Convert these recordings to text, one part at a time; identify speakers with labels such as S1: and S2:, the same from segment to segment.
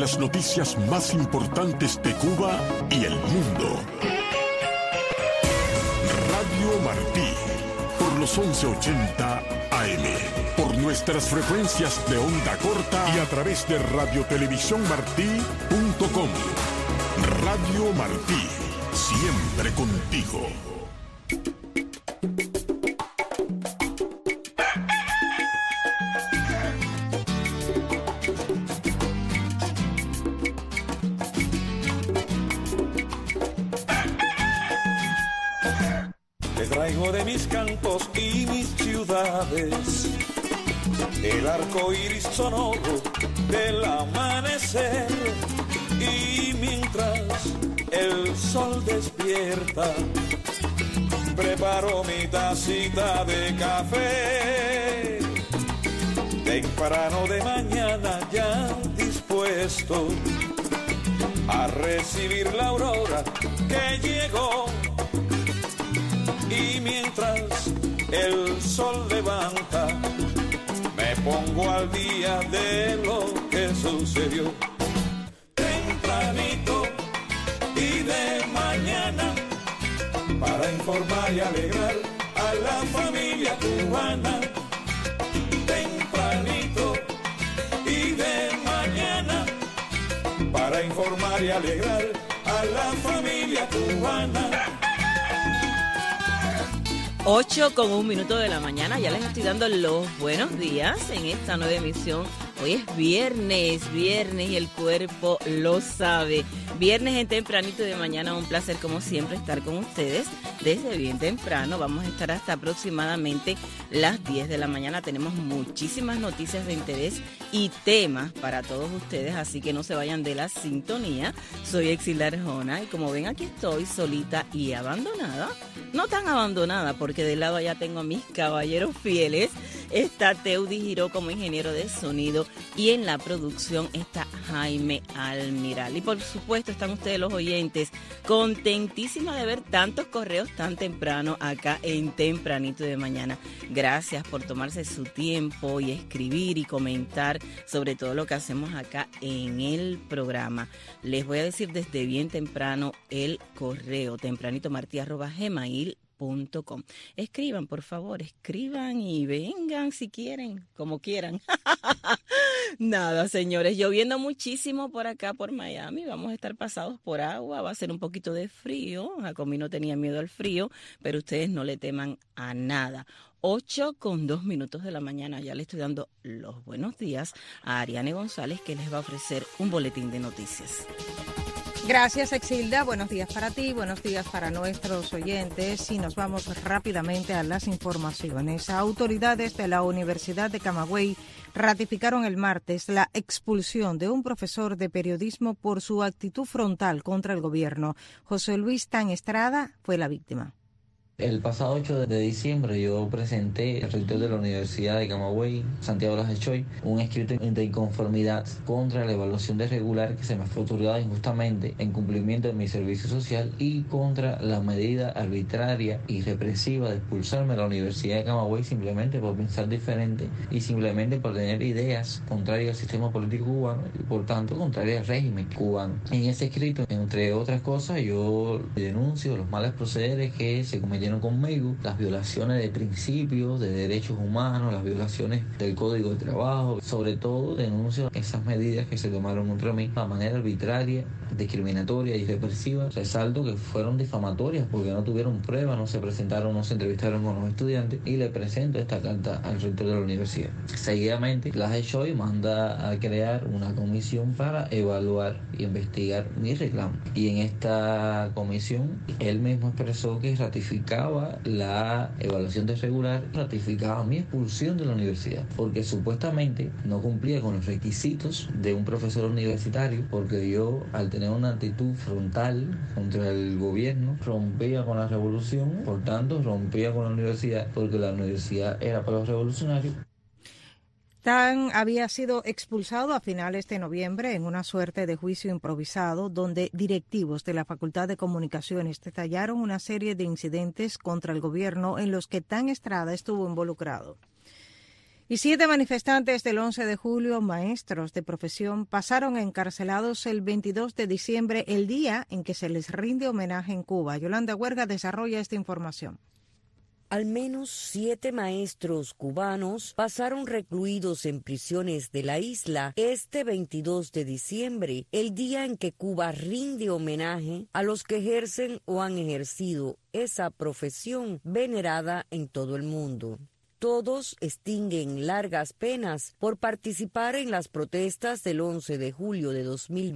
S1: las noticias más importantes de Cuba y el mundo. Radio Martí, por los 1180 AM, por nuestras frecuencias de onda corta y a través de radiotelevisiónmartí.com. Radio Martí, siempre contigo.
S2: Traigo de mis campos y mis ciudades el arco iris sonoro del amanecer, y mientras el sol despierta preparo mi tacita de café. Temprano de mañana ya dispuesto a recibir la aurora que llegó. Y mientras el sol levanta, me pongo al día de lo que sucedió. Tempranito y de mañana, para informar y alegrar a la familia cubana. Tempranito y de mañana, para informar y alegrar a la familia cubana.
S3: 8:01 de la mañana, ya les estoy dando los buenos días en esta nueva emisión. Hoy es viernes y el cuerpo lo sabe. Viernes en tempranito de mañana, un placer como siempre estar con ustedes desde bien temprano. Vamos a estar hasta aproximadamente las 10 de la mañana. Tenemos muchísimas noticias de interés y temas para todos ustedes, así que no se vayan de la sintonía. Soy Exilda Arjona y como ven aquí estoy solita y abandonada. No tan abandonada porque del lado allá tengo a mis caballeros fieles. Está Teudi Giró como ingeniero de sonido y en la producción está Jaime Almiral. Y por supuesto están ustedes los oyentes, contentísima de ver tantos correos tan temprano acá en tempranito de mañana. Gracias por tomarse su tiempo y escribir y comentar sobre todo lo que hacemos acá en el programa. Les voy a decir desde bien temprano el correo tempranitomarti@gmail.com. Escriban, por favor, escriban y vengan si quieren, como quieran. Nada, señores, lloviendo muchísimo por acá, por Miami. Vamos a estar pasados por agua, va a ser un poquito de frío. Jacomí no tenía miedo al frío, pero ustedes no le teman a nada. 8:02 de la mañana, ya le estoy dando los buenos días a Ariane González, que les va a ofrecer un boletín de noticias.
S4: Gracias, Exilda. Buenos días para ti, buenos días para nuestros oyentes. Y nos vamos rápidamente a las informaciones. Autoridades de la Universidad de Camagüey ratificaron el martes la expulsión de un profesor de periodismo por su actitud frontal contra el gobierno. José Luis Tan Estrada fue la víctima.
S5: El pasado 8 de diciembre yo presenté al rector de la Universidad de Camagüey, Santiago Laje Choy, un escrito de inconformidad contra la evaluación de regular que se me fue otorgada injustamente en cumplimiento de mi servicio social y contra la medida arbitraria y represiva de expulsarme de la Universidad de Camagüey simplemente por pensar diferente y simplemente por tener ideas contrarias al sistema político cubano y por tanto contrarias al régimen cubano. En ese escrito, entre otras cosas, yo denuncio los malos procederes que se cometieron conmigo, las violaciones de principios, de derechos humanos, las violaciones del Código de Trabajo. Sobre todo denuncio esas medidas que se tomaron contra mí de manera arbitraria, discriminatoria y represiva. Resalto que fueron difamatorias porque no tuvieron pruebas, no se presentaron, no se entrevistaron con los estudiantes, y le presento esta carta al rector de la universidad. Seguidamente, Laje Choy manda a crear una comisión para evaluar y investigar mi reclamo. Y en esta comisión, él mismo expresó que ratificaba la evaluación de regular, ratificaba mi expulsión de la universidad, porque supuestamente no cumplía con los requisitos de un profesor universitario, porque yo, al tener una actitud frontal contra el gobierno, rompía con la revolución, por tanto rompía con la universidad, porque la universidad era para los revolucionarios.
S4: Tan había sido expulsado a finales de noviembre en una suerte de juicio improvisado donde directivos de la Facultad de Comunicaciones detallaron una serie de incidentes contra el gobierno en los que Tan Estrada estuvo involucrado. Y 7 manifestantes del 11 de julio, maestros de profesión, pasaron encarcelados el 22 de diciembre, el día en que se les rinde homenaje en Cuba. Yolanda Huerga desarrolla esta información.
S6: Al menos 7 maestros cubanos pasaron recluidos en prisiones de la isla este 22 de diciembre, el día en que Cuba rinde homenaje a los que ejercen o han ejercido esa profesión venerada en todo el mundo. Todos extinguen largas penas por participar en las protestas del 11 de julio de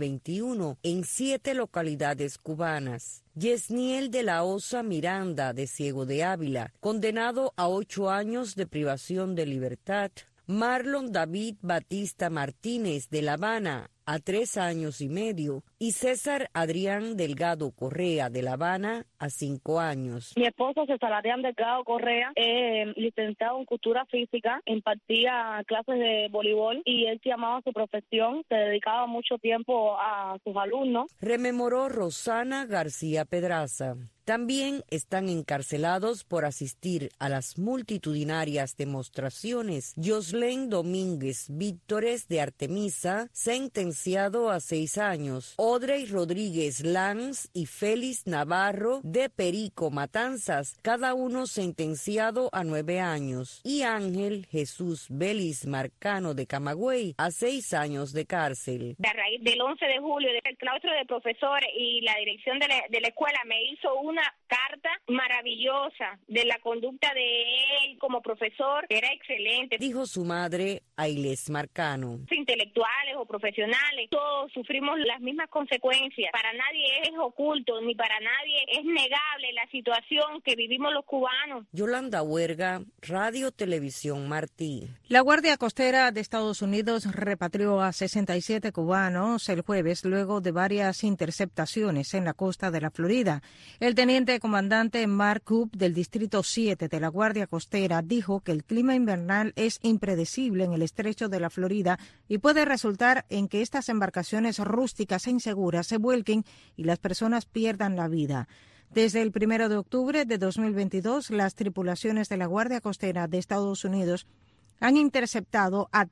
S6: 2021 en 7 localidades cubanas. Yesniel de la Osa Miranda, de Ciego de Ávila, condenado a 8 años de privación de libertad. Marlon David Batista Martínez, de La Habana, a 3 años y medio, y César Adrián Delgado Correa, de La Habana, a 5 años.
S7: Mi esposo, César Adrián Delgado Correa, licenciado en cultura física, impartía clases de voleibol y él se amaba su profesión, se dedicaba mucho tiempo a sus alumnos.
S6: Rememoró Rosana García Pedraza. También están encarcelados por asistir a las multitudinarias demostraciones Yoslén Domínguez Víctores de Artemisa, sentenciado a 6 años, Audrey Rodríguez Lanz y Félix Navarro de Perico Matanzas, cada uno sentenciado a 9 años, y Ángel Jesús Vélez Marcano de Camagüey a 6 años de cárcel.
S8: A raíz del 11 de julio, el claustro de profesores y la dirección de la escuela me hizo una carta maravillosa de la conducta de él como profesor, que era excelente.
S6: Dijo su madre, Ailés Marcano.
S8: Intelectuales o profesionales, todos sufrimos las mismas consecuencias. Para nadie es oculto, ni para nadie es negable la situación que vivimos los cubanos.
S6: Yolanda Huerga, Radio Televisión Martí.
S4: La Guardia Costera de Estados Unidos repatrió a 67 cubanos el jueves luego de varias interceptaciones en la costa de la Florida. El teniente comandante Mark Coop del Distrito 7 de la Guardia Costera dijo que el clima invernal es impredecible en el estrecho de la Florida y puede resultar en que estas embarcaciones rústicas e inseguras se vuelquen y las personas pierdan la vida. Desde el 1 de octubre de 2022, las tripulaciones de la Guardia Costera de Estados Unidos han interceptado a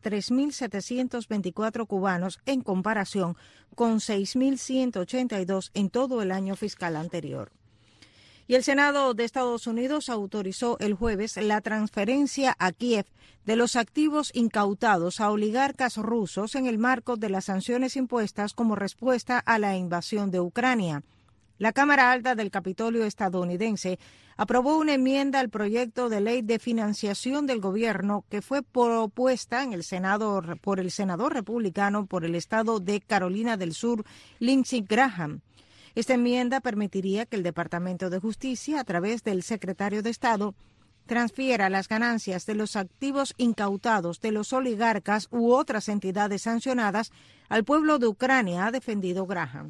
S4: 3.724 cubanos en comparación con 6.182 en todo el año fiscal anterior. Y el Senado de Estados Unidos autorizó el jueves la transferencia a Kiev de los activos incautados a oligarcas rusos en el marco de las sanciones impuestas como respuesta a la invasión de Ucrania. La Cámara Alta del Capitolio estadounidense aprobó una enmienda al proyecto de ley de financiación del gobierno que fue propuesta en el Senado por el senador republicano por el estado de Carolina del Sur, Lindsey Graham. Esta enmienda permitiría que el Departamento de Justicia, a través del secretario de Estado, transfiera las ganancias de los activos incautados de los oligarcas u otras entidades sancionadas al pueblo de Ucrania, ha defendido Graham.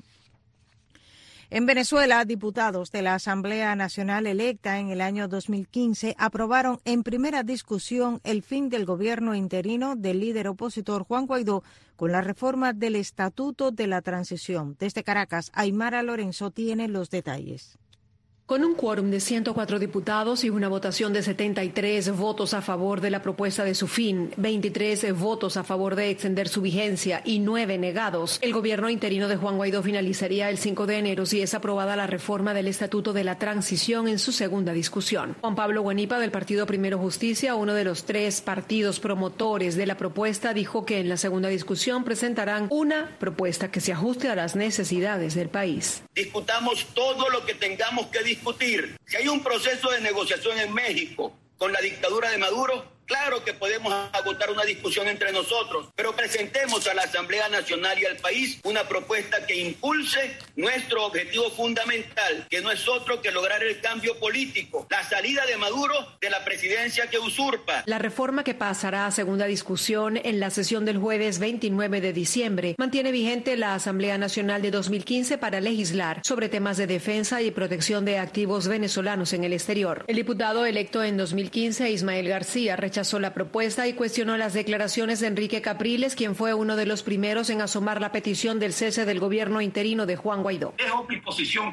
S4: En Venezuela, diputados de la Asamblea Nacional electa en el año 2015 aprobaron en primera discusión el fin del gobierno interino del líder opositor Juan Guaidó con la reforma del Estatuto de la Transición. Desde Caracas, Aymara Lorenzo tiene los detalles.
S9: Con un quórum de 104 diputados y una votación de 73 votos a favor de la propuesta de su fin, 23 votos a favor de extender su vigencia y 9 negados, el gobierno interino de Juan Guaidó finalizaría el 5 de enero si es aprobada la reforma del Estatuto de la Transición en su segunda discusión. Juan Pablo Guanipa, del Partido Primero Justicia, uno de los 3 partidos promotores de la propuesta, dijo que en la segunda discusión presentarán una propuesta que se ajuste a las necesidades del país.
S10: Discutamos todo lo que tengamos que discutir. Si hay un proceso de negociación en México con la dictadura de Maduro, claro que podemos agotar una discusión entre nosotros, pero presentemos a la Asamblea Nacional y al país una propuesta que impulse nuestro objetivo fundamental, que no es otro que lograr el cambio político, la salida de Maduro de la presidencia que usurpa.
S9: La reforma que pasará a segunda discusión en la sesión del jueves 29 de diciembre mantiene vigente la Asamblea Nacional de 2015 para legislar sobre temas de defensa y protección de activos venezolanos en el exterior. El diputado electo en 2015, Ismael García, rechazó la propuesta y cuestionó las declaraciones de Enrique Capriles, quien fue uno de los primeros en asomar la petición del cese del gobierno interino de Juan Guaidó.
S10: Dejo mi posición clara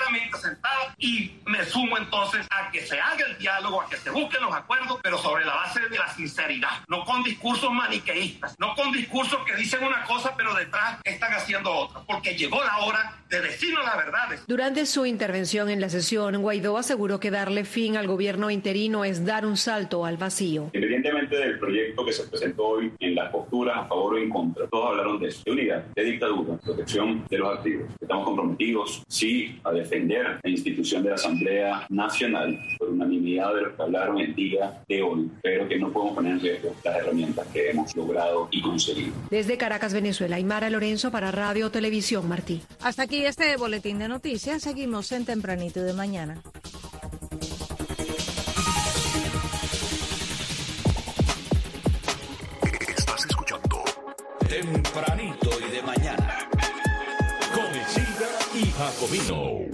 S11: tranquilamente sentadas, y me sumo entonces a que se haga el diálogo, a que se busquen los acuerdos, pero sobre la base de la sinceridad, no con discursos maniqueístas, no con discursos que dicen una cosa pero detrás están haciendo otra, porque llegó la hora de decirnos las verdades.
S9: Durante su intervención en la sesión, Guaidó aseguró que darle fin al gobierno interino es dar un salto al vacío.
S12: Independientemente del proyecto que se presentó hoy en las posturas a favor o en contra, todos hablaron de eso, de unidad, de dictadura, protección de los activos. Estamos comprometidos, sí, a defender la institución de la Asamblea Nacional por unanimidad de los que hablaron el día de hoy, pero que no podemos poner en riesgo las herramientas que hemos logrado y conseguido.
S9: Desde Caracas, Venezuela, Aymara Lorenzo para Radio Televisión Martí.
S4: Hasta aquí este boletín de noticias. Seguimos en Tempranito de Mañana.
S1: Estás escuchando
S2: Tempranito y de mañana.
S1: con Isilda y Jacobino.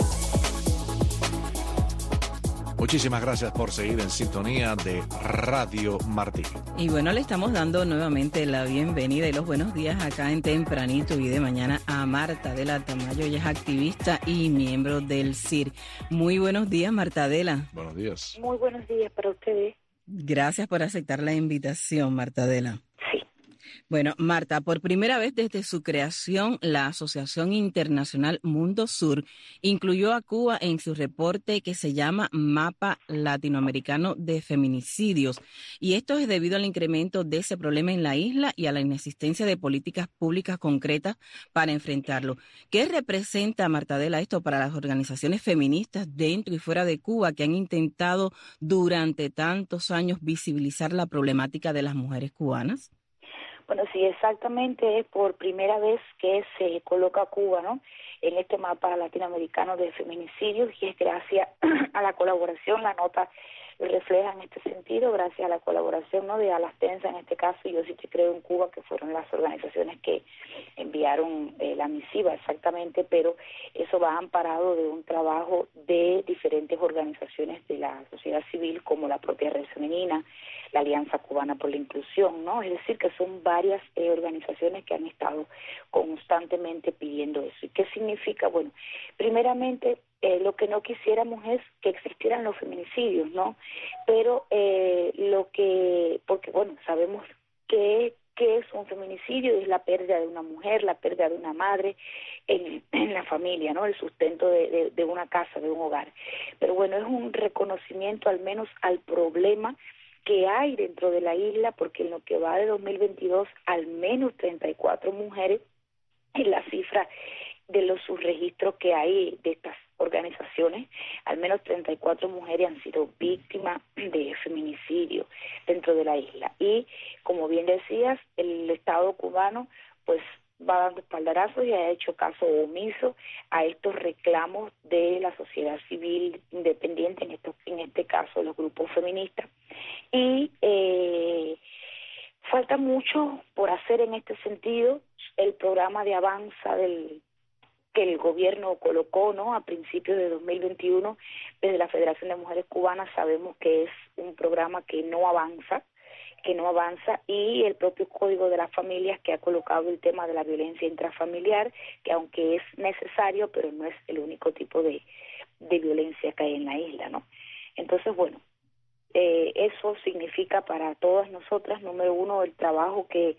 S13: Muchísimas gracias por seguir en sintonía de Radio Martí.
S3: Y bueno, le estamos dando nuevamente la bienvenida y los buenos días acá en Tempranito y de Mañana a Martadela Tamayo. Ella es activista y miembro del CIR. Muy buenos días, Martadela.
S13: Buenos días.
S14: Muy buenos días para ustedes.
S3: Gracias por aceptar la invitación, Martadela. Bueno, Marta, por primera vez desde su creación, la Asociación Internacional Mundo Sur incluyó a Cuba en su reporte que se llama Mapa Latinoamericano de Feminicidios. Y esto es debido al incremento de ese problema en la isla y a la inexistencia de políticas públicas concretas para enfrentarlo. ¿Qué representa, Martadela, esto para las organizaciones feministas dentro y fuera de Cuba que han intentado durante tantos años visibilizar la problemática de las mujeres cubanas?
S14: Bueno, sí, exactamente, es por primera vez que se coloca a Cuba, ¿no?, en este mapa latinoamericano de feminicidios, y es gracias a la colaboración, la nota lo refleja en este sentido, gracias a la colaboración, ¿no?, de Alastensa en este caso, y Yo Sí Te Creo en Cuba, que fueron las organizaciones que enviaron la misiva exactamente, pero eso va amparado de un trabajo de diferentes organizaciones de la sociedad civil, como la propia Red Femenina, la Alianza Cubana por la Inclusión, ¿no? Es decir, que son varias organizaciones que han estado constantemente pidiendo eso. ¿Y qué significa? Bueno, primeramente, lo que no quisiéramos es que existieran los feminicidios, ¿no? Pero porque bueno, sabemos que es un feminicidio, es la pérdida de una mujer, la pérdida de una madre en la familia, ¿no?, el sustento de una casa, de un hogar. Pero bueno, es un reconocimiento al menos al problema que hay dentro de la isla, porque en lo que va de 2022, al menos 34 mujeres, en la cifra de los subregistros que hay de estas organizaciones, al menos 34 mujeres han sido víctimas de feminicidio dentro de la isla. Y, como bien decías, el Estado cubano pues va dando espaldarazos y ha hecho caso omiso a estos reclamos de la sociedad civil independiente, en este caso los grupos feministas. Y falta mucho por hacer en este sentido. El programa de Avanza que el gobierno colocó, ¿no?, a principios de 2021, desde la Federación de Mujeres Cubanas, sabemos que es un programa que no avanza, y el propio Código de las Familias, que ha colocado el tema de la violencia intrafamiliar, que aunque es necesario, pero no es el único tipo de violencia que hay en la isla, ¿no? Entonces, bueno, eso significa para todas nosotras, número uno, el trabajo que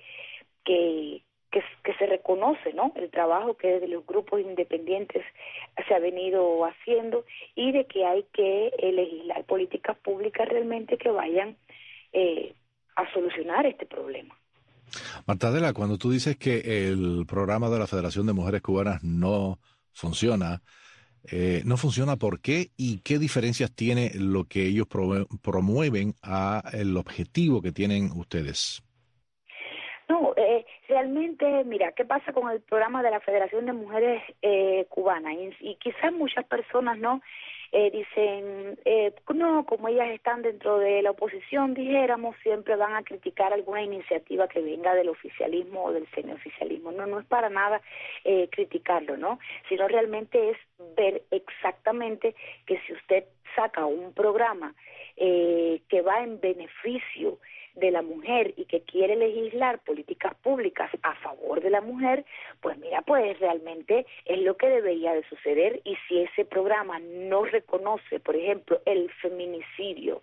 S14: se reconoce, ¿no?, el trabajo que desde los grupos independientes se ha venido haciendo, y de que hay que legislar políticas públicas realmente que vayan a solucionar este problema.
S13: Martadela, cuando tú dices que el programa de la Federación de Mujeres Cubanas no funciona, ¿por qué? ¿Y qué diferencias tiene lo que ellos promueven a el objetivo que tienen ustedes?
S14: No, realmente, mira, ¿qué pasa con el programa de la Federación de Mujeres Cubanas? Y quizás muchas personas no dicen, no, como ellas están dentro de la oposición, dijéramos, siempre van a criticar alguna iniciativa que venga del oficialismo o del semioficialismo. No es para nada criticarlo, ¿no?, sino realmente es ver exactamente que si usted saca un programa que va en beneficio de la mujer y que quiere legislar políticas públicas a favor de la mujer, pues mira, pues realmente es lo que debería de suceder. Y si ese programa no reconoce, por ejemplo, el feminicidio,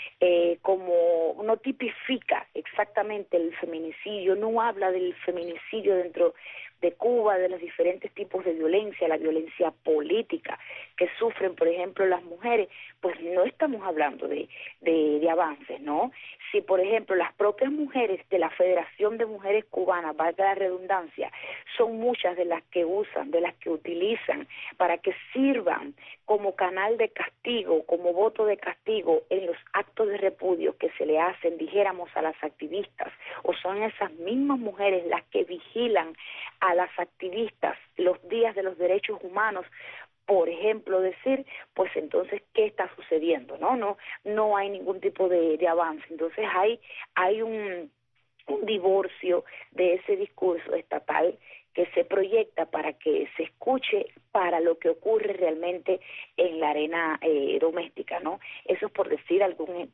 S14: como no tipifica exactamente el feminicidio, no habla del feminicidio dentro de Cuba, de los diferentes tipos de violencia, la violencia política que sufren, por ejemplo, las mujeres, pues no estamos hablando de avances, ¿no? Si, por ejemplo, las propias mujeres de la Federación de Mujeres Cubanas, valga la redundancia, son muchas de las que usan, de las que utilizan para que sirvan como canal de castigo, como voto de castigo en los actos de repudio que se le hacen, dijéramos, a las activistas, o son esas mismas mujeres las que vigilan a las activistas los días de los derechos humanos, por ejemplo, decir, pues entonces, ¿qué está sucediendo? No hay ningún tipo de avance. Entonces hay un divorcio de ese discurso estatal que se proyecta para que se escuche para lo que ocurre realmente en la arena doméstica, ¿no? Eso es por decir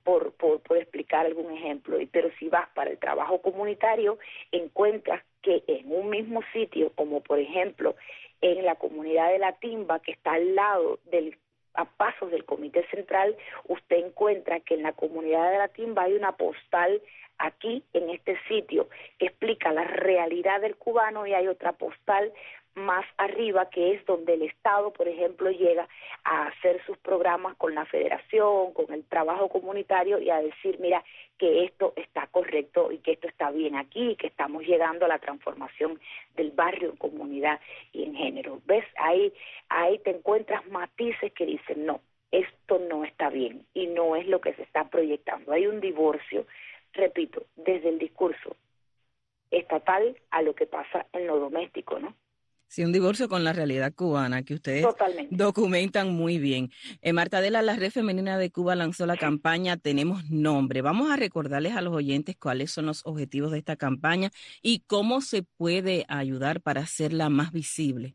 S14: por explicar algún ejemplo. Pero si vas para el trabajo comunitario, encuentras que en un mismo sitio, como por ejemplo en la comunidad de La Timba, que está al lado a pasos del Comité Central, usted encuentra que en la comunidad de La Timba hay una postal aquí, en este sitio, que explica la realidad del cubano, y hay otra postal más arriba, que es donde el Estado, por ejemplo, llega a hacer sus programas con la federación, con el trabajo comunitario, y a decir, mira, que esto está correcto y que esto está bien aquí, y que estamos llegando a la transformación del barrio en comunidad y en género. ¿Ves? Ahí te encuentras matices que dicen, no, esto no está bien y no es lo que se está proyectando. Hay un divorcio, repito, desde el discurso estatal a lo que pasa en lo doméstico, ¿no?
S3: Sí, un divorcio con la realidad cubana que ustedes documentan muy bien. Marta Adela, la Red Femenina de Cuba lanzó la campaña Tenemos Nombre. Vamos a recordarles a los oyentes cuáles son los objetivos de esta campaña y cómo se puede ayudar para hacerla más visible.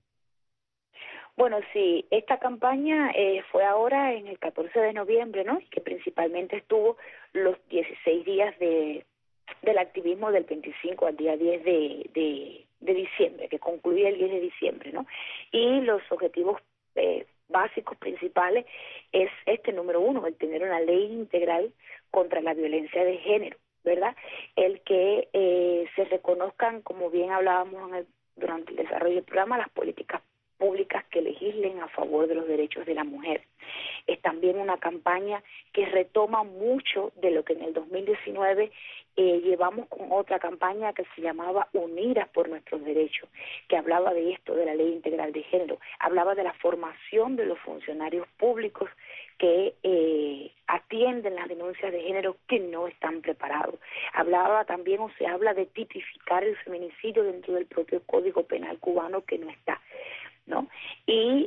S14: Bueno, sí, esta campaña fue ahora en el 14 de noviembre, ¿no? Que principalmente estuvo los 16 días del activismo del 25 al día 10 de diciembre, que concluía el 10 de diciembre, ¿no? Y los objetivos básicos principales es número uno, el tener una ley integral contra la violencia de género, ¿verdad? El que se reconozcan, como bien hablábamos durante el desarrollo del programa, las políticas públicas que legislen a favor de los derechos de la mujer. Es también una campaña que retoma mucho de lo que en el 2019 llevamos con otra campaña que se llamaba Unidas por Nuestros Derechos, que hablaba de esto, de la Ley Integral de Género, hablaba de la formación de los funcionarios públicos que atienden las denuncias de género que no están preparados. Hablaba también, o se habla de tipificar el feminicidio dentro del propio Código Penal cubano, que no está, ¿no? Y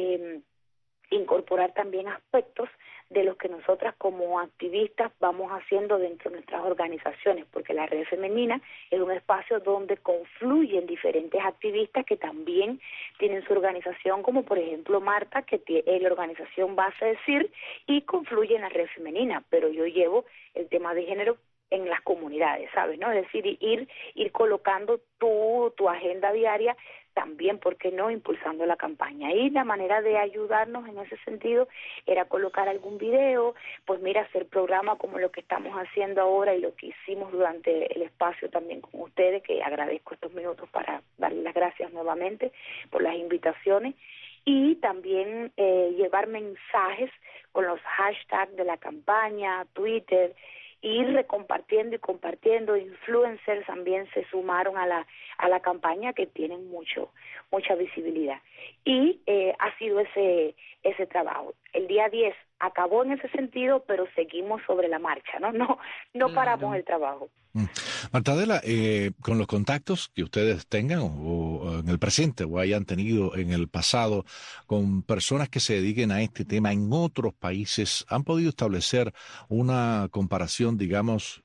S14: incorporar también aspectos de los que nosotras como activistas vamos haciendo dentro de nuestras organizaciones, porque la Red Femenina es un espacio donde confluyen diferentes activistas que también tienen su organización, como por ejemplo Marta, que es la organización Base de CIR, y confluye en la Red Femenina, pero yo llevo el tema de género en las comunidades, ¿sabes? ¿No? Es decir, ir colocando tu agenda diaria, también, ¿por qué no?, impulsando la campaña. Y la manera de ayudarnos en ese sentido era colocar algún video, pues mira, hacer programa como lo que estamos haciendo ahora y lo que hicimos durante el espacio también con ustedes, que agradezco estos minutos para darles las gracias nuevamente por las invitaciones, y también llevar mensajes con los hashtags de la campaña, Twitter, ir recompartiendo y compartiendo. Influencers también se sumaron a la campaña, que tienen mucha visibilidad, y ha sido ese trabajo. El día 10 acabó en ese sentido, pero seguimos sobre la marcha, no paramos el trabajo.
S13: Marta Adela, con los contactos que ustedes tengan o en el presente o hayan tenido en el pasado con personas que se dediquen a este tema en otros países, ¿han podido establecer una comparación, digamos,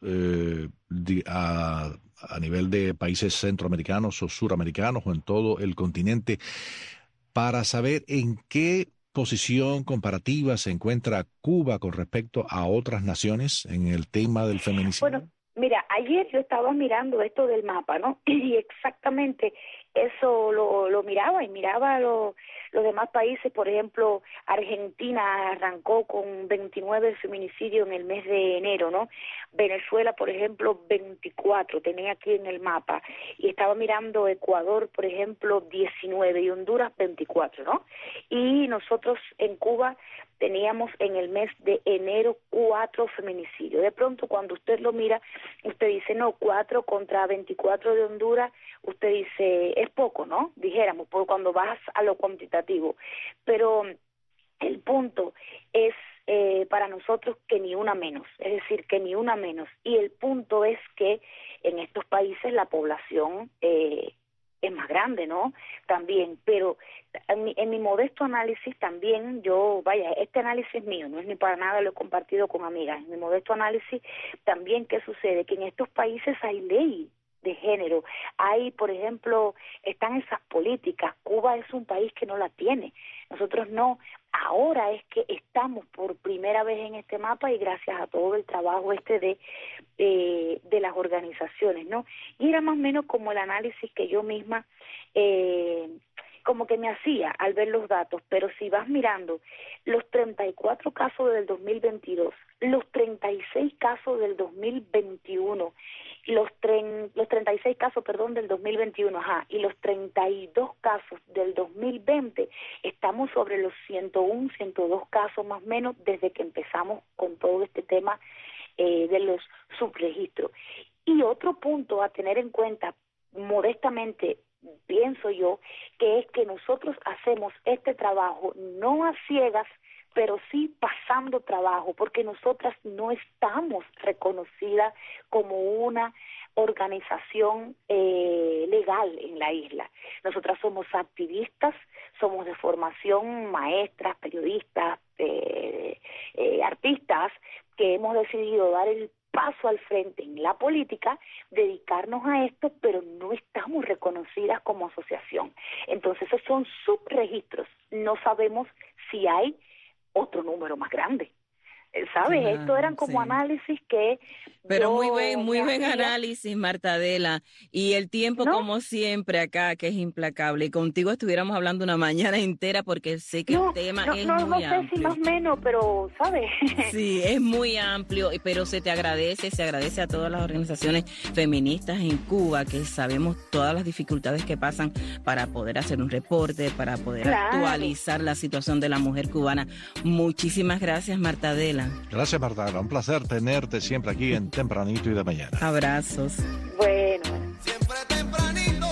S13: a nivel de países centroamericanos o suramericanos o en todo el continente, para saber en qué posición comparativa se encuentra Cuba con respecto a otras naciones en el tema del feminicidio?
S14: Bueno, mira, ayer yo estaba mirando esto del mapa, ¿no? Y exactamente eso lo miraba, y miraba los demás países. Por ejemplo, Argentina arrancó con 29 feminicidios en el mes de enero, ¿no? Venezuela, por ejemplo, 24 tenía aquí en el mapa, y estaba mirando Ecuador, por ejemplo, 19, y Honduras 24, ¿no? Y nosotros en Cuba teníamos en el mes de enero 4 feminicidios. De pronto, cuando usted lo mira, usted dice, no, 4 contra 24 de Honduras, usted dice, es poco, ¿no? Dijéramos, por cuando vas a lo cuantitativo. Pero el punto es para nosotros que ni una menos, es decir, que ni una menos. Y el punto es que en estos países la población es más grande, ¿no? También, pero en mi modesto análisis también este análisis mío, no es ni para nada, lo he compartido con amigas, en mi modesto análisis también, ¿qué sucede? Que en estos países hay ley de género, hay, por ejemplo, están esas políticas. Cuba es un país que no la tiene, nosotros no. Ahora es que estamos por primera vez en este mapa, y gracias a todo el trabajo de las organizaciones, ¿no? Y era más o menos como el análisis que yo misma como que me hacía al ver los datos. Pero si vas mirando los 34 casos del 2022, los 36 casos del 2021, los 36 casos, del 2021, y los 32 casos del 2020, estamos sobre los 101, 102 casos más o menos desde que empezamos con todo este tema de los subregistros. Y otro punto a tener en cuenta, modestamente, pienso yo, que es que nosotros hacemos este trabajo no a ciegas, pero sí pasando trabajo, porque nosotras no estamos reconocidas como una organización legal en la isla. Nosotras somos activistas, somos de formación maestras, periodistas, artistas, que hemos decidido dar el paso al frente en la política, dedicarnos a esto, pero no estamos reconocidas como asociación. Entonces esos son subregistros, no sabemos si hay otro número más grande. ¿Sabes? Esto eran como análisis que...
S3: Pero muy buen análisis, Marta Adela. Y el tiempo, como siempre, acá, que es implacable. Y contigo estuviéramos hablando una mañana entera, porque sé que el tema es muy amplio. No sé
S14: si más o menos, pero, ¿sabes?
S3: Sí, es muy amplio, pero se agradece a todas las organizaciones feministas en Cuba, que sabemos todas las dificultades que pasan para poder hacer un reporte, para poder actualizar la situación de la mujer cubana. Muchísimas gracias, Marta Adela.
S13: Gracias, Marta. Un placer tenerte siempre aquí en Tempranito y de Mañana.
S3: Abrazos.
S14: Bueno.
S2: Siempre tempranito.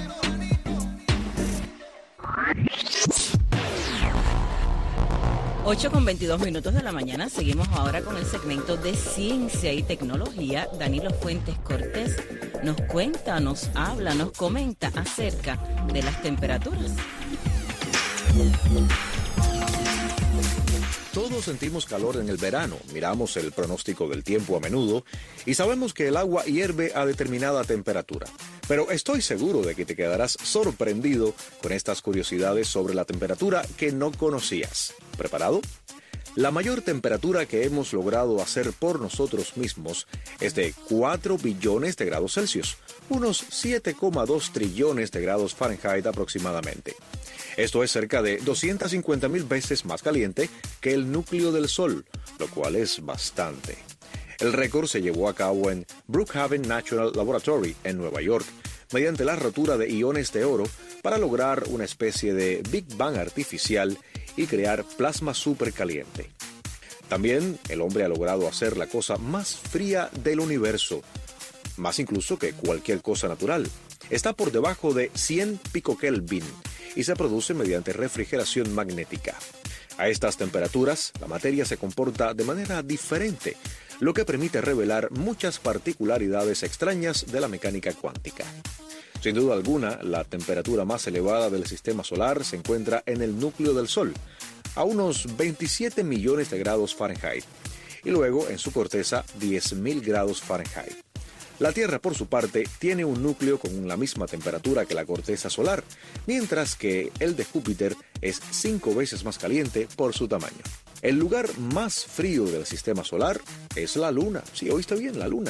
S3: 8:22 de la mañana. Seguimos ahora con el segmento de Ciencia y Tecnología. Danilo Fuentes Cortés nos cuenta, nos habla, nos comenta acerca de las temperaturas.
S15: Todos sentimos calor en el verano, miramos el pronóstico del tiempo a menudo y sabemos que el agua hierve a determinada temperatura. Pero estoy seguro de que te quedarás sorprendido con estas curiosidades sobre la temperatura que no conocías. ¿Preparado? La mayor temperatura que hemos logrado hacer por nosotros mismos es de 4 billones de grados Celsius, unos 7,2 trillones de grados Fahrenheit aproximadamente. Esto es cerca de 250,000 veces más caliente que el núcleo del Sol, lo cual es bastante. El récord se llevó a cabo en Brookhaven National Laboratory en Nueva York, mediante la rotura de iones de oro para lograr una especie de Big Bang artificial y crear plasma supercaliente. También el hombre ha logrado hacer la cosa más fría del universo, más incluso que cualquier cosa natural. Está por debajo de 100 picokelvin y se produce mediante refrigeración magnética. A estas temperaturas, la materia se comporta de manera diferente, lo que permite revelar muchas particularidades extrañas de la mecánica cuántica. Sin duda alguna, la temperatura más elevada del sistema solar se encuentra en el núcleo del Sol, a unos 27 millones de grados Fahrenheit, y luego en su corteza 10.000 grados Fahrenheit. La Tierra, por su parte, tiene un núcleo con la misma temperatura que la corteza solar, mientras que el de Júpiter es 5 veces más caliente por su tamaño. El lugar más frío del sistema solar es la Luna. Sí, oíste bien, la Luna.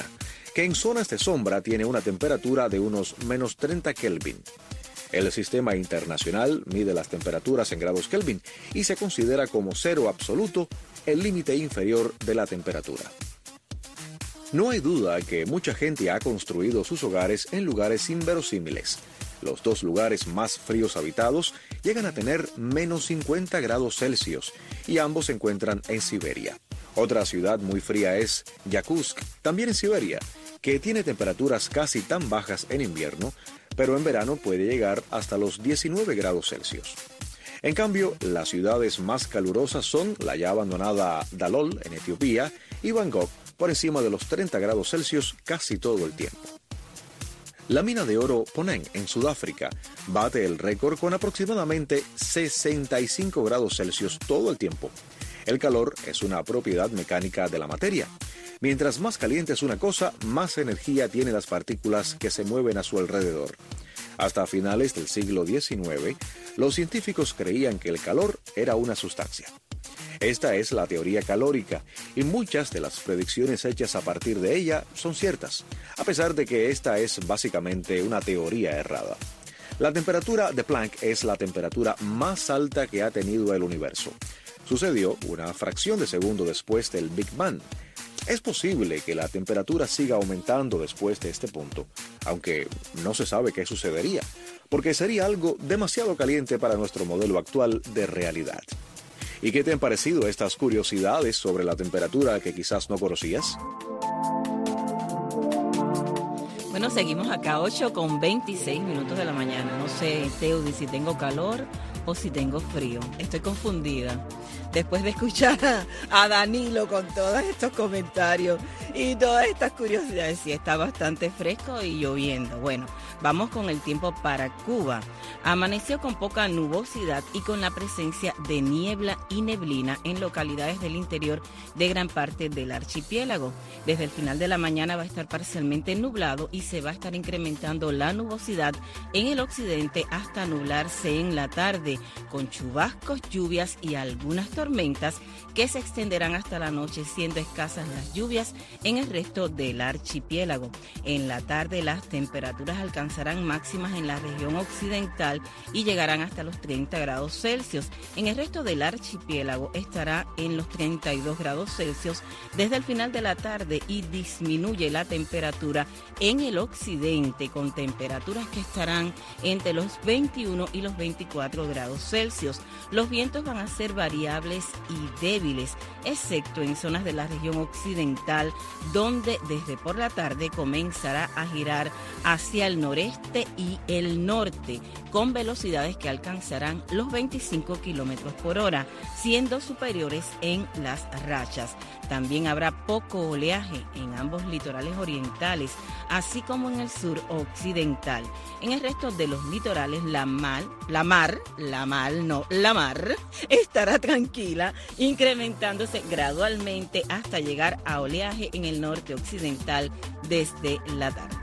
S15: que en zonas de sombra tiene una temperatura de unos menos 30 Kelvin. El sistema internacional mide las temperaturas en grados Kelvin y se considera como cero absoluto el límite inferior de la temperatura. No hay duda que mucha gente ha construido sus hogares en lugares inverosímiles. Los 2 lugares más fríos habitados llegan a tener menos 50 grados Celsius y ambos se encuentran en Siberia. Otra ciudad muy fría es Yakutsk, también en Siberia, que tiene temperaturas casi tan bajas en invierno, pero en verano puede llegar hasta los 19 grados Celsius. En cambio, las ciudades más calurosas son la ya abandonada Dalol en Etiopía y Bangkok, por encima de los 30 grados Celsius casi todo el tiempo. La mina de oro Poneng en Sudáfrica bate el récord con aproximadamente 65 grados Celsius todo el tiempo. El calor es una propiedad mecánica de la materia. Mientras más caliente es una cosa, más energía tiene las partículas que se mueven a su alrededor. Hasta finales del siglo XIX, los científicos creían que el calor era una sustancia. Esta es la teoría calórica y muchas de las predicciones hechas a partir de ella son ciertas, a pesar de que esta es básicamente una teoría errada. La temperatura de Planck es la temperatura más alta que ha tenido el universo. Sucedió una fracción de segundo después del Big Bang. Es posible que la temperatura siga aumentando después de este punto, aunque no se sabe qué sucedería, porque sería algo demasiado caliente para nuestro modelo actual de realidad. ¿Y qué te han parecido estas curiosidades sobre la temperatura que quizás no conocías?
S3: Bueno, seguimos acá 8:26 de la mañana. No sé, Teudi, si tengo calor o si tengo frío. Estoy confundida. Después de escuchar a Danilo con todos estos comentarios y todas estas curiosidades, sí está bastante fresco y lloviendo. Bueno, vamos con el tiempo para Cuba. Amaneció con poca nubosidad y con la presencia de niebla y neblina en localidades del interior de gran parte del archipiélago. Desde el final de la mañana va a estar parcialmente nublado y se va a estar incrementando la nubosidad en el occidente hasta nublarse en la tarde, con chubascos, lluvias y algunas tormentas que se extenderán hasta la noche, siendo escasas las lluvias en el resto del archipiélago. En la tarde las temperaturas alcanzarán máximas en la región occidental y llegarán hasta los 30 grados Celsius. En el resto del archipiélago estará en los 32 grados Celsius desde el final de la tarde y disminuye la temperatura en el occidente, con temperaturas que estarán entre los 21 y los 24 grados Celsius. Los vientos van a ser variables y débiles, excepto en zonas de la región occidental, donde desde por la tarde comenzará a girar hacia el noreste y el norte, con velocidades que alcanzarán los 25 kilómetros por hora, siendo superiores en las rachas. También habrá poco oleaje en ambos litorales orientales, así como en el sur occidental. En el resto de los litorales, la mar estará tranquila, incrementándose gradualmente hasta llegar a oleaje en el norte occidental desde la tarde.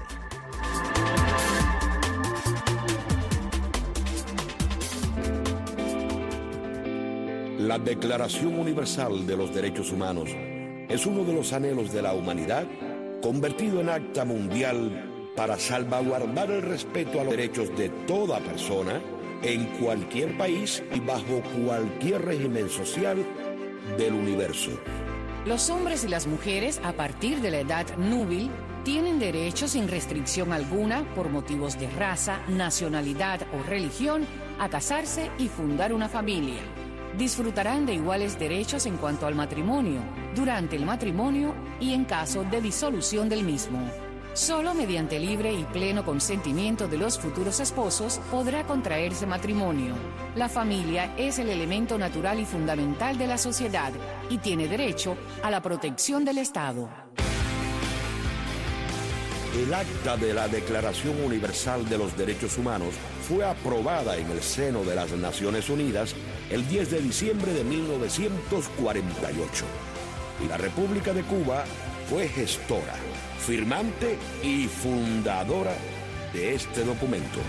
S16: La Declaración Universal de los Derechos Humanos es uno de los anhelos de la humanidad, convertido en acta mundial para salvaguardar el respeto a los derechos de toda persona en cualquier país y bajo cualquier régimen social del universo.
S17: Los hombres y las mujeres a partir de la edad núbil tienen derecho sin restricción alguna por motivos de raza, nacionalidad o religión a casarse y fundar una familia. Disfrutarán de iguales derechos en cuanto al matrimonio, durante el matrimonio y en caso de disolución del mismo. Solo mediante libre y pleno consentimiento de los futuros esposos podrá contraerse matrimonio. La familia es el elemento natural y fundamental de la sociedad y tiene derecho a la protección del Estado.
S16: El acta de la Declaración Universal de los Derechos Humanos fue aprobada en el seno de las Naciones Unidas el 10 de diciembre de 1948. Y la República de Cuba fue gestora, firmante y fundadora de este documento.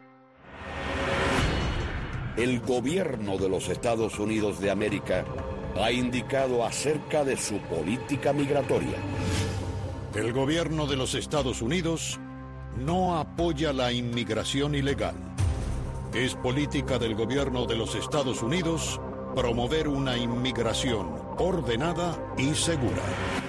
S16: El gobierno de los Estados Unidos de América ha indicado acerca de su política migratoria.
S18: El gobierno de los Estados Unidos no apoya la inmigración ilegal. Es política del gobierno de los Estados Unidos promover una inmigración ordenada y segura.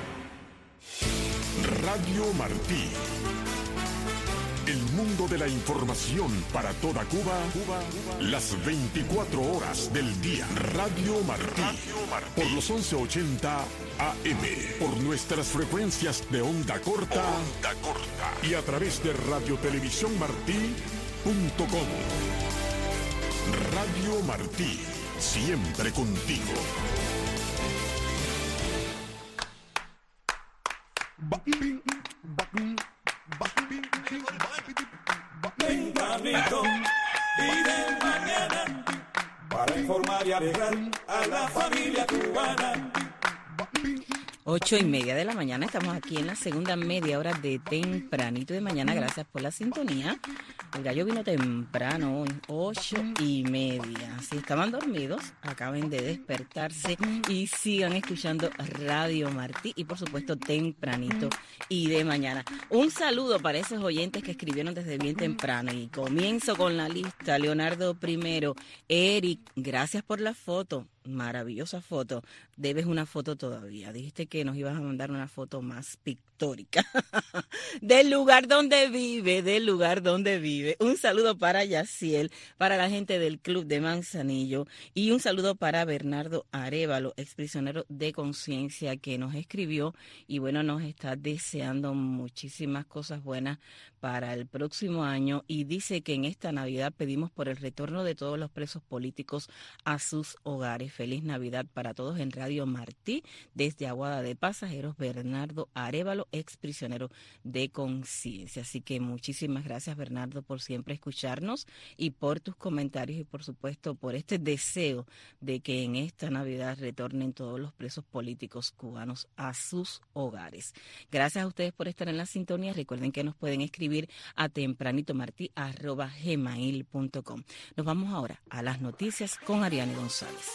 S1: Radio Martí. El mundo de la información para toda Cuba, las 24 horas del día. Radio Martí. Por los 1180 AM. Por nuestras frecuencias de onda corta. Y a través de radiotelevisiónmartí.com. Radio Martí. Siempre contigo.
S2: Tempranito y de mañana para informar y alegrar a la familia cubana.
S3: 8:30 de la mañana, estamos aquí en la segunda media hora de Tempranito de Mañana. Gracias por la sintonía. El gallo vino temprano hoy, 8:30. Si estaban dormidos, acaben de despertarse y sigan escuchando Radio Martí y por supuesto Tempranito y de Mañana. Un saludo para esos oyentes que escribieron desde bien temprano y comienzo con la lista. Leonardo primero, Eric, gracias por la foto. Maravillosa foto. Debes una foto todavía. Dijiste que nos ibas a mandar una foto más pictórica del lugar donde vive. Un saludo para Yaciel, para la gente del Club de Manzanillo y un saludo para Bernardo Arévalo, exprisionero de conciencia, que nos escribió y bueno, nos está deseando muchísimas cosas buenas para el próximo año y dice que en esta Navidad pedimos por el retorno de todos los presos políticos a sus hogares. Feliz Navidad para todos en Radio Martí, desde Aguada de Pasajeros, Bernardo Arévalo, exprisionero de conciencia. Así que muchísimas gracias, Bernardo, por siempre escucharnos y por tus comentarios y por supuesto por este deseo de que en esta Navidad retornen todos los presos políticos cubanos a sus hogares. Gracias a ustedes por estar en la sintonía. Recuerden que nos pueden escribir a tempranitomarti@gmail.com. Nos vamos ahora a las noticias con Ariane González.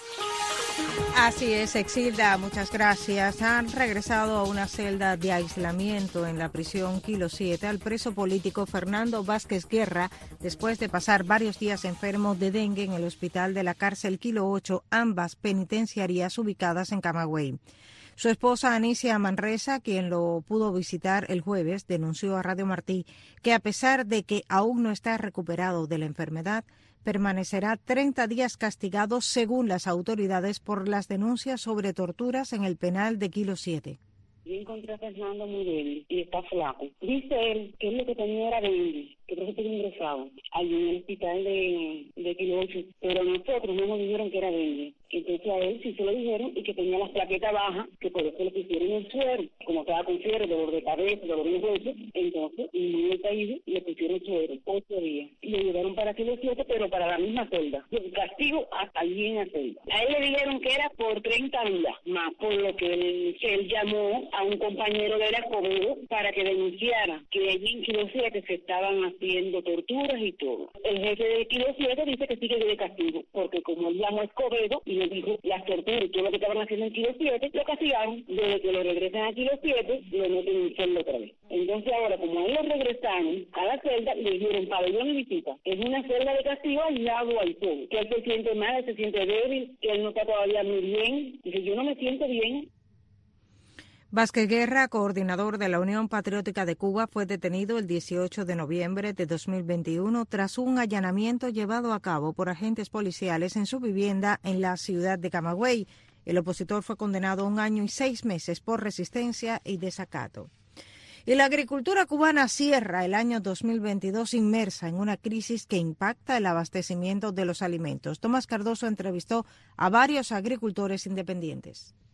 S4: Así es, Exilda, muchas gracias. Han regresado a una celda de aislamiento en la prisión Kilo 7 al preso político Fernando Vázquez Guerra, después de pasar varios días enfermo de dengue en el hospital de la cárcel Kilo 8, ambas penitenciarías ubicadas en Camagüey. Su esposa Anicia Manresa, quien lo pudo visitar el jueves, denunció a Radio Martí que a pesar de que aún no está recuperado de la enfermedad, permanecerá 30 días castigado según las autoridades por las denuncias sobre torturas en el penal de Kilo 7.
S19: Yo encontré a Fernando muy débil y está flaco. Dice él que él lo que tenía era dengue, que por eso estuvo ingresado allí en el hospital de Kilo 8, pero nosotros no nos dijeron que era dengue. Entonces a él sí se lo dijeron y que tenía las plaquetas bajas, que por eso le pusieron el suero. Como estaba con fiebre, dolor de cabeza, dolor de hueso, entonces muy caído le pusieron suero, 8 días. Y lo llevaron para Kilo 7, pero para la misma celda. El castigo hasta allí en la celda. A él le dijeron que era por 30 días, más por lo que él llamó a un compañero de la Escobedo para que denunciara que allí en Kilo 7 se estaban haciendo torturas y todo. El jefe de Kilo 7 dice que sigue de castigo, porque como él llamó a Escobedo y le dijo las torturas y todo lo que estaban haciendo en Kilo 7, lo castigaron. Desde que lo regresan a Kilo 7, lo meten en celda otra vez. Entonces ahora, como a él lo regresaron a la celda, le dijeron pabellón y visita. Es una celda de castigo aislado al todo. Que él se siente mal, se siente débil, que él no está todavía muy bien. Dice, yo no me siento bien.
S4: Vázquez Guerra, coordinador de la Unión Patriótica de Cuba, fue detenido el 18 de noviembre de 2021 tras un allanamiento llevado a cabo por agentes policiales en su vivienda en la ciudad de Camagüey. El opositor fue condenado a 1 año y 6 meses por resistencia y desacato. Y la agricultura cubana cierra el año 2022 inmersa en una crisis que impacta el abastecimiento de los alimentos. Tomás Cardoso entrevistó a varios agricultores independientes.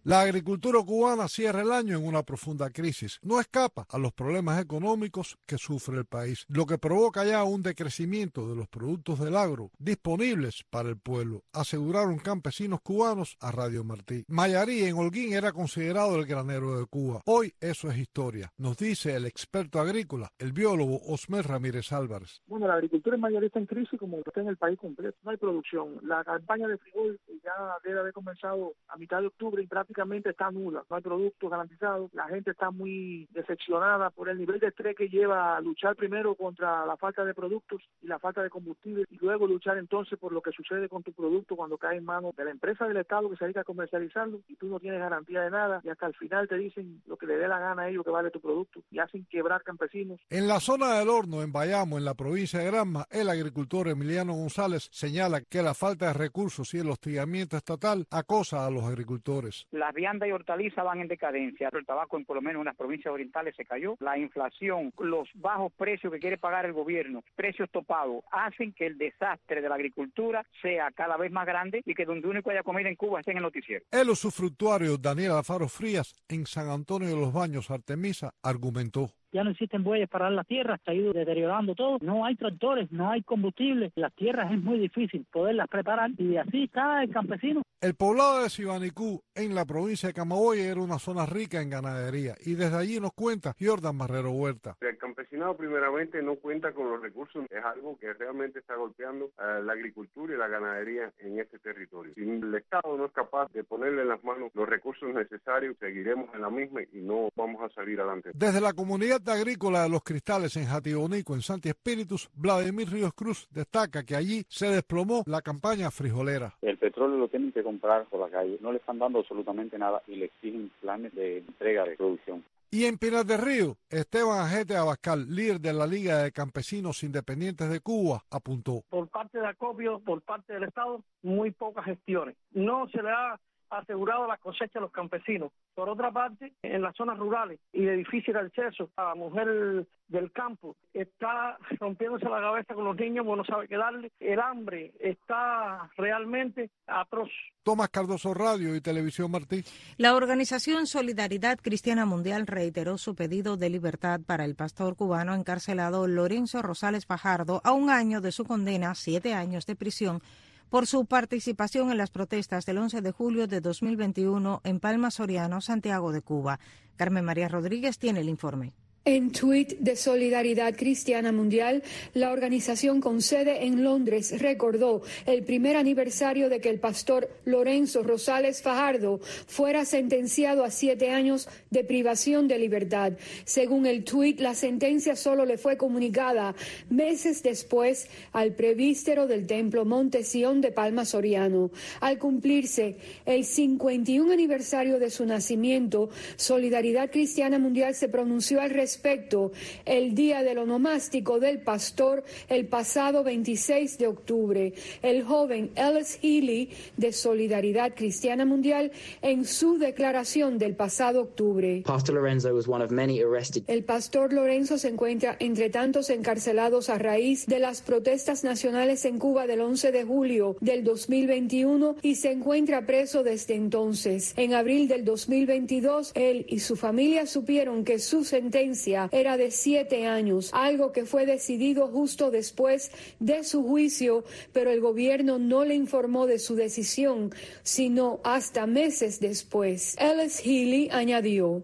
S20: La agricultura cubana cierra el año en una profunda crisis. No escapa a los problemas económicos que sufre el país, lo que provoca ya un decrecimiento de los productos del agro disponibles para el pueblo, aseguraron campesinos cubanos a Radio Martí. Mayarí en Holguín era considerado el granero de Cuba. Hoy eso es historia, nos dice el experto agrícola, el biólogo Osmer Ramírez Álvarez.
S21: Bueno, la agricultura en Mayarí está en crisis como está en el país completo. No hay producción. La campaña de frijol ya debe haber comenzado a mitad de octubre y prácticamente está nula. No hay productos garantizados. La gente está muy decepcionada por el nivel de estrés que lleva a luchar primero contra la falta de productos y la falta de combustible y luego luchar entonces por lo que sucede con tu producto cuando cae en manos de la empresa del Estado que se dedica a comercializarlo y tú no tienes garantía de nada y hasta el final te dicen lo que le dé la gana a ellos que vale tu producto y hacen quebrar campesinos.
S20: En la zona del Horno, en Bayamo, en la provincia de Granma, el agricultor Emiliano González señala que la falta de recursos y el hostigamiento estatal acosa a los agricultores.
S22: Las viandas y hortalizas van en decadencia. El tabaco, por lo menos en las provincias orientales, se cayó. La inflación, los bajos precios que quiere pagar el gobierno, precios topados, hacen que el desastre de la agricultura sea cada vez más grande y que donde único haya comida en Cuba esté en el noticiero.
S20: El usufructuario Daniel Alfaro Frías, en San Antonio de los Baños, Artemisa, argumentó.
S23: Ya no existen bueyes para dar las tierras, se ha ido deteriorando todo, no hay tractores, no hay combustible, las tierras es muy difícil poderlas preparar y así está el campesino.
S20: El poblado de Sibanicú, en la provincia de Camagüey, era una zona rica en ganadería y desde allí nos cuenta Jordan Marrero Huerta.
S24: El campesinado primeramente no cuenta con los recursos, es algo que realmente está golpeando a la agricultura y la ganadería en este territorio. Si el Estado no es capaz de ponerle en las manos los recursos necesarios, seguiremos en la misma y no vamos a salir adelante.
S20: Desde la comunidad agrícola de Los Cristales en Jatibonico, en Santi Espíritus, Vladimir Ríos Cruz destaca que allí se desplomó la campaña frijolera.
S25: El petróleo lo tienen que comprar por la calle, no le están dando absolutamente nada y le exigen planes de entrega de producción.
S20: Y en Pinar del Río, Esteban Ajete Abascal, líder de la Liga de Campesinos Independientes de Cuba, apuntó.
S23: Por parte de Acopio, por parte del Estado, muy pocas gestiones. No se le ha asegurado la cosecha a los campesinos. Por otra parte, en las zonas rurales y de difícil acceso, a la mujer del campo está rompiéndose la cabeza con los niños, porque no sabe qué darle. El hambre está realmente atroz.
S20: Tomás Cardoso, Radio y Televisión Martí.
S4: La organización Solidaridad Cristiana Mundial reiteró su pedido de libertad para el pastor cubano encarcelado Lorenzo Rosales Fajardo a un año de su condena, 7 años de prisión, por su participación en las protestas del 11 de julio de 2021 en Palma Soriano, Santiago de Cuba. Carmen María Rodríguez tiene el informe.
S26: En tuit de Solidaridad Cristiana Mundial, la organización con sede en Londres recordó el primer aniversario de que el pastor Lorenzo Rosales Fajardo fuera sentenciado a 7 años de privación de libertad. Según el tuit, la sentencia solo le fue comunicada meses después al presbítero del Templo Monte Sión de Palma Soriano. Al cumplirse el 51 aniversario de su nacimiento, Solidaridad Cristiana Mundial se pronunció al respecto el día del onomástico del pastor el pasado 26 de octubre. El joven Ellis Healy de Solidaridad Cristiana Mundial en su declaración del pasado octubre. El pastor Lorenzo se encuentra entre tantos encarcelados a raíz de las protestas nacionales en Cuba del 11 de julio del 2021 y se encuentra preso desde entonces. En abril del 2022, él y su familia supieron que su sentencia era de 7 años, algo que fue decidido justo después de su juicio, pero el gobierno no le informó de su decisión, sino hasta meses después. Ellis Healy añadió: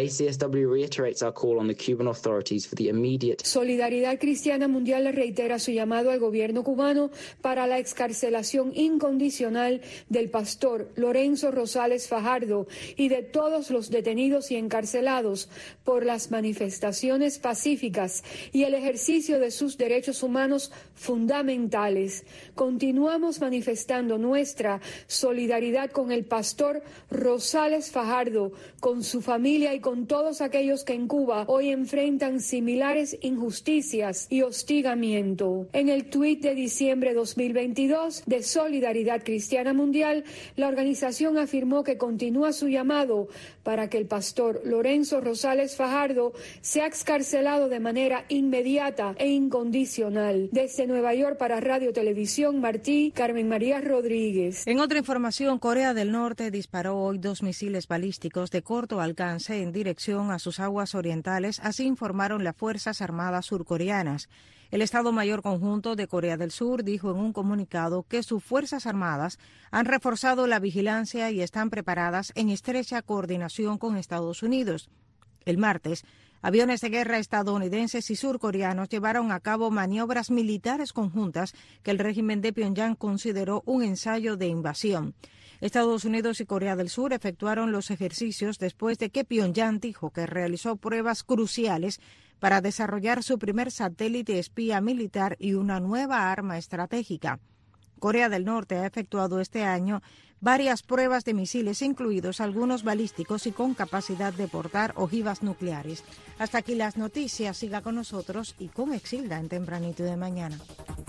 S26: Solidaridad Cristiana Mundial le reitera su llamado al gobierno cubano para la excarcelación incondicional del pastor Lorenzo Rosales Fajardo y de todos los detenidos y encarcelados por las manifestaciones pacíficas y el ejercicio de sus derechos humanos fundamentales. Continuamos manifestando nuestra solidaridad con el pastor Rosales Fajardo, con su familia y con todos aquellos que en Cuba hoy enfrentan similares injusticias y hostigamiento. En el tuit de diciembre 2022 de Solidaridad Cristiana Mundial, la organización afirmó que continúa su llamado para que el pastor Lorenzo Rosales Fajardo sea excarcelado de manera inmediata e incondicional. Desde Nueva York para Radio Televisión Martí, Carmen María Rodríguez.
S4: En otra información, Corea del Norte disparó hoy 2 misiles balísticos de corto alcance en dirección a sus aguas orientales, así informaron las Fuerzas Armadas surcoreanas. El Estado Mayor Conjunto de Corea del Sur dijo en un comunicado que sus Fuerzas Armadas han reforzado la vigilancia y están preparadas en estrecha coordinación con Estados Unidos. El martes, aviones de guerra estadounidenses y surcoreanos llevaron a cabo maniobras militares conjuntas que el régimen de Pyongyang consideró un ensayo de invasión. Estados Unidos y Corea del Sur efectuaron los ejercicios después de que Pyongyang dijo que realizó pruebas cruciales para desarrollar su primer satélite espía militar y una nueva arma estratégica. Corea del Norte ha efectuado este año varias pruebas de misiles, incluidos algunos balísticos y con capacidad de portar ojivas nucleares. Hasta aquí las noticias. Siga con nosotros y con Exilda en Tempranito de Mañana.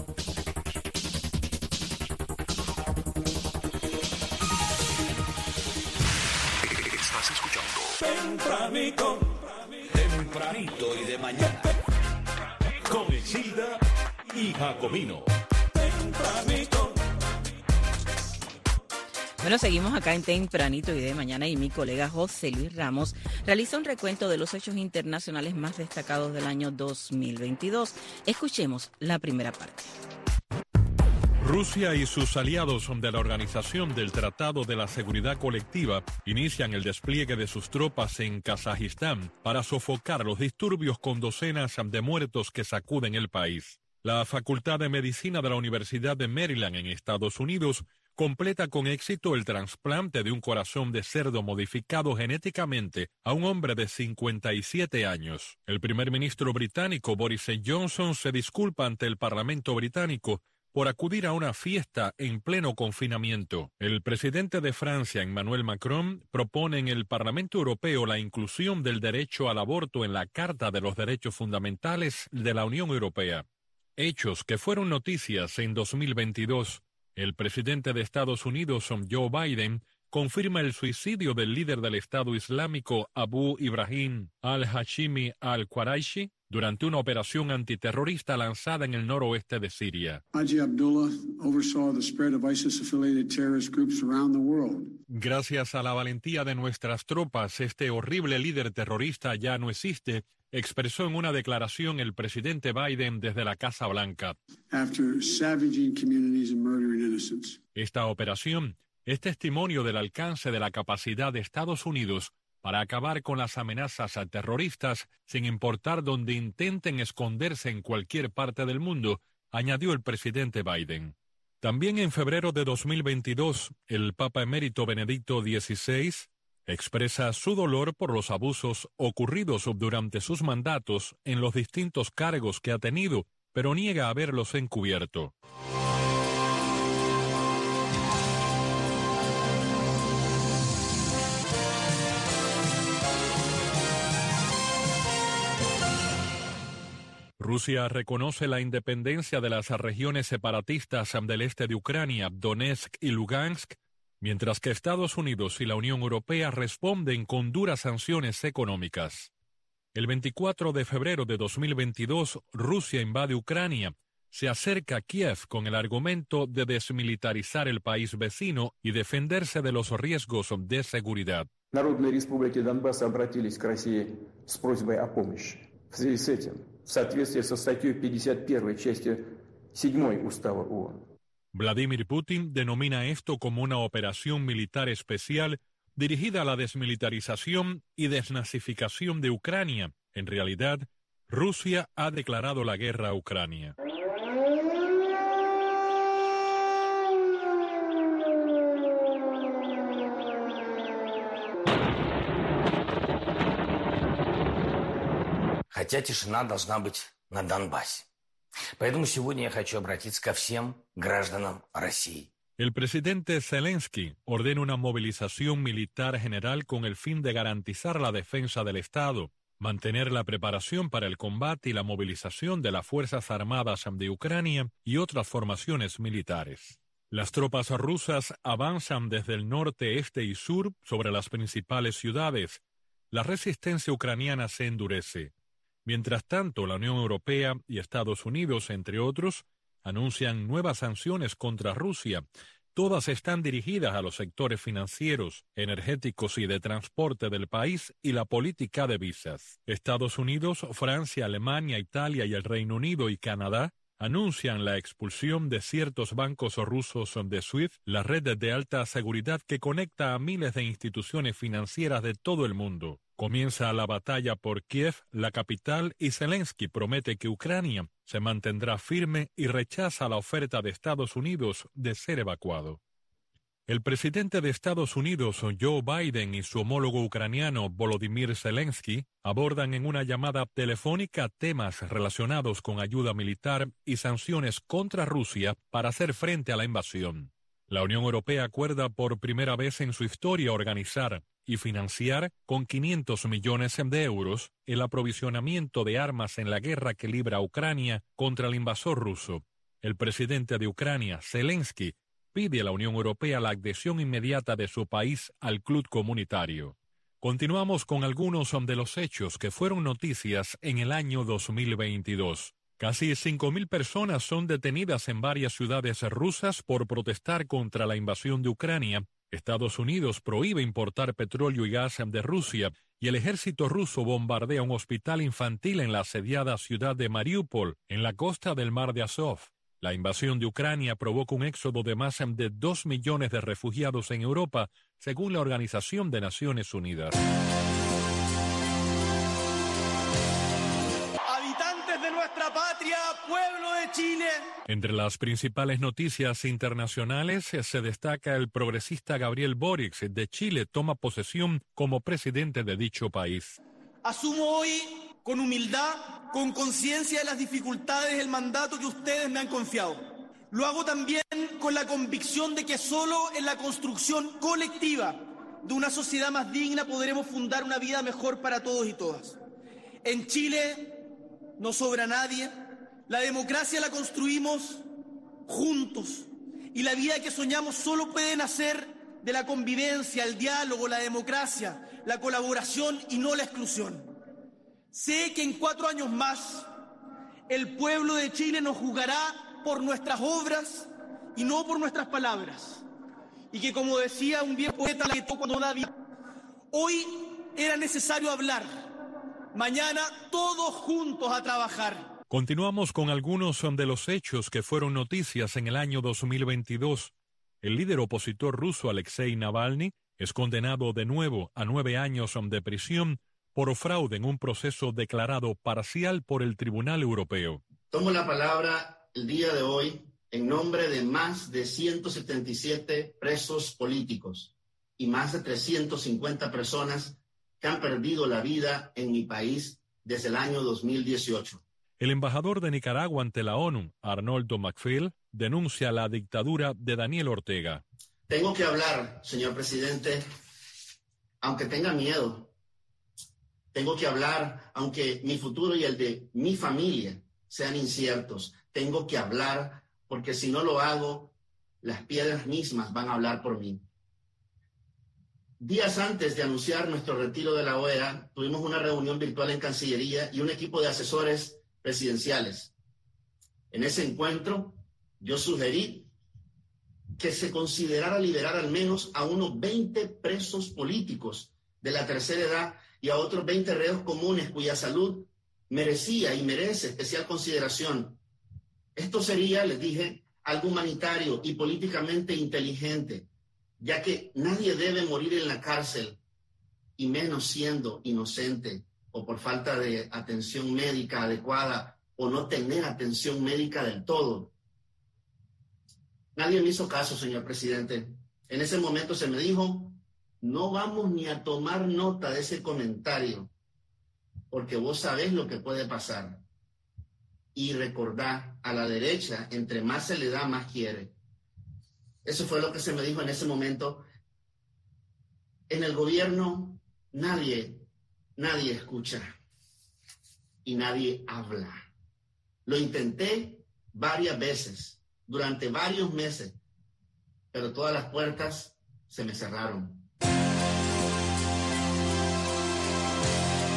S1: Estás escuchando
S2: Tempranito y de mañana. Con Exilda y Jacomino. Tempranito.
S3: Bueno, seguimos acá en Tempranito y de mañana y mi colega José Luis Ramos realiza un recuento de los hechos internacionales más destacados del año 2022. Escuchemos la primera parte.
S5: Rusia y sus aliados de la Organización del Tratado de la Seguridad Colectiva inician el despliegue de sus tropas en Kazajistán para sofocar los disturbios con docenas de muertos que sacuden el país. La Facultad de Medicina de la Universidad de Maryland en Estados Unidos completa con éxito el trasplante de un corazón de cerdo modificado genéticamente a un hombre de 57 años. El primer ministro británico Boris Johnson se disculpa ante el Parlamento británico por acudir a una fiesta en pleno confinamiento. El presidente de Francia, Emmanuel Macron, propone en el Parlamento Europeo la inclusión del derecho al aborto en la Carta de los Derechos Fundamentales de la Unión Europea. Hechos que fueron noticias en 2022. El presidente de Estados Unidos, Joe Biden, confirma el suicidio del líder del Estado Islámico Abu Ibrahim al-Hashimi al-Quraishi durante una operación antiterrorista lanzada en el noroeste de Siria.
S6: Haji Abdullah oversaw the spread of ISIS-affiliated terrorist groups around the world.
S5: Gracias a la valentía de nuestras tropas, este horrible líder terrorista ya no existe, expresó en una declaración el presidente Biden desde la Casa Blanca.
S6: After savaging communities and murdering innocents.
S5: Esta operación es testimonio del alcance de la capacidad de Estados Unidos para acabar con las amenazas terroristas sin importar dónde intenten esconderse en cualquier parte del mundo, añadió el presidente Biden. También en febrero de 2022, el Papa Emérito Benedicto XVI expresa su dolor por los abusos ocurridos durante sus mandatos en los distintos cargos que ha tenido, pero niega haberlos encubierto. Rusia reconoce la independencia de las regiones separatistas del este de Ucrania, Donetsk y Lugansk, mientras que Estados Unidos y la Unión Europea responden con duras sanciones económicas. El 24 de febrero de 2022, Rusia invade Ucrania, se acerca a Kiev con el argumento de desmilitarizar el país vecino y defenderse de los riesgos de seguridad.
S7: Народные республики Донбасса обратились к России с просьбой о помощи. В связи с этим, в соответствии со статьей 51 части 7 Устава ООН.
S5: Vladimir Putin denomina esto como una operación militar especial dirigida a la desmilitarización y desnazificación de Ucrania. En realidad, Rusia ha declarado la guerra a Ucrania.
S8: Хотя тишина должна быть на Донбассе. Поэтому сегодня я хочу обратиться ко всем гражданам России.
S5: El presidente Zelensky ordena una movilización militar general con el fin de garantizar la defensa del Estado, mantener la preparación para el combate y la movilización de las Fuerzas Armadas de Ucrania y otras formaciones militares. Las tropas rusas avanzan desde el norte, este y sur sobre las principales ciudades. La resistencia ucraniana se endurece. Mientras tanto, la Unión Europea y Estados Unidos, entre otros, anuncian nuevas sanciones contra Rusia. Todas están dirigidas a los sectores financieros, energéticos y de transporte del país y la política de visas. Estados Unidos, Francia, Alemania, Italia y el Reino Unido y Canadá anuncian la expulsión de ciertos bancos rusos de SWIFT, la red de alta seguridad que conecta a miles de instituciones financieras de todo el mundo. Comienza la batalla por Kiev, la capital, y Zelensky promete que Ucrania se mantendrá firme y rechaza la oferta de Estados Unidos de ser evacuado. El presidente de Estados Unidos, Joe Biden, y su homólogo ucraniano, Volodymyr Zelensky, abordan en una llamada telefónica temas relacionados con ayuda militar y sanciones contra Rusia para hacer frente a la invasión. La Unión Europea acuerda por primera vez en su historia organizar y financiar con 500 millones de euros el aprovisionamiento de armas en la guerra que libra Ucrania contra el invasor ruso. El presidente de Ucrania, Zelensky, pide a la Unión Europea la adhesión inmediata de su país al club comunitario. Continuamos con algunos de los hechos que fueron noticias en el año 2022. Casi 5.000 personas son detenidas en varias ciudades rusas por protestar contra la invasión de Ucrania. Estados Unidos prohíbe importar petróleo y gas de Rusia y el ejército ruso bombardea un hospital infantil en la asediada ciudad de Mariupol, en la costa del mar de Azov. La invasión de Ucrania provoca un éxodo de más de 2 millones de refugiados en Europa, según la Organización de Naciones Unidas.
S9: Habitantes de nuestra patria, pueblo de Chile.
S5: Entre las principales noticias internacionales se destaca el progresista Gabriel Boric de Chile toma posesión como presidente de dicho país.
S9: Asumo hoy con humildad, con conciencia de las dificultades del mandato que ustedes me han confiado. Lo hago también con la convicción de que solo en la construcción colectiva de una sociedad más digna podremos fundar una vida mejor para todos y todas. En Chile no sobra nadie, la democracia la construimos juntos y la vida que soñamos solo puede nacer de la convivencia, el diálogo, la democracia, la colaboración y no la exclusión. Sé que en 4 años más el pueblo de Chile nos juzgará por nuestras obras y no por nuestras palabras. Y que, como decía un viejo poeta, cuando da vida, hoy era necesario hablar, mañana todos juntos a trabajar.
S5: Continuamos con algunos de los hechos que fueron noticias en el año 2022. El líder opositor ruso Alexei Navalny es condenado de nuevo a 9 años de prisión por fraude en un proceso declarado parcial por el Tribunal Europeo.
S10: Tomo la palabra el día de hoy en nombre de más de 177 presos políticos y más de 350 personas que han perdido la vida en mi país desde el año 2018.
S5: El embajador de Nicaragua ante la ONU, Arnoldo McPhail, denuncia la dictadura de Daniel Ortega.
S10: Tengo que hablar, señor presidente, aunque tenga miedo. Tengo que hablar, aunque mi futuro y el de mi familia sean inciertos. Tengo que hablar, porque si no lo hago, las piedras mismas van a hablar por mí. Días antes de anunciar nuestro retiro de la OEA, tuvimos una reunión virtual en Cancillería y un equipo de asesores presidenciales. En ese encuentro, yo sugerí que se considerara liberar al menos a unos 20 presos políticos de la tercera edad y a otros 20 reos comunes cuya salud merecía y merece especial consideración. Esto sería, les dije, algo humanitario y políticamente inteligente, ya que nadie debe morir en la cárcel, y menos siendo inocente o por falta de atención médica adecuada o no tener atención médica del todo. Nadie me hizo caso, señor presidente. En ese momento se me dijo: no vamos ni a tomar nota de ese comentario, porque vos sabés lo que puede pasar. Y recordá, a la derecha, entre más se le da, más quiere. Eso fue lo que se me dijo en ese momento. En el gobierno nadie escucha y nadie habla. Lo intenté varias veces, durante varios meses, pero todas las puertas se me cerraron.
S5: En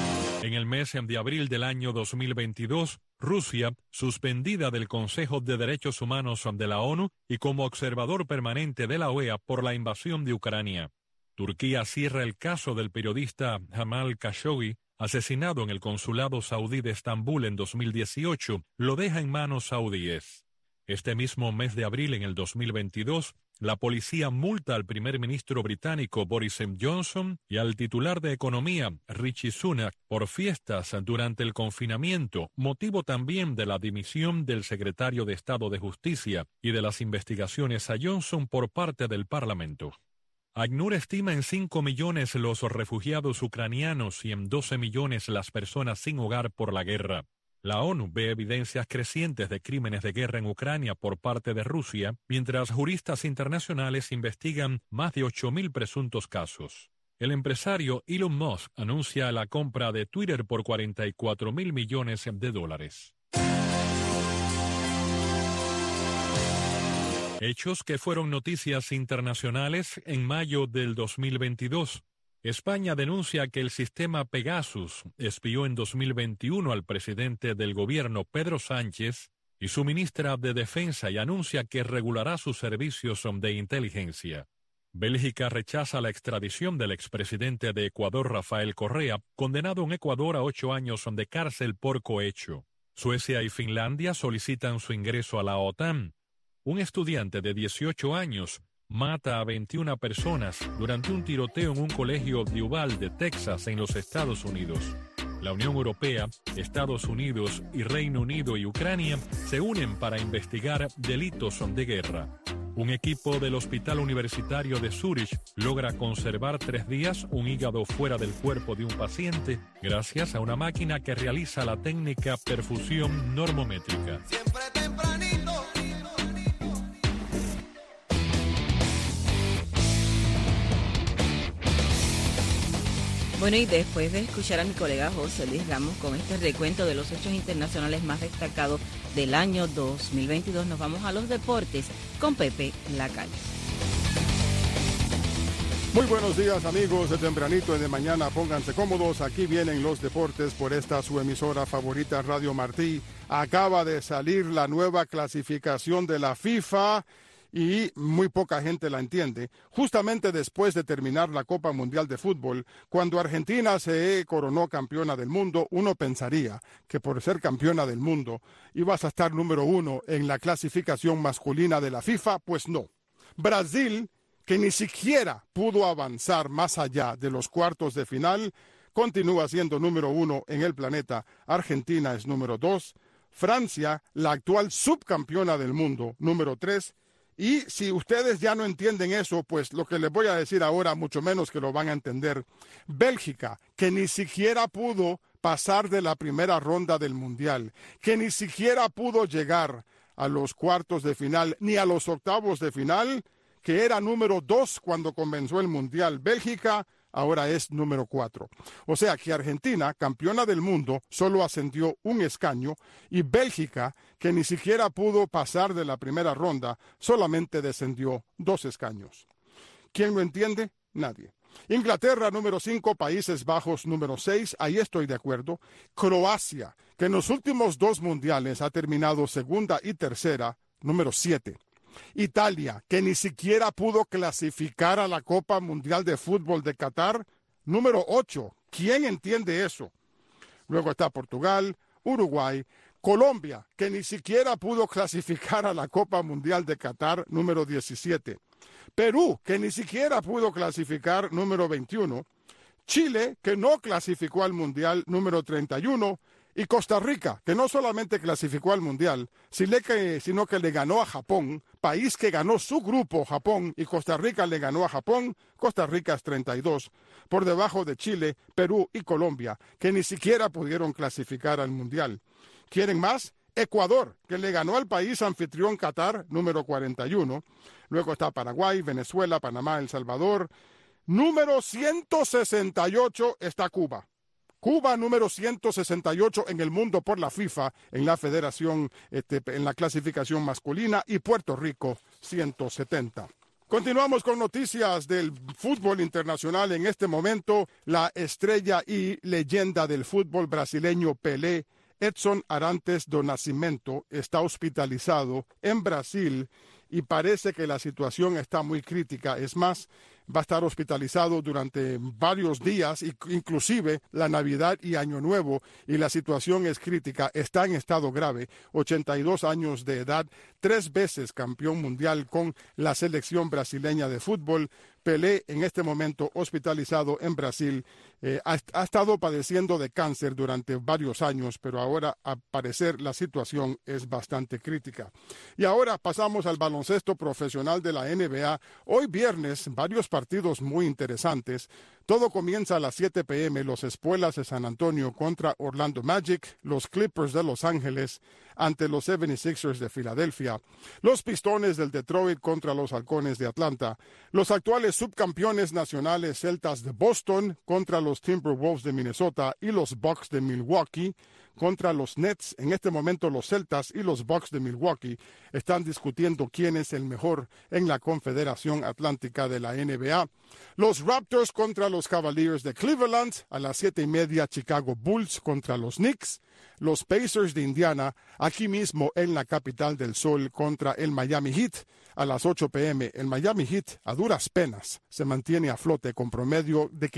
S5: En el mes de abril del año 2022, Rusia, suspendida del Consejo de Derechos Humanos de la ONU y como observador permanente de la OEA por la invasión de Ucrania. Turquía cierra el caso del periodista Jamal Khashoggi, asesinado en el consulado saudí de Estambul en 2018, lo deja en manos saudíes. Este mismo mes de abril en el 2022, la policía multa al primer ministro británico Boris Johnson y al titular de Economía, Rishi Sunak, por fiestas durante el confinamiento, motivo también de la dimisión del secretario de Estado de Justicia y de las investigaciones a Johnson por parte del Parlamento. ACNUR estima en 5 millones los refugiados ucranianos y en 12 millones las personas sin hogar por la guerra. La ONU ve evidencias crecientes de crímenes de guerra en Ucrania por parte de Rusia, mientras juristas internacionales investigan más de 8.000 presuntos casos. El empresario Elon Musk anuncia la compra de Twitter por $44.000 millones. Hechos que fueron noticias internacionales en mayo del 2022. España denuncia que el sistema Pegasus espió en 2021 al presidente del gobierno Pedro Sánchez y su ministra de Defensa y anuncia que regulará sus servicios de inteligencia. Bélgica rechaza la extradición del expresidente de Ecuador Rafael Correa, condenado en Ecuador a 8 años de cárcel por cohecho. Suecia y Finlandia solicitan su ingreso a la OTAN. Un estudiante de 18 años mata a 21 personas durante un tiroteo en un colegio de Uvalde, Texas, en los Estados Unidos. La Unión Europea, Estados Unidos y Reino Unido y Ucrania se unen para investigar delitos de guerra. Un equipo del Hospital Universitario de Zúrich logra conservar 3 días un hígado fuera del cuerpo de un paciente gracias a una máquina que realiza la técnica perfusión normométrica.
S3: Bueno, y después de escuchar a mi colega José Luis Ramos con este recuento de los hechos internacionales más destacados del año 2022, nos vamos a los deportes con Pepe Lacalle.
S11: Muy buenos días, amigos de tempranito y de mañana. Pónganse cómodos. Aquí vienen los deportes por esta su emisora favorita, Radio Martí. Acaba de salir la nueva clasificación de la FIFA y muy poca gente la entiende. Justamente después de terminar la Copa Mundial de Fútbol, cuando Argentina se coronó campeona del mundo, uno pensaría que por ser campeona del mundo ibas a estar número 1 en la clasificación masculina de la FIFA. Pues no. Brasil, que ni siquiera pudo avanzar más allá de los cuartos de final, continúa siendo número 1 en el planeta. Argentina es número 2. Francia, la actual subcampeona del mundo, número 3. Y si ustedes ya no entienden eso, pues lo que les voy a decir ahora, mucho menos que lo van a entender. Bélgica, que ni siquiera pudo pasar de la primera ronda del Mundial, que ni siquiera pudo llegar a los cuartos de final, ni a los octavos de final, que era número 2 cuando comenzó el Mundial. Bélgica ahora es número 4. O sea que Argentina, campeona del mundo, solo ascendió un escaño, y Bélgica, que ni siquiera pudo pasar de la primera ronda, solamente descendió 2 escaños. ¿Quién lo entiende? Nadie. Inglaterra, número 5, Países Bajos, número 6, ahí estoy de acuerdo. Croacia, que en los últimos 2 mundiales ha terminado segunda y tercera, número 7. Italia, que ni siquiera pudo clasificar a la Copa Mundial de Fútbol de Qatar, número 8. ¿Quién entiende eso? Luego está Portugal, Uruguay, Colombia, que ni siquiera pudo clasificar a la Copa Mundial de Qatar, número 17. Perú, que ni siquiera pudo clasificar, número 21. Chile, que no clasificó al Mundial, número 31. Y Costa Rica, que no solamente clasificó al Mundial, sino que le ganó a Japón, país que ganó su grupo, Japón, y Costa Rica le ganó a Japón. Costa Rica es 32, por debajo de Chile, Perú y Colombia, que ni siquiera pudieron clasificar al Mundial. ¿Quieren más? Ecuador, que le ganó al país anfitrión Qatar, número 41. Luego está Paraguay, Venezuela, Panamá, El Salvador. Número 168 está Cuba. Cuba, número 168 en el mundo por la FIFA, en la federación, en la clasificación masculina, y Puerto Rico, 170. Continuamos con noticias del fútbol internacional. En este momento, la estrella y leyenda del fútbol brasileño Pelé, Edson Arantes do Nascimento, está hospitalizado en Brasil y parece que la situación está muy crítica. Es más, va a estar hospitalizado durante varios días, inclusive la Navidad y Año Nuevo, y la situación es crítica. Está en estado grave, 82 años de edad, 3 veces campeón mundial con la selección brasileña de fútbol. Pelé, en este momento hospitalizado en Brasil, ha estado padeciendo de cáncer durante varios años, pero ahora, al parecer, la situación es bastante crítica. Y ahora pasamos al baloncesto profesional de la NBA. Hoy viernes, varios partidos muy interesantes. Todo comienza a las 7 p.m. Los Espuelas de San Antonio contra Orlando Magic, los Clippers de Los Ángeles ante los 76ers de Filadelfia, los Pistones del Detroit contra los Halcones de Atlanta, los actuales subcampeones nacionales Celtas de Boston contra los Timberwolves de Minnesota y los Bucks de Milwaukee contra los Nets. En este momento los Celtas y los Bucks de Milwaukee están discutiendo quién es el mejor en la Confederación Atlántica de la NBA. Los Raptors contra los Cavaliers de Cleveland. A las 7:30 Chicago Bulls contra los Knicks. Los Pacers de Indiana, aquí mismo en la capital del sol, contra el Miami Heat. A las 8 p.m. el Miami Heat, a duras penas, se mantiene a flote con promedio de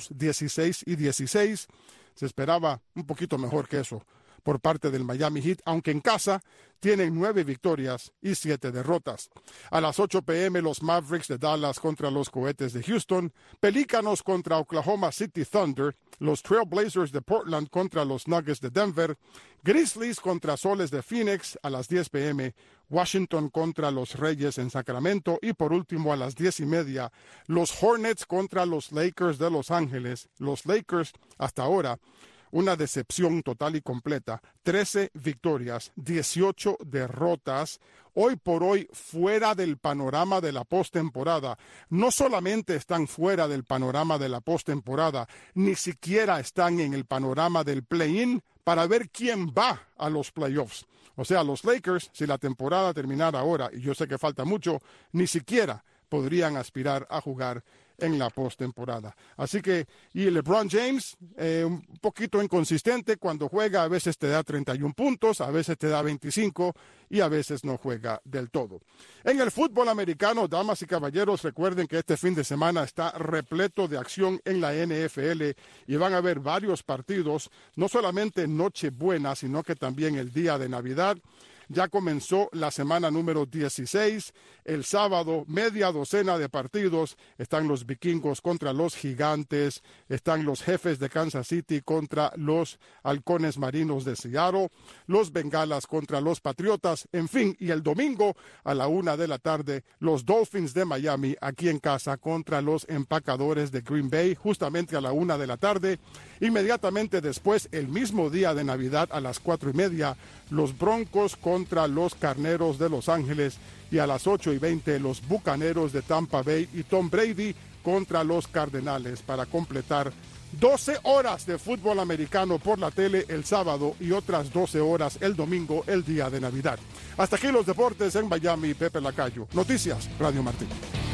S11: 516 y 16. Se esperaba un poquito mejor que eso por parte del Miami Heat, aunque en casa tienen 9 victorias y 7 derrotas. A las 8 p.m. los Mavericks de Dallas contra los Cohetes de Houston, Pelícanos contra Oklahoma City Thunder, los Trail Blazers de Portland contra los Nuggets de Denver, Grizzlies contra Soles de Phoenix a las 10 p.m., Washington contra los Reyes en Sacramento y por último a las 10:30 los Hornets contra los Lakers de Los Ángeles. Los Lakers hasta ahora una decepción total y completa. 13 victorias, 18 derrotas. Hoy por hoy fuera del panorama de la postemporada. No solamente están fuera del panorama de la postemporada, ni siquiera están en el panorama del play-in para ver quién va a los playoffs. O sea, los Lakers, si la temporada terminara ahora, y yo sé que falta mucho, ni siquiera podrían aspirar a jugar en la postemporada. Así que, y LeBron James, un poquito inconsistente cuando juega, a veces te da 31 puntos, a veces te da 25 y a veces no juega del todo. En el fútbol americano, damas y caballeros, recuerden que este fin de semana está repleto de acción en la NFL y van a haber varios partidos, no solamente Nochebuena, sino que también el día de Navidad. Ya comenzó la semana número 16. El sábado, media docena de partidos. Están los Vikingos contra los Gigantes. Están los Jefes de Kansas City contra los Halcones Marinos de Seattle. Los Bengalas contra los Patriotas. En fin, y el domingo a la 1 de la tarde, los Dolphins de Miami aquí en casa contra los Empacadores de Green Bay, justamente a la 1 de la tarde. Inmediatamente después, el mismo día de Navidad a las 4:30, los Broncos contra los Carneros de Los Ángeles y a las 8:20 los Bucaneros de Tampa Bay y Tom Brady contra los Cardenales para completar 12 horas de fútbol americano por la tele el sábado y otras 12 horas el domingo, el día de Navidad. Hasta aquí los deportes en Miami, Pepe Lacayo. Noticias, Radio Martín.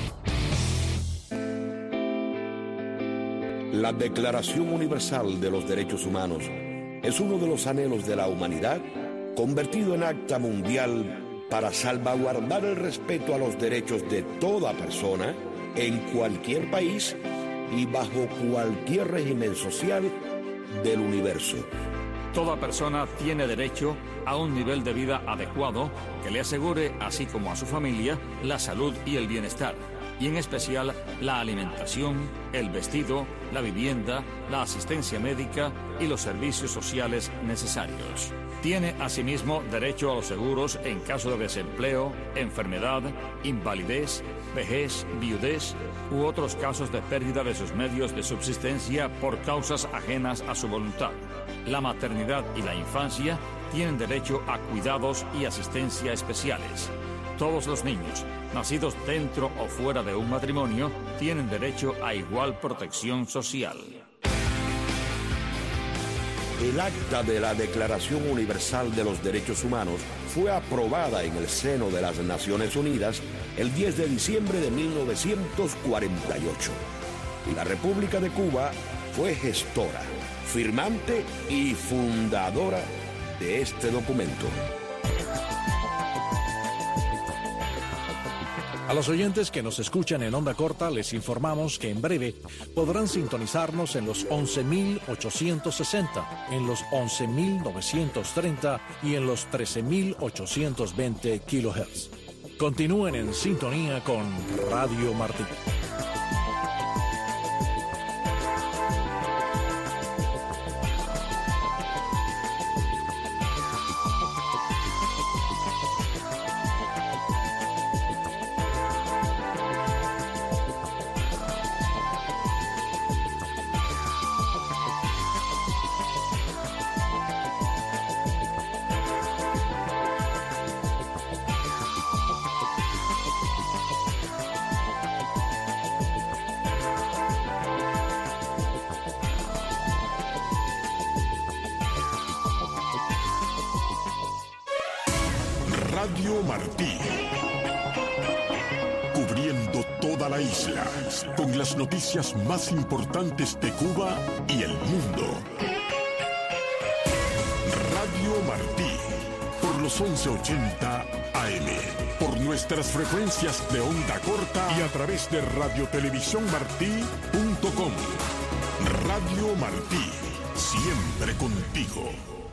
S12: La Declaración Universal de los Derechos Humanos es uno de los anhelos de la humanidad convertido en acta mundial para salvaguardar el respeto a los derechos de toda persona en cualquier país y bajo cualquier régimen social del universo.
S13: Toda persona tiene derecho a un nivel de vida adecuado que le asegure, así como a su familia, la salud y el bienestar, y en especial la alimentación, el vestido, la vivienda, la asistencia médica y los servicios sociales necesarios. Tiene asimismo derecho a los seguros en caso de desempleo, enfermedad, invalidez, vejez, viudez u otros casos de pérdida de sus medios de subsistencia por causas ajenas a su voluntad. La maternidad y la infancia tienen derecho a cuidados y asistencia especiales. Todos los niños, nacidos dentro o fuera de un matrimonio, tienen derecho a igual protección social.
S12: El acta de la Declaración Universal de los Derechos Humanos fue aprobada en el seno de las Naciones Unidas el 10 de diciembre de 1948. Y la República de Cuba fue gestora, firmante y fundadora de este documento.
S14: A los oyentes que nos escuchan en onda corta les informamos que en breve podrán sintonizarnos en los 11.860, en los 11.930 y en los 13.820 kHz. Continúen en sintonía con Radio Martí.
S1: Radio Martí, cubriendo toda la isla, con las noticias más importantes de Cuba y el mundo. Radio Martí, por los 1180 AM, por nuestras frecuencias de onda corta y a través de radiotelevisiónmartí.com. Radio Martí, siempre contigo.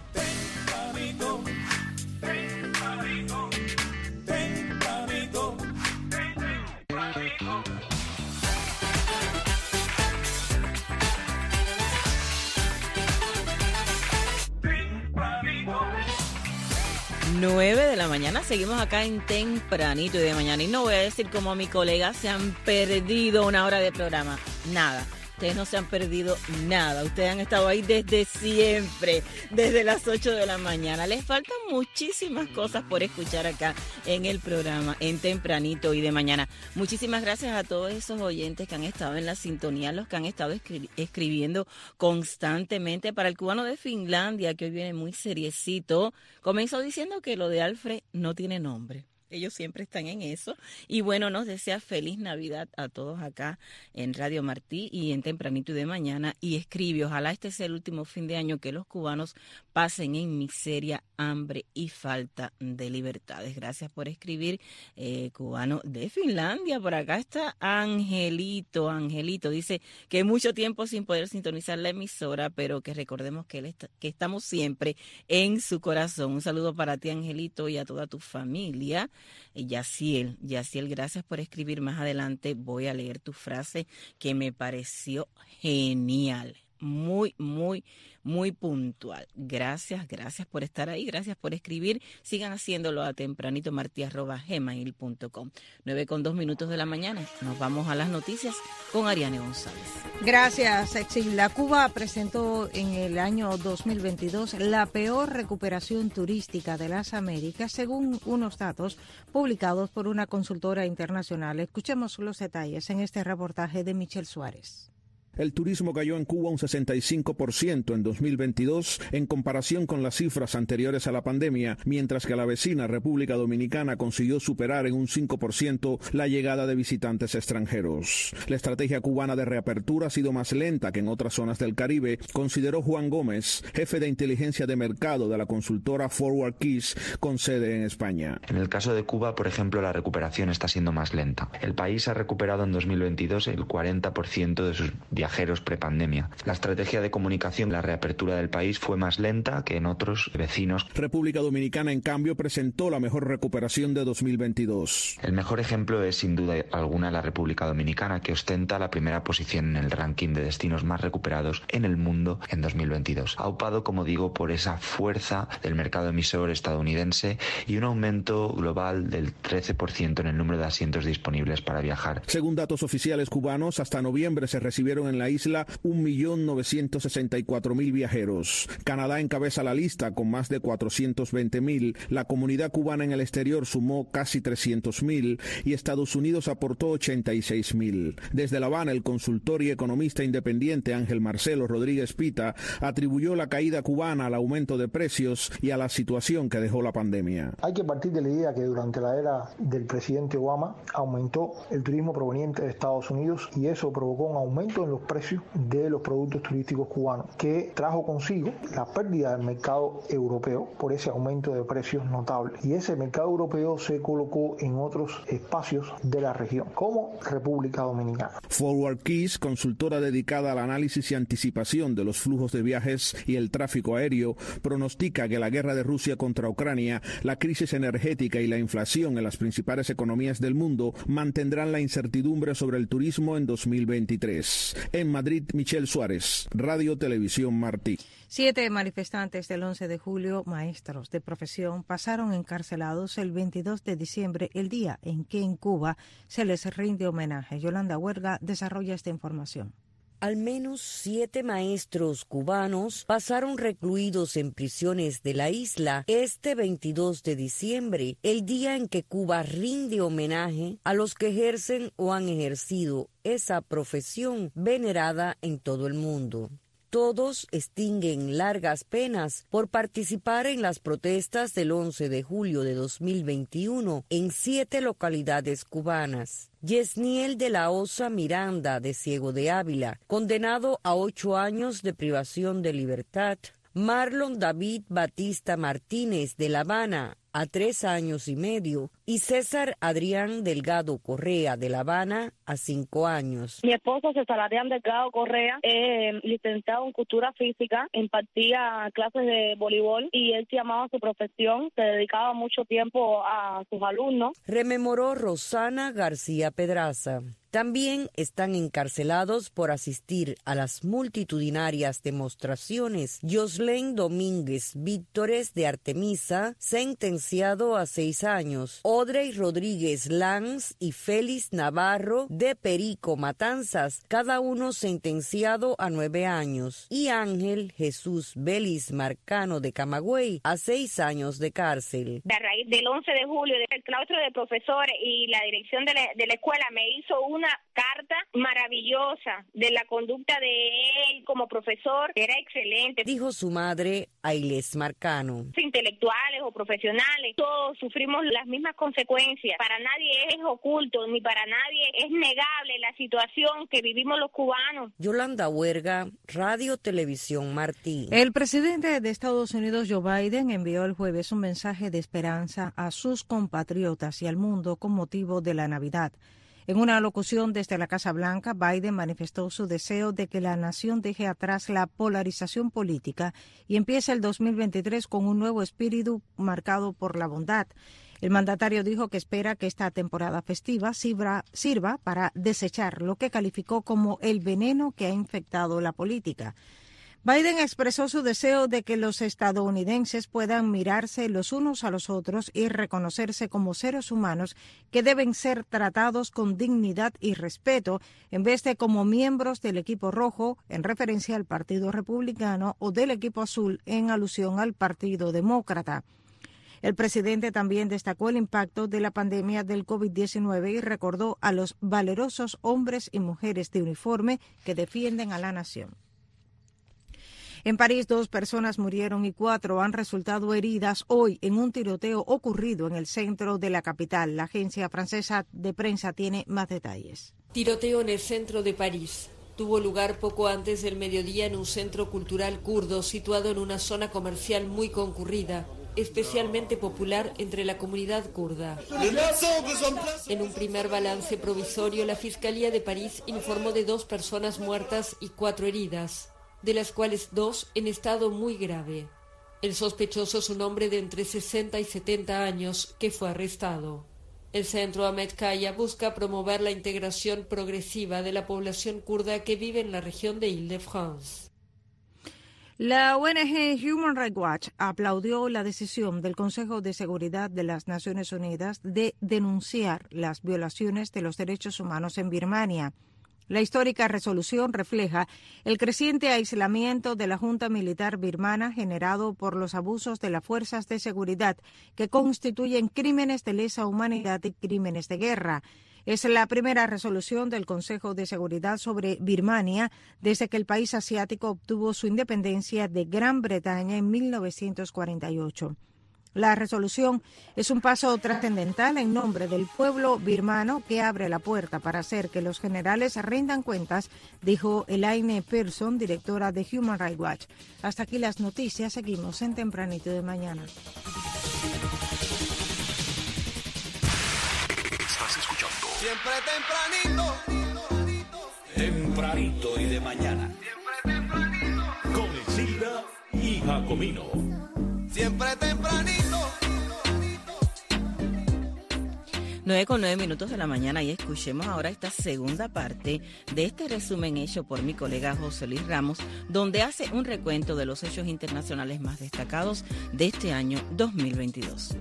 S3: Nueve de la mañana, seguimos acá en Tempranito y de mañana. Y no voy a decir como a mi colega, se han perdido una hora de programa. Nada, ustedes no se han perdido nada. Ustedes han estado ahí desde siempre, desde las 8 de la mañana. Les faltan muchísimas cosas por escuchar acá en el programa, en Tempranito y de mañana. Muchísimas gracias a todos esos oyentes que han estado en la sintonía, los que han estado escribiendo constantemente. Para el cubano de Finlandia, que hoy viene muy seriecito, comenzó diciendo que lo de Alfred no tiene nombre. Ellos siempre están en eso. Y bueno, nos desea feliz Navidad a todos acá en Radio Martí y en Tempranito y de mañana. Y escribe, ojalá este sea el último fin de año que los cubanos pasen en miseria, hambre y falta de libertades. Gracias por escribir, cubano de Finlandia. Por acá está Angelito. Angelito dice que mucho tiempo sin poder sintonizar la emisora, pero que recordemos que estamos siempre en su corazón. Un saludo para ti, Angelito, y a toda tu familia. Yaciel, gracias por escribir. Más adelante voy a leer tu frase que me pareció genial, muy puntual. Gracias por estar ahí, gracias por escribir. Sigan haciéndolo a tempranitomarte@gmail.com. 9:02 de la mañana. Nos vamos a las noticias con Ariane González.
S4: Gracias, Exilda. Cuba presentó en el año 2022 la peor recuperación turística de las Américas, según unos datos publicados por una consultora internacional. Escuchemos los detalles en este reportaje de Michelle Suárez.
S15: El turismo cayó en Cuba un 65% en 2022 en comparación con las cifras anteriores a la pandemia, mientras que la vecina República Dominicana consiguió superar en un 5% la llegada de visitantes extranjeros. La estrategia cubana de reapertura ha sido más lenta que en otras zonas del Caribe, consideró Juan Gómez, jefe de inteligencia de mercado de la consultora Forward Keys, con sede en España.
S16: En el caso de Cuba, por ejemplo, la recuperación está siendo más lenta. El país ha recuperado en 2022 el 40% de sus viajeros prepandemia. La estrategia de comunicación, la reapertura del país fue más lenta que en otros vecinos.
S15: República Dominicana, en cambio, presentó la mejor recuperación de 2022.
S16: El mejor ejemplo es, sin duda alguna, la República Dominicana, que ostenta la primera posición en el ranking de destinos más recuperados en el mundo en 2022. Aupado, como digo, por esa fuerza del mercado emisor estadounidense y un aumento global del 13% en el número de asientos disponibles para viajar.
S15: Según datos oficiales cubanos, hasta noviembre se recibieron en en la isla 1.964.000 viajeros. Canadá encabeza la lista con más de 420.000. La comunidad cubana en el exterior sumó casi 300.000 y Estados Unidos aportó 86.000. Desde La Habana, el consultor y economista independiente Ángel Marcelo Rodríguez Pita atribuyó la caída cubana al aumento de precios y a la situación que dejó la pandemia.
S17: Hay que partir de la idea que durante la era del presidente Obama aumentó el turismo proveniente de Estados Unidos y eso provocó un aumento en los precios de los productos turísticos cubanos, que trajo consigo la pérdida del mercado europeo por ese aumento de precios notable. Y ese mercado europeo se colocó en otros espacios de la región, como República Dominicana.
S15: Forward Keys, consultora dedicada al análisis y anticipación de los flujos de viajes y el tráfico aéreo, pronostica que la guerra de Rusia contra Ucrania, la crisis energética y la inflación en las principales economías del mundo mantendrán la incertidumbre sobre el turismo en 2023. En Madrid, Michelle Suárez, Radio Televisión Martí.
S4: 7 manifestantes del 11 de julio, maestros de profesión, pasaron encarcelados el 22 de diciembre, el día en que en Cuba se les rinde homenaje. Yolanda Huerga desarrolla esta información.
S18: Al menos 7 maestros cubanos pasaron recluidos en prisiones de la isla este 22 de diciembre, el día en que Cuba rinde homenaje a los que ejercen o han ejercido esa profesión venerada en todo el mundo. Todos extinguen largas penas por participar en las protestas del 11 de julio de 2021 en 7 localidades cubanas. Yesniel de la Osa Miranda, de Ciego de Ávila, condenado a 8 años de privación de libertad. Marlon David Batista Martínez, de La Habana, a 3 años y medio, y César Adrián Delgado Correa, de La Habana, a 5 años.
S19: Mi esposo, César Adrián Delgado Correa, licenciado en cultura física, impartía clases de voleibol y él se amaba su profesión, se dedicaba mucho tiempo a sus alumnos.
S18: Rememoró Rosana García Pedraza. También están encarcelados por asistir a las multitudinarias demostraciones Yoslén Domínguez Víctores de Artemisa, sentenciado a 6 años, Audrey Rodríguez Lanz y Félix Navarro de Perico Matanzas, cada uno sentenciado a 9 años, y Ángel Jesús Vélez Marcano de Camagüey a 6 años de cárcel.
S21: A raíz del 11 de julio, el claustro de profesores y la dirección de la escuela me hizo una carta maravillosa de la conducta de él como profesor, que era excelente.
S18: Dijo su madre, Ailés Marcano.
S21: Intelectuales o profesionales, todos sufrimos las mismas consecuencias. Para nadie es oculto, ni para nadie es negable la situación que vivimos los cubanos.
S18: Yolanda Huerga, Radio Televisión Martí.
S4: El presidente de Estados Unidos, Joe Biden, envió el jueves un mensaje de esperanza a sus compatriotas y al mundo con motivo de la Navidad. En una locución desde la Casa Blanca, Biden manifestó su deseo de que la nación deje atrás la polarización política y empiece el 2023 con un nuevo espíritu marcado por la bondad. El mandatario dijo que espera que esta temporada festiva sirva para desechar lo que calificó como el veneno que ha infectado la política. Biden expresó su deseo de que los estadounidenses puedan mirarse los unos a los otros y reconocerse como seres humanos que deben ser tratados con dignidad y respeto en vez de como miembros del equipo rojo, en referencia al Partido Republicano, o del equipo azul, en alusión al Partido Demócrata. El presidente también destacó el impacto de la pandemia del COVID-19 y recordó a los valerosos hombres y mujeres de uniforme que defienden a la nación. En París, 2 personas murieron y 4 han resultado heridas hoy en un tiroteo ocurrido en el centro de la capital. La agencia francesa de prensa tiene más detalles.
S22: Tiroteo en el centro de París. Tuvo lugar poco antes del mediodía en un centro cultural kurdo situado en una zona comercial muy concurrida, especialmente popular entre la comunidad kurda. En un primer balance provisorio, la Fiscalía de París informó de 2 personas muertas y 4 heridas, de las cuales 2 en estado muy grave. El sospechoso es un hombre de entre 60 y 70 años que fue arrestado. El centro Ahmed Kaya busca promover la integración progresiva de la población kurda que vive en la región de Île-de-France.
S4: La ONG Human Rights Watch aplaudió la decisión del Consejo de Seguridad de las Naciones Unidas de denunciar las violaciones de los derechos humanos en Birmania. La histórica resolución refleja el creciente aislamiento de la Junta Militar birmana generado por los abusos de las fuerzas de seguridad que constituyen crímenes de lesa humanidad y crímenes de guerra. Es la primera resolución del Consejo de Seguridad sobre Birmania desde que el país asiático obtuvo su independencia de Gran Bretaña en 1948. La resolución es un paso trascendental en nombre del pueblo birmano que abre la puerta para hacer que los generales rindan cuentas, dijo Elaine Pearson, directora de Human Rights Watch. Hasta aquí las noticias, seguimos en Tempranito de Mañana.
S1: Estás escuchando
S2: Siempre tempranito.
S14: Tempranito y de mañana.
S2: Siempre tempranito.
S14: Con Exilda y Jacomino.
S2: Siempre tempranito.
S3: 9:09 de la mañana y escuchemos ahora esta segunda parte de este resumen hecho por mi colega José Luis Ramos, donde hace un recuento de los hechos internacionales más destacados de este año 2022.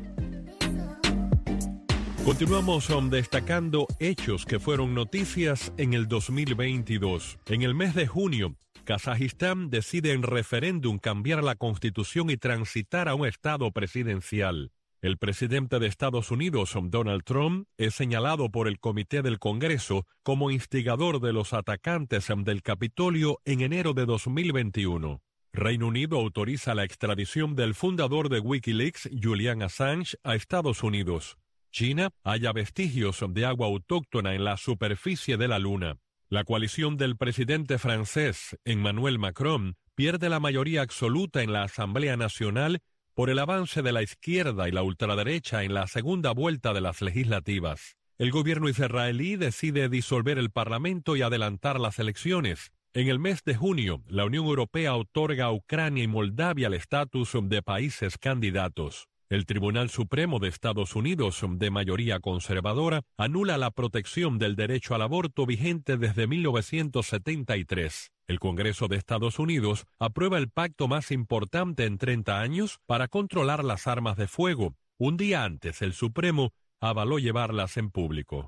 S5: Continuamos destacando hechos que fueron noticias en el 2022. En el mes de junio, Kazajistán decide en referéndum cambiar la constitución y transitar a un estado presidencial. El presidente de Estados Unidos, Donald Trump, es señalado por el Comité del Congreso como instigador de los atacantes del Capitolio en enero de 2021. Reino Unido autoriza la extradición del fundador de Wikileaks, Julian Assange, a Estados Unidos. China halla vestigios de agua autóctona en la superficie de la Luna. La coalición del presidente francés, Emmanuel Macron, pierde la mayoría absoluta en la Asamblea Nacional por el avance de la izquierda y la ultraderecha en la segunda vuelta de las legislativas. El gobierno israelí decide disolver el Parlamento y adelantar las elecciones. En el mes de junio, la Unión Europea otorga a Ucrania y Moldavia el estatus de países candidatos. El Tribunal Supremo de Estados Unidos, de mayoría conservadora, anula la protección del derecho al aborto vigente desde 1973. El Congreso de Estados Unidos aprueba el pacto más importante en 30 años para controlar las armas de fuego. Un día antes, el Supremo avaló llevarlas en público.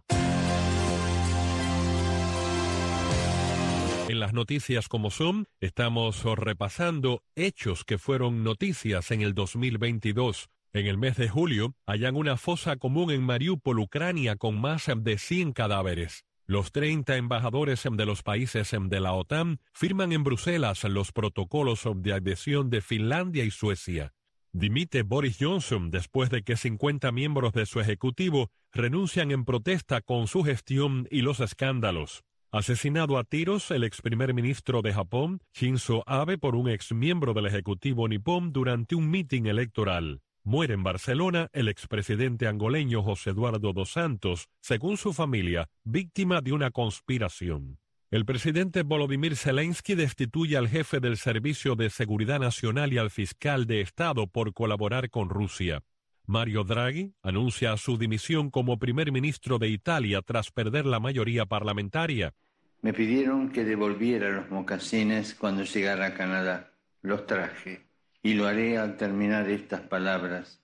S5: En las noticias como son, estamos repasando hechos que fueron noticias en el 2022. En el mes de julio, hallan una fosa común en Mariúpol, Ucrania, con más de 100 cadáveres. Los 30 embajadores de los países de la OTAN firman en Bruselas los protocolos de adhesión de Finlandia y Suecia. Dimite Boris Johnson después de que 50 miembros de su ejecutivo renuncian en protesta con su gestión y los escándalos. Asesinado a tiros el ex primer ministro de Japón, Shinzo Abe, por un ex miembro del ejecutivo nipón durante un mitin electoral. Muere en Barcelona el expresidente angoleño José Eduardo dos Santos, según su familia, víctima de una conspiración. El presidente Volodymyr Zelensky destituye al jefe del Servicio de Seguridad Nacional y al fiscal de Estado por colaborar con Rusia. Mario Draghi anuncia su dimisión como primer ministro de Italia tras perder la mayoría parlamentaria.
S20: Me pidieron que devolviera los mocasines cuando llegara a Canadá. Los traje. Y lo haré al terminar estas palabras.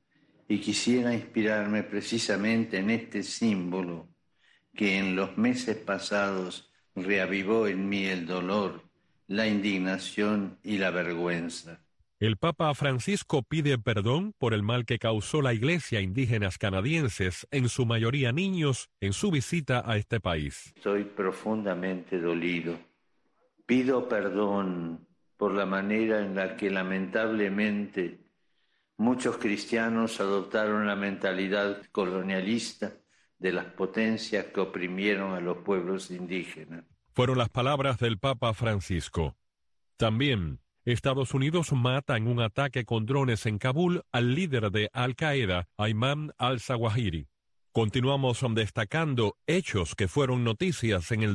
S20: Y quisiera inspirarme precisamente en este símbolo que en los meses pasados reavivó en mí el dolor, la indignación y la vergüenza.
S5: El Papa Francisco pide perdón por el mal que causó la Iglesia a indígenas canadienses, en su mayoría niños, en su visita a este país.
S20: Estoy profundamente dolido. Pido perdón por la manera en la que lamentablemente muchos cristianos adoptaron la mentalidad colonialista de las potencias que oprimieron a los pueblos indígenas.
S5: Fueron las palabras del Papa Francisco. También, Estados Unidos mata en un ataque con drones en Kabul al líder de Al-Qaeda, Ayman al-Zawahiri. Continuamos destacando hechos que fueron noticias en el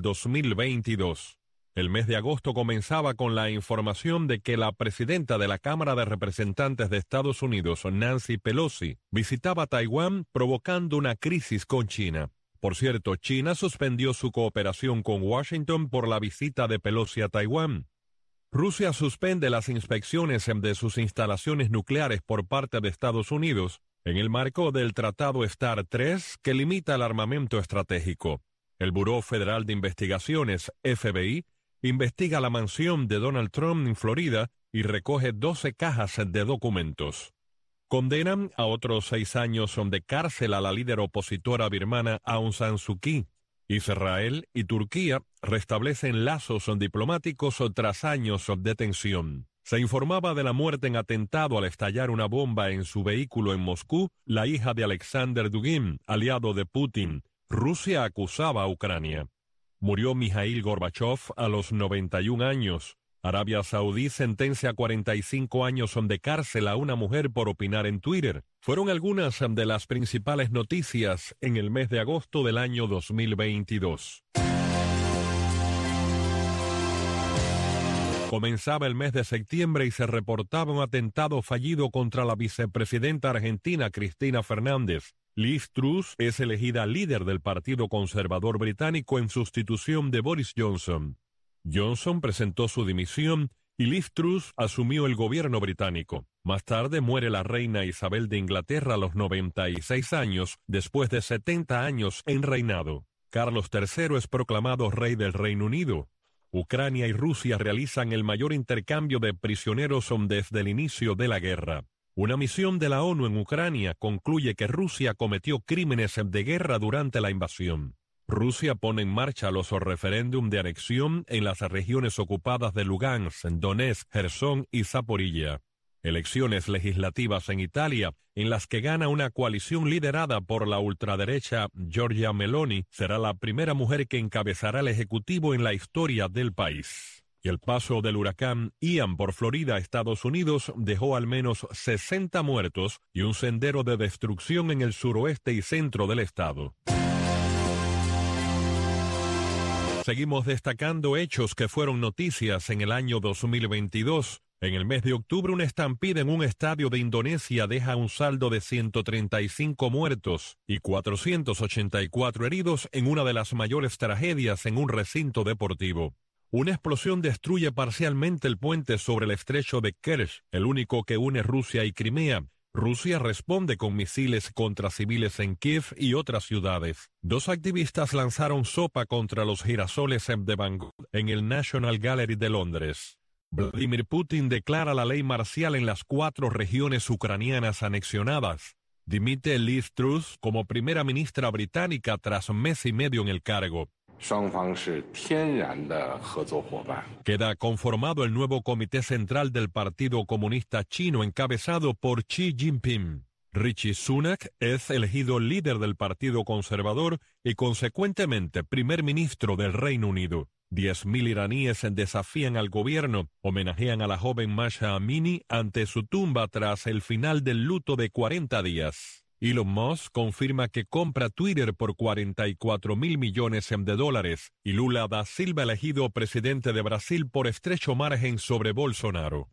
S5: 2022. El mes de agosto comenzaba con la información de que la presidenta de la Cámara de Representantes de Estados Unidos, Nancy Pelosi, visitaba Taiwán provocando una crisis con China. Por cierto, China suspendió su cooperación con Washington por la visita de Pelosi a Taiwán. Rusia suspende las inspecciones de sus instalaciones nucleares por parte de Estados Unidos en el marco del Tratado START III que limita el armamento estratégico. El Buró Federal de Investigaciones, FBI, investiga la mansión de Donald Trump en Florida y recoge 12 cajas de documentos. Condenan a otros 6 años de cárcel a la líder opositora birmana Aung San Suu Kyi. Israel y Turquía restablecen lazos diplomáticos tras años de tensión. Se informaba de la muerte en atentado al estallar una bomba en su vehículo en Moscú, la hija de Alexander Dugin, aliado de Putin. Rusia acusaba a Ucrania. Murió Mikhail Gorbachev a los 91 años. Arabia Saudí sentencia a 45 años de cárcel a una mujer por opinar en Twitter. Fueron algunas de las principales noticias en el mes de agosto del año 2022. Comenzaba el mes de septiembre y se reportaba un atentado fallido contra la vicepresidenta argentina Cristina Fernández. Liz Truss es elegida líder del Partido Conservador Británico en sustitución de Boris Johnson. Johnson presentó su dimisión y Liz Truss asumió el gobierno británico. Más tarde muere la reina Isabel de Inglaterra a los 96 años, después de 70 años en reinado. Carlos III es proclamado rey del Reino Unido. Ucrania y Rusia realizan el mayor intercambio de prisioneros desde el inicio de la guerra. Una misión de la ONU en Ucrania concluye que Rusia cometió crímenes de guerra durante la invasión. Rusia pone en marcha los referéndum de anexión en las regiones ocupadas de Lugansk, Donetsk, Jersón y Zaporilla. Elecciones legislativas en Italia, en las que gana una coalición liderada por la ultraderecha Giorgia Meloni, será la primera mujer que encabezará el ejecutivo en la historia del país. Y el paso del huracán Ian por Florida, Estados Unidos, dejó al menos 60 muertos y un sendero de destrucción en el suroeste y centro del estado. Seguimos destacando hechos que fueron noticias en el año 2022. En el mes de octubre, una estampida en un estadio de Indonesia deja un saldo de 135 muertos y 484 heridos en una de las mayores tragedias en un recinto deportivo. Una explosión destruye parcialmente el puente sobre el estrecho de Kerch, el único que une Rusia y Crimea. Rusia responde con misiles contra civiles en Kiev y otras ciudades. 2 activistas lanzaron sopa contra los girasoles de Van Gogh en el National Gallery de Londres. Vladimir Putin declara la ley marcial en las 4 regiones ucranianas anexionadas. Dimite Liz Truss como primera ministra británica tras mes y medio en el cargo. Queda conformado el nuevo Comité Central del Partido Comunista Chino encabezado por Xi Jinping. Rishi Sunak es elegido líder del Partido Conservador y consecuentemente primer ministro del Reino Unido. 10.000 iraníes desafían al gobierno, homenajean a la joven Masha Amini ante su tumba tras el final del luto de 40 días. Elon Musk confirma que compra Twitter por $44.000 millones y Lula da Silva elegido presidente de Brasil por estrecho margen sobre Bolsonaro.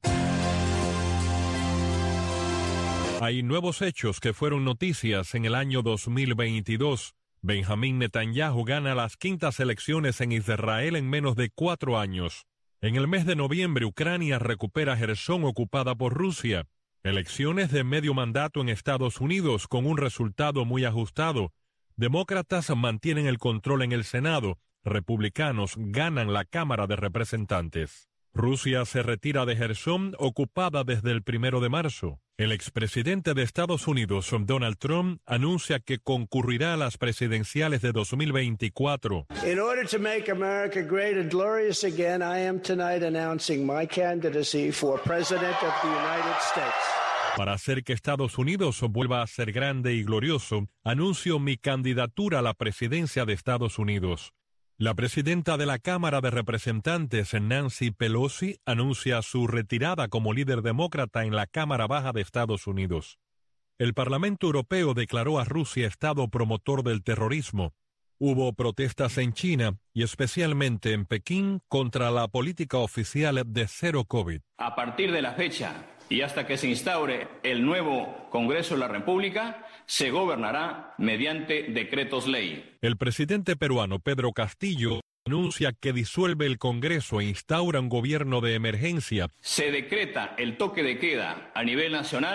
S5: Hay nuevos hechos que fueron noticias en el año 2022. Benjamín Netanyahu gana las 5ª elecciones en Israel en menos de 4 años. En el mes de noviembre, Ucrania recupera Jersón ocupada por Rusia. Elecciones de medio mandato en Estados Unidos con un resultado muy ajustado. Demócratas mantienen el control en el Senado. Republicanos ganan la Cámara de Representantes. Rusia se retira de Jersón, ocupada desde el 1 de marzo. El expresidente de Estados Unidos, Donald Trump, anuncia que concurrirá a las presidenciales de 2024.
S6: In order to make America great and glorious again, I am tonight announcing my candidacy for President of the United States.
S5: Para hacer que Estados Unidos vuelva a ser grande y glorioso, anuncio mi candidatura a la presidencia de Estados Unidos. La presidenta de la Cámara de Representantes, Nancy Pelosi, anuncia su retirada como líder demócrata en la Cámara Baja de Estados Unidos. El Parlamento Europeo declaró a Rusia Estado promotor del terrorismo. Hubo protestas en China y especialmente en Pekín contra la política oficial de cero COVID.
S7: A partir de la fecha y hasta que se instaure el nuevo Congreso de la República, se gobernará mediante decretos ley.
S5: El presidente peruano Pedro Castillo anuncia que disuelve el Congreso e instaura un gobierno de emergencia.
S7: Se decreta el toque de queda a nivel nacional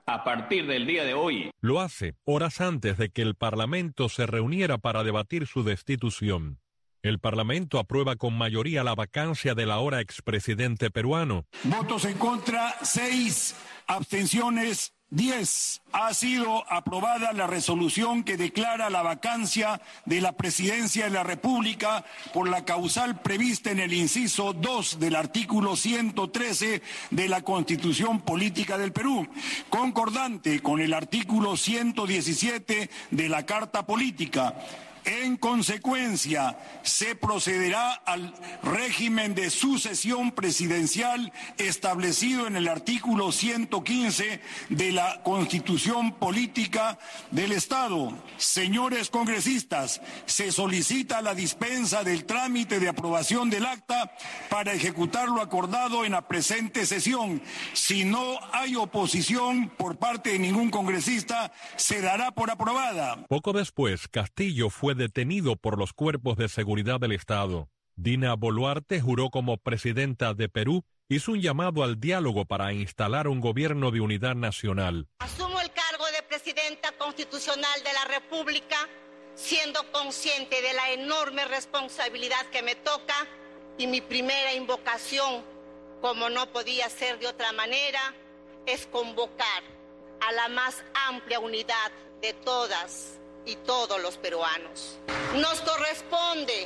S7: a partir del día de hoy.
S5: Lo hace horas antes de que el Parlamento se reuniera para debatir su destitución. El Parlamento aprueba con mayoría la vacancia del ahora expresidente peruano.
S8: Votos en contra, 6. Abstenciones, 10. Ha sido aprobada la resolución que declara la vacancia de la presidencia de la República por la causal prevista en el inciso 2 del artículo 113 de la Constitución Política del Perú, concordante con el artículo 117 de la Carta Política. En consecuencia, se procederá al régimen de sucesión presidencial establecido en el artículo 115 de la Constitución Política del Estado. Señores congresistas, se solicita la dispensa del trámite de aprobación del acta para ejecutar lo acordado en la presente sesión. Si no hay oposición por parte de ningún congresista, se dará por aprobada.
S5: Poco después, Castillo fue detenido por los cuerpos de seguridad del Estado. Dina Boluarte juró como presidenta de Perú, hizo un llamado al diálogo para instalar un gobierno de unidad nacional.
S9: Asumo el cargo de presidenta constitucional de la República, siendo consciente de la enorme responsabilidad que me toca, y mi primera invocación, como no podía ser de otra manera, es convocar a la más amplia unidad de todas y todos los peruanos. Nos corresponde,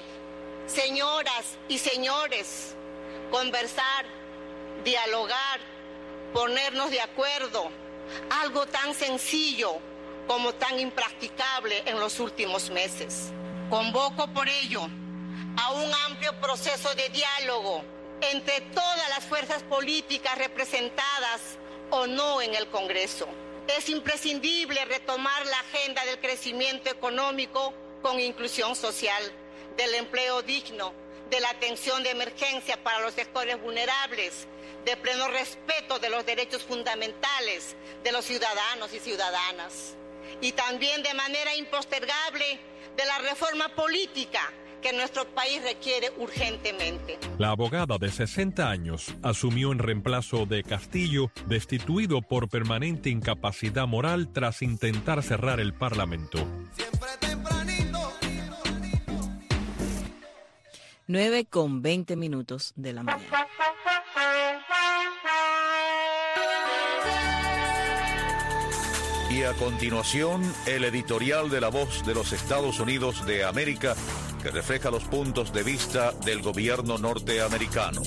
S9: señoras y señores, conversar, dialogar, ponernos de acuerdo, algo tan sencillo como tan impracticable en los últimos meses. Convoco por ello a un amplio proceso de diálogo entre todas las fuerzas políticas representadas o no en el Congreso. Es imprescindible retomar la agenda del crecimiento económico con inclusión social, del empleo digno, de la atención de emergencia para los sectores vulnerables, de pleno respeto de los derechos fundamentales de los ciudadanos y ciudadanas. Y también de manera impostergable de la reforma política que nuestro país requiere urgentemente.
S5: La abogada de 60 años asumió en reemplazo de Castillo, destituido por permanente incapacidad moral tras intentar cerrar el Parlamento.
S3: 9:20 de la mañana.
S23: Y a continuación, el editorial de La Voz de los Estados Unidos de América, que refleja los puntos de vista del gobierno norteamericano.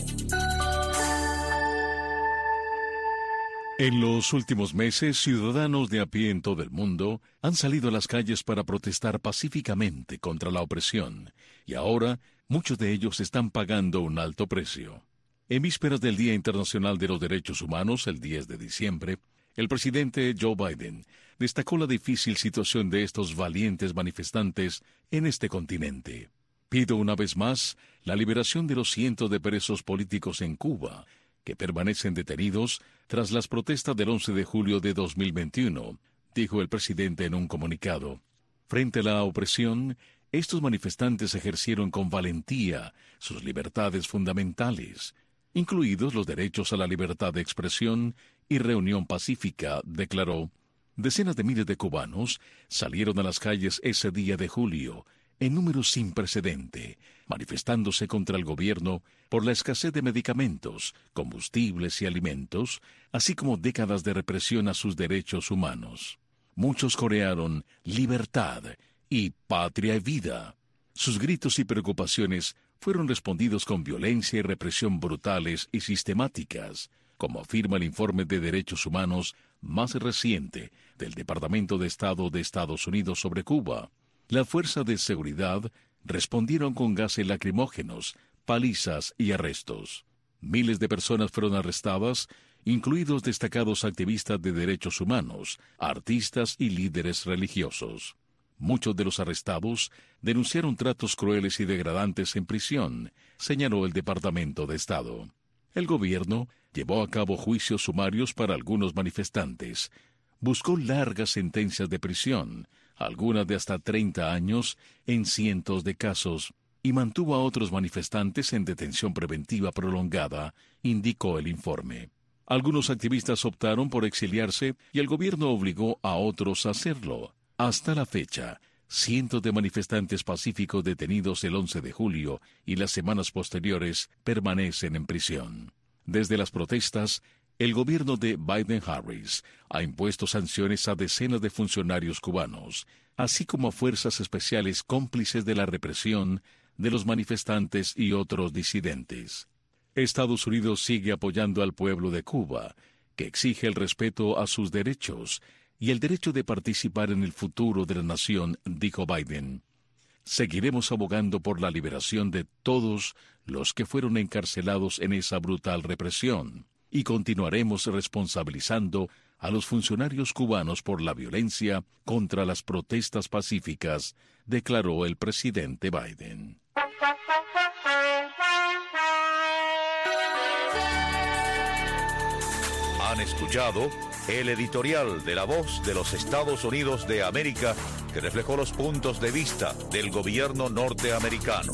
S24: En los últimos meses, ciudadanos de a pie en todo el mundo han salido a las calles para protestar pacíficamente contra la opresión, y ahora muchos de ellos están pagando un alto precio. En vísperas del Día Internacional de los Derechos Humanos, el 10 de diciembre, el presidente Joe Biden destacó la difícil situación de estos valientes manifestantes en este continente. Pido una vez más la liberación de los cientos de presos políticos en Cuba, que permanecen detenidos tras las protestas del 11 de julio de 2021, dijo el presidente en un comunicado. Frente a la opresión, estos manifestantes ejercieron con valentía sus libertades fundamentales, incluidos los derechos a la libertad de expresión y reunión pacífica, declaró. Decenas de miles de cubanos salieron a las calles ese día de julio, en números sin precedente, manifestándose contra el gobierno por la escasez de medicamentos, combustibles y alimentos, así como décadas de represión a sus derechos humanos. Muchos corearon libertad y patria y vida. Sus gritos y preocupaciones fueron respondidos con violencia y represión brutales y sistemáticas, como afirma el informe de derechos humanos más reciente del Departamento de Estado de Estados Unidos sobre Cuba. Las fuerzas de seguridad respondieron con gases lacrimógenos, palizas y arrestos. Miles de personas fueron arrestadas, incluidos destacados activistas de derechos humanos, artistas y líderes religiosos. Muchos de los arrestados denunciaron tratos crueles y degradantes en prisión, señaló el Departamento de Estado. El gobierno llevó a cabo juicios sumarios para algunos manifestantes, buscó largas sentencias de prisión, algunas de hasta 30 años, en cientos de casos, y mantuvo a otros manifestantes en detención preventiva prolongada, indicó el informe. Algunos activistas optaron por exiliarse y el gobierno obligó a otros a hacerlo. Hasta la fecha, cientos de manifestantes pacíficos detenidos el 11 de julio y las semanas posteriores permanecen en prisión. Desde las protestas, el gobierno de Biden-Harris ha impuesto sanciones a decenas de funcionarios cubanos, así como a fuerzas especiales cómplices de la represión de los manifestantes y otros disidentes. Estados Unidos sigue apoyando al pueblo de Cuba, que exige el respeto a sus derechos y el derecho de participar en el futuro de la nación, dijo Biden. Seguiremos abogando por la liberación de todos los que fueron encarcelados en esa brutal represión y continuaremos responsabilizando a los funcionarios cubanos por la violencia contra las protestas pacíficas, declaró el presidente Biden.
S23: Han escuchado el editorial de La Voz de los Estados Unidos de América, que reflejó los puntos de vista del gobierno norteamericano.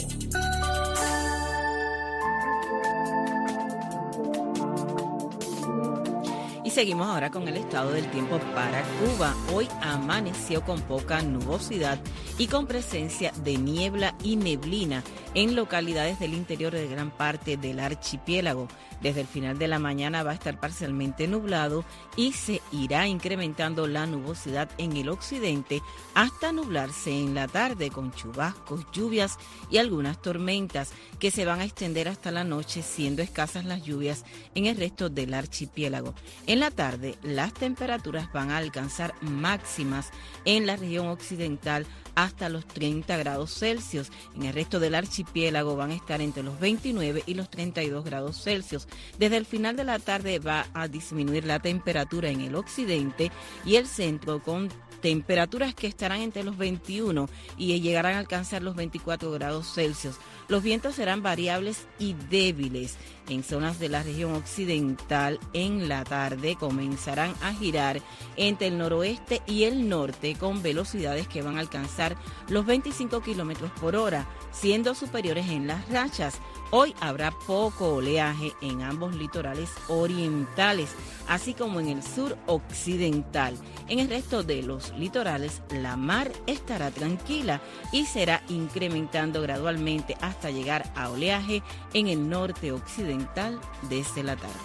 S3: Y seguimos ahora con el estado del tiempo para Cuba. Hoy amaneció con poca nubosidad y con presencia de niebla y neblina en localidades del interior de gran parte del archipiélago. Desde el final de la mañana va a estar parcialmente nublado y se irá incrementando la nubosidad en el occidente hasta nublarse en la tarde con chubascos, lluvias y algunas tormentas que se van a extender hasta la noche, siendo escasas las lluvias en el resto del archipiélago. En la tarde, las temperaturas van a alcanzar máximas en la región occidental hasta los 30 grados Celsius. En el resto del archipiélago van a estar entre los 29 y los 32 grados Celsius. Desde el final de la tarde va a disminuir la temperatura en el occidente y el centro, con temperaturas que estarán entre los 21 y llegarán a alcanzar los 24 grados Celsius. Los vientos serán variables y débiles. En zonas de la región occidental, en la tarde comenzarán a girar entre el noroeste y el norte con velocidades que van a alcanzar los 25 kilómetros por hora, siendo superiores en las rachas. Hoy habrá poco oleaje en ambos litorales orientales, así como en el sur occidental. En el resto de los litorales, la mar estará tranquila y será incrementando gradualmente hasta llegar a oleaje en el norte occidental desde la tarde.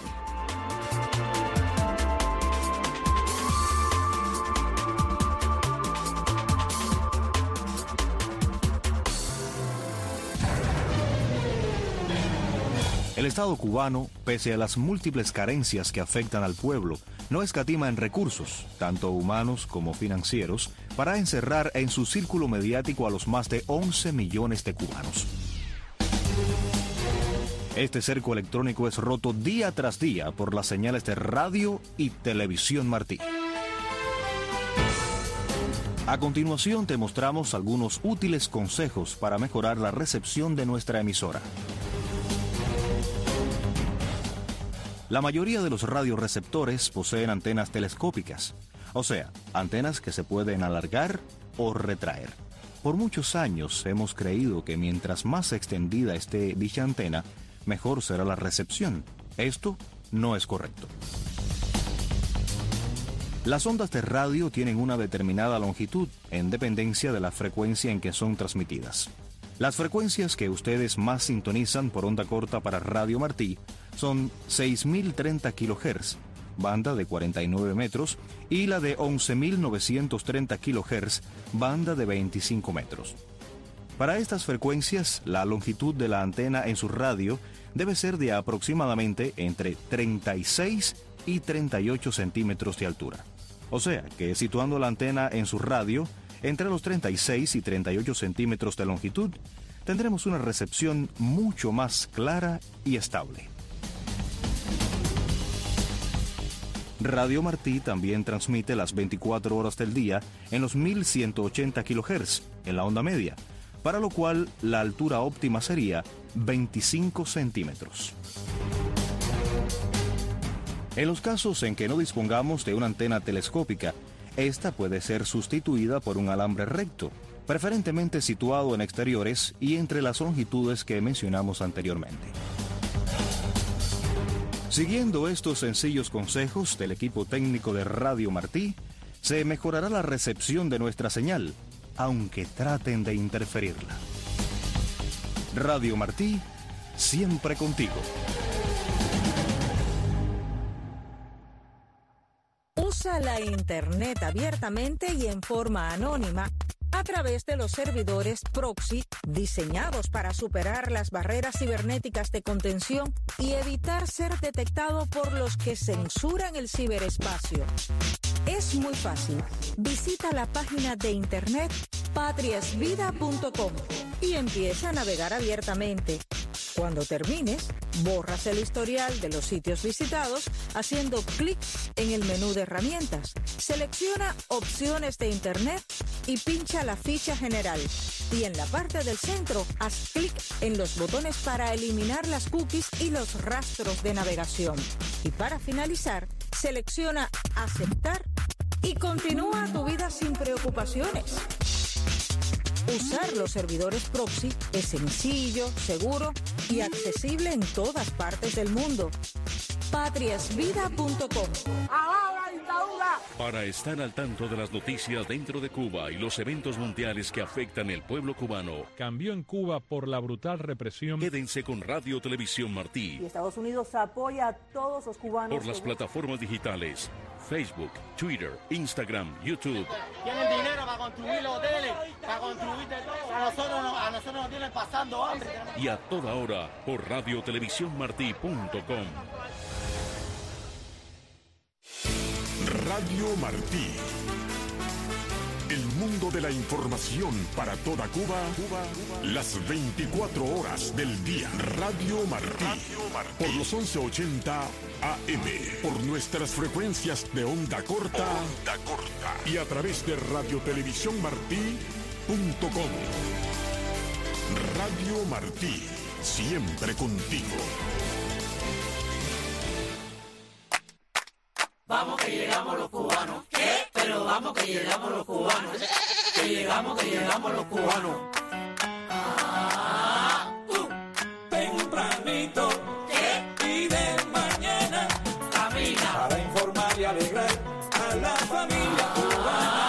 S10: El Estado cubano, pese a las múltiples carencias que afectan al pueblo, no escatima en recursos, tanto humanos como financieros, para encerrar en su círculo mediático a los más de 11 millones de cubanos. Este cerco electrónico es roto día tras día por las señales de radio y televisión Martí. A continuación te mostramos algunos útiles consejos para mejorar la recepción de nuestra emisora. La mayoría de los radioreceptores poseen antenas telescópicas, o sea, antenas que se pueden alargar o retraer. Por muchos años hemos creído que mientras más extendida esté dicha antena, mejor será la recepción. Esto no es correcto. Las ondas de radio tienen una determinada longitud en dependencia de la frecuencia en que son transmitidas. Las frecuencias que ustedes más sintonizan por onda corta para Radio Martí son 6.030 kHz, banda de 49 metros, y la de 11.930 kHz, banda de 25 metros. Para estas frecuencias, la longitud de la antena en su radio debe ser de aproximadamente entre 36 y 38 centímetros de altura. O sea, que situando la antena en su radio entre los 36 y 38 centímetros de longitud, tendremos una recepción mucho más clara y estable. Radio Martí también transmite las 24 horas del día en los 1180 kHz en la onda media, para lo cual la altura óptima sería 25 centímetros. En los casos en que no dispongamos de una antena telescópica, esta puede ser sustituida por un alambre recto, preferentemente situado en exteriores y entre las longitudes que mencionamos anteriormente. Siguiendo estos sencillos consejos del equipo técnico de Radio Martí, se mejorará la recepción de nuestra señal, aunque traten de interferirla. Radio Martí, siempre contigo.
S4: Usa la Internet abiertamente y en forma anónima a través de los servidores proxy diseñados para superar las barreras cibernéticas de contención y evitar ser detectado por los que censuran el ciberespacio. Es muy fácil. Visita la página de internet patriasvida.com y empieza a navegar abiertamente. Cuando termines, borras el historial de los sitios visitados haciendo clic en el menú de herramientas. Selecciona opciones de internet y pincha la ficha general. Y en la parte del centro, haz clic en los botones para eliminar las cookies y los rastros de navegación. Y para finalizar, selecciona aceptar y continúa tu vida sin preocupaciones. Usar los servidores proxy es sencillo, seguro y accesible en todas partes del mundo. patriasvida.com.
S24: Para estar al tanto de las noticias dentro de Cuba y los eventos mundiales que afectan el pueblo cubano,
S5: cambió en Cuba por la brutal represión.
S24: Quédense con Radio Televisión Martí.
S11: Y Estados Unidos apoya a todos los cubanos
S24: por las plataformas digitales Facebook, Twitter, Instagram, YouTube.
S2: Tienen dinero para construir los hoteles, para construir de todo. A nosotros nos tienen pasando hambre.
S24: Y a toda hora por radiotelevisiónmartí.com.
S1: Radio Martí. El mundo de la información para toda Cuba, las 24 horas del día. Radio Martí. Por los 1180 AM. Por nuestras frecuencias de onda corta. Y a través de radiotelevisiónmartí.com. Radio Martí. Siempre contigo.
S2: Vamos que llegamos los cubanos. ¿Qué? Pero vamos que llegamos los cubanos. Que llegamos los cubanos.
S12: Tempranito. ¿Qué? Y de mañana.
S2: Camina.
S12: Para informar y alegrar a la familia cubana.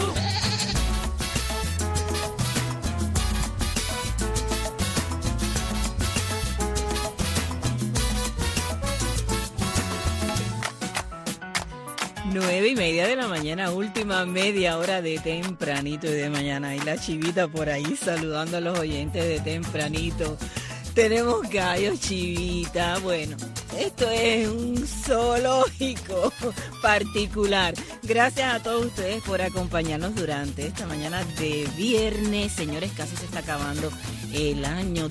S3: 9:30 de la mañana, última media hora de tempranito y de mañana. Y la Chivita por ahí saludando a los oyentes de tempranito. Tenemos gallos, Chivita. Bueno, esto es un zoológico particular. Gracias a todos ustedes por acompañarnos durante esta mañana de viernes. Señores, casi se está acabando el año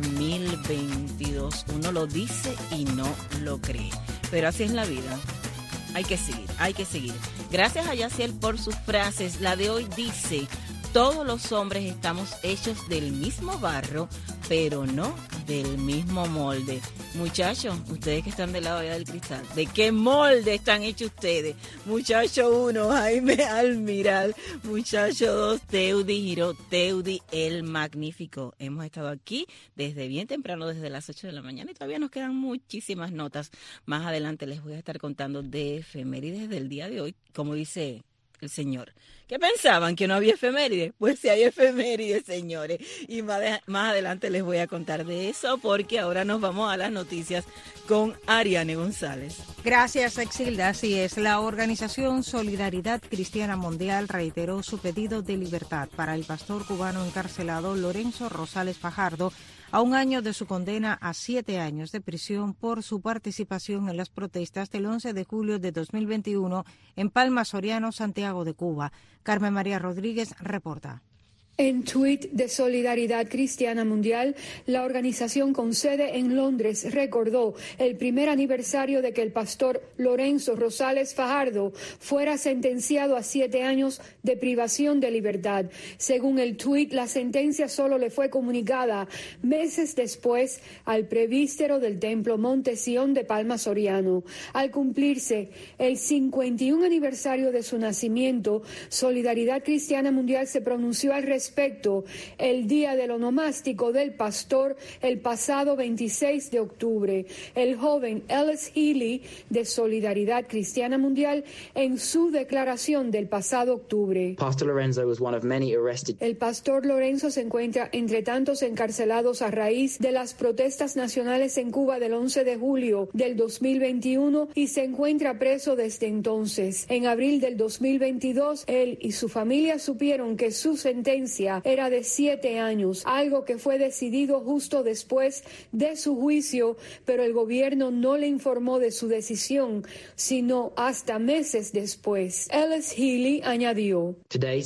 S3: 2022. Uno lo dice y no lo cree. Pero así es la vida. Hay que seguir, hay que seguir. Gracias a Yaciel por sus frases. La de hoy dice: todos los hombres estamos hechos del mismo barro, pero no del mismo molde. Muchachos, ustedes que están del lado allá del cristal, ¿de qué molde están hechos ustedes? Muchacho 1, Jaime Almiral. Muchacho 2, Teudi Giró, Teudi el Magnífico. Hemos estado aquí desde bien temprano, desde las 8 de la mañana, y todavía nos quedan muchísimas notas. Más adelante les voy a estar contando de efemérides del día de hoy, como dice el señor. ¿Qué pensaban? ¿Que no había efemérides? Pues sí hay efemérides, señores. Y más adelante les voy a contar de eso, porque ahora nos vamos a las noticias con Ariane González.
S4: Gracias, Exilda. Así es, la organización Solidaridad Cristiana Mundial reiteró su pedido de libertad para el pastor cubano encarcelado Lorenzo Rosales Fajardo, a un año de su condena a 7 años de prisión por su participación en las protestas del 11 de julio de 2021 en Palma Soriano, Santiago de Cuba. Carmen María Rodríguez reporta.
S13: En tuit de Solidaridad Cristiana Mundial, la organización con sede en Londres recordó el primer aniversario de que el pastor Lorenzo Rosales Fajardo fuera sentenciado a 7 años de privación de libertad. Según el tuit, la sentencia solo le fue comunicada meses después al presbítero del Templo Monte Sión de Palma Soriano. Al cumplirse el 51 aniversario de su nacimiento, Solidaridad Cristiana Mundial se pronunció al respecto respecto el día del onomástico del pastor el pasado 26 de octubre. El joven Ellis Healy de Solidaridad Cristiana Mundial en su declaración del pasado octubre. El pastor Lorenzo se encuentra entre tantos encarcelados a raíz de las protestas nacionales en Cuba del 11 de julio del 2021 y se encuentra preso desde entonces. En abril del 2022, él y su familia supieron que su sentencia era de 7 años, algo que fue decidido justo después de su juicio, pero el gobierno no le informó de su decisión, sino hasta meses después. Ellis Healy añadió: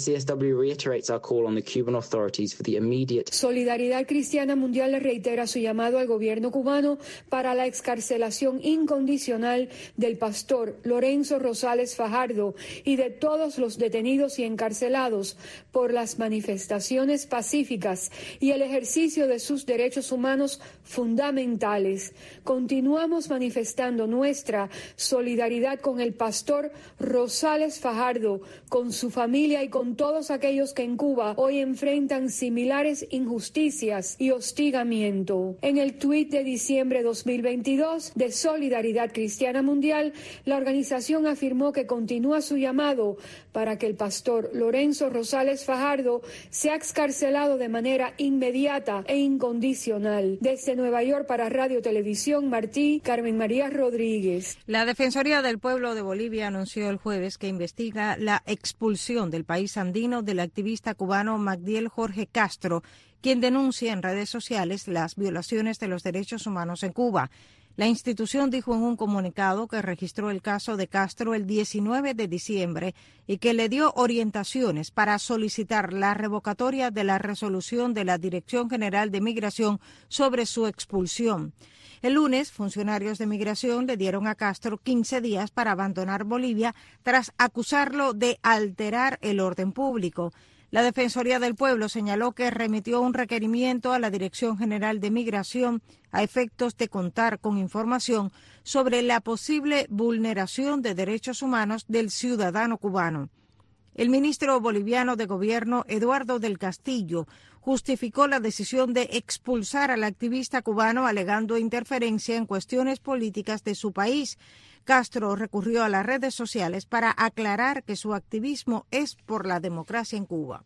S13: Solidaridad Cristiana Mundial le reitera su llamado al gobierno cubano para la excarcelación incondicional del pastor Lorenzo Rosales Fajardo y de todos los detenidos y encarcelados por las manifestaciones pacíficas y el ejercicio de sus derechos humanos fundamentales. Continuamos manifestando nuestra solidaridad con el pastor Rosales Fajardo, con su familia y con todos aquellos que en Cuba hoy enfrentan similares injusticias y hostigamiento. En el tuit de diciembre 2022 de Solidaridad Cristiana Mundial, la organización afirmó que continúa su llamado para que el pastor Lorenzo Rosales Fajardo sea excarcelado de manera inmediata e incondicional. Desde Nueva York para Radio Televisión Martí, Carmen María Rodríguez.
S4: La Defensoría del Pueblo de Bolivia anunció el jueves que investiga la expulsión del país andino del activista cubano Magdiel Jorge Castro, quien denuncia en redes sociales las violaciones de los derechos humanos en Cuba. La institución dijo en un comunicado que registró el caso de Castro el 19 de diciembre y que le dio orientaciones para solicitar la revocatoria de la resolución de la Dirección General de Migración sobre su expulsión. El lunes, funcionarios de migración le dieron a Castro 15 días para abandonar Bolivia tras acusarlo de alterar el orden público. La Defensoría del Pueblo señaló que remitió un requerimiento a la Dirección General de Migración a efectos de contar con información sobre la posible vulneración de derechos humanos del ciudadano cubano. El ministro boliviano de Gobierno, Eduardo del Castillo, justificó la decisión de expulsar al activista cubano alegando interferencia en cuestiones políticas de su país. Castro recurrió a las redes sociales para aclarar que su activismo es por la democracia en Cuba.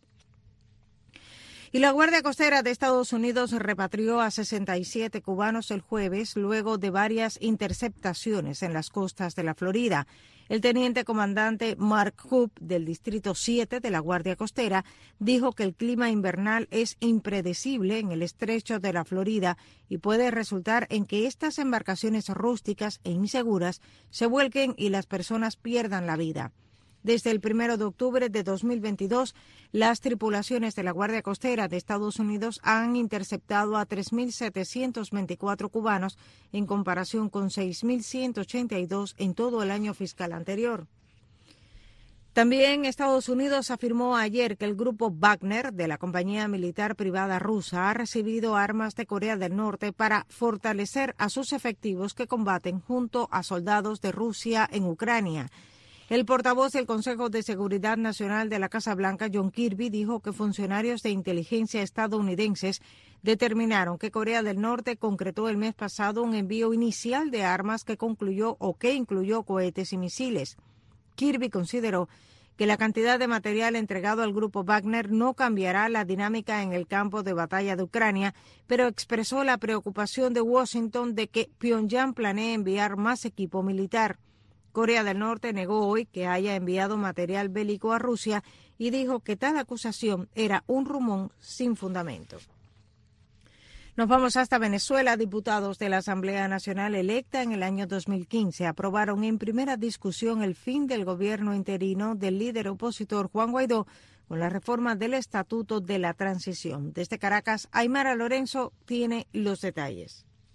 S4: Y la Guardia Costera de Estados Unidos repatrió a 67 cubanos el jueves luego de varias interceptaciones en las costas de la Florida. El teniente comandante Mark Hoop, del Distrito 7 de la Guardia Costera, dijo que el clima invernal es impredecible en el estrecho de la Florida y puede resultar en que estas embarcaciones rústicas e inseguras se vuelquen y las personas pierdan la vida. Desde el 1 de octubre de 2022, las tripulaciones de la Guardia Costera de Estados Unidos han interceptado a 3.724 cubanos en comparación con 6.182 en todo el año fiscal anterior. También Estados Unidos afirmó ayer que el grupo Wagner de la compañía militar privada rusa ha recibido armas de Corea del Norte para fortalecer a sus efectivos que combaten junto a soldados de Rusia en Ucrania. El portavoz del Consejo de Seguridad Nacional de la Casa Blanca, John Kirby, dijo que funcionarios de inteligencia estadounidenses determinaron que Corea del Norte concretó el mes pasado un envío inicial de armas que incluyó cohetes y misiles. Kirby consideró que la cantidad de material entregado al grupo Wagner no cambiará la dinámica en el campo de batalla de Ucrania, pero expresó la preocupación de Washington de que Pyongyang planee enviar más equipo militar. Corea del Norte negó hoy que haya enviado material bélico a Rusia y dijo que tal acusación era un rumor sin fundamento. Nos vamos hasta Venezuela. Diputados de la Asamblea Nacional electa en el año 2015 aprobaron en primera discusión el fin del gobierno interino del líder opositor Juan Guaidó con la reforma del Estatuto de la Transición. Desde Caracas, Aymara Lorenzo tiene los detalles.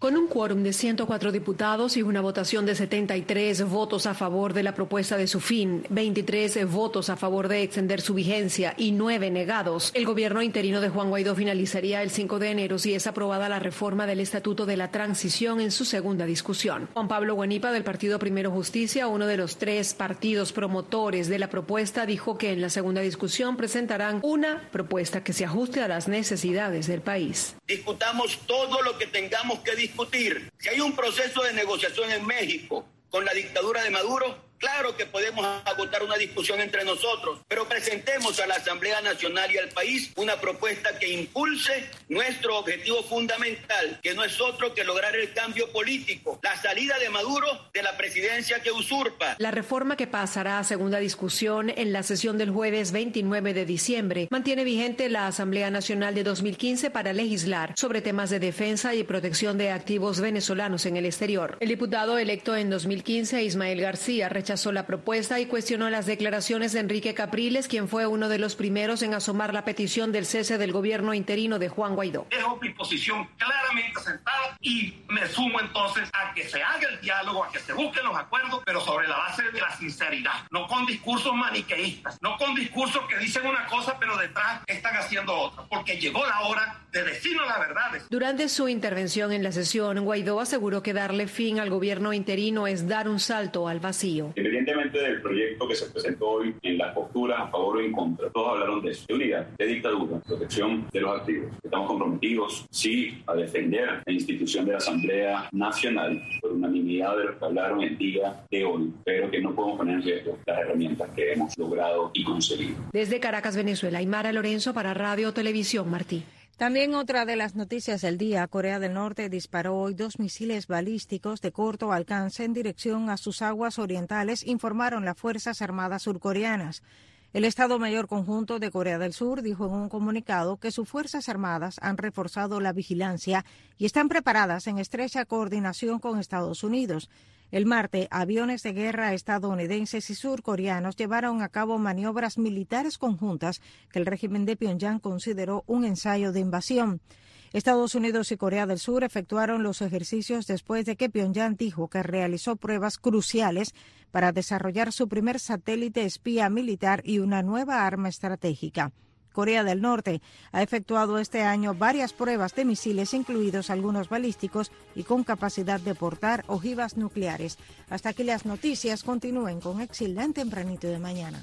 S15: Con un quórum de 104 diputados y una votación de 73 votos a favor de la propuesta de su fin, 23 votos a favor de extender su vigencia y 9 negados, el gobierno interino de Juan Guaidó finalizaría el 5 de enero si es aprobada la reforma del Estatuto de la Transición en su segunda discusión. Juan Pablo Guanipa, del partido Primero Justicia, uno de los 3 partidos promotores de la propuesta, dijo que en la segunda discusión presentarán una propuesta que se ajuste a las necesidades del país.
S16: Discutamos todo lo que tengamos que discutir. Si hay un proceso de negociación en México con la dictadura de Maduro, claro que podemos agotar una discusión entre nosotros, pero presentemos a la Asamblea Nacional y al país una propuesta que impulse nuestro objetivo fundamental, que no es otro que lograr el cambio político, la salida de Maduro de la presidencia que usurpa.
S15: La reforma que pasará a segunda discusión en la sesión del jueves 29 de diciembre mantiene vigente la Asamblea Nacional de 2015 para legislar sobre temas de defensa y protección de activos venezolanos en el exterior. El diputado electo en 2015, Ismael García, rechazó la propuesta y cuestionó las declaraciones de Enrique Capriles, quien fue uno de los primeros en asomar la petición del cese del gobierno interino de Juan Guaidó.
S17: Dejo mi posición claramente sentada y me sumo entonces a que se haga el diálogo, a que se busquen los acuerdos, pero sobre la base de la sinceridad, no con discursos maniqueístas, no con discursos que dicen una cosa pero detrás están haciendo otra, porque llegó la hora de decirnos las verdades.
S15: Durante su intervención en la sesión, Guaidó aseguró que darle fin al gobierno interino es dar un salto al vacío.
S19: Independientemente del proyecto que se presentó hoy en las posturas a favor o en contra, todos hablaron de eso, de unidad, de dictadura, protección de los activos. Estamos comprometidos, sí, a defender la institución de la Asamblea Nacional por unanimidad de los que hablaron el día de hoy, pero que no podemos poner en riesgo las herramientas que hemos logrado y conseguido.
S15: Desde Caracas, Venezuela, Aymara Lorenzo para Radio Televisión Martí.
S4: También otra de las noticias del día, Corea del Norte disparó hoy 2 misiles balísticos de corto alcance en dirección a sus aguas orientales, informaron las Fuerzas Armadas surcoreanas. El Estado Mayor Conjunto de Corea del Sur dijo en un comunicado que sus Fuerzas Armadas han reforzado la vigilancia y están preparadas en estrecha coordinación con Estados Unidos. El martes, aviones de guerra estadounidenses y surcoreanos llevaron a cabo maniobras militares conjuntas que el régimen de Pyongyang consideró un ensayo de invasión. Estados Unidos y Corea del Sur efectuaron los ejercicios después de que Pyongyang dijo que realizó pruebas cruciales para desarrollar su primer satélite espía militar y una nueva arma estratégica. Corea del Norte ha efectuado este año varias pruebas de misiles, incluidos algunos balísticos y con capacidad de portar ojivas nucleares. Hasta aquí las noticias. Continúen con Exilda en Tempranito de Mañana.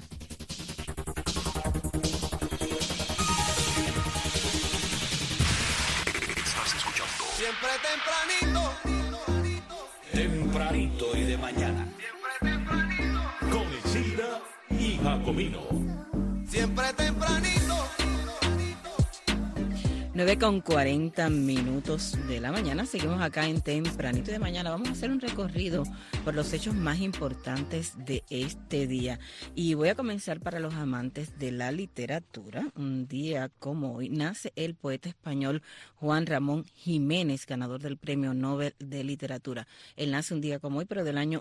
S12: Estás escuchando Siempre tempranito. Tempranito y de mañana. Siempre tempranito. Con Exilda y Jacomino. Siempre tempranito.
S3: 9:40 de la mañana. Seguimos acá en Tempranito de Mañana. Vamos a hacer un recorrido por los hechos más importantes de este día. Y voy a comenzar para los amantes de la literatura. Un día como hoy nace el poeta español Juan Ramón Jiménez, ganador del Premio Nobel de Literatura. Él nace un día como hoy, pero del año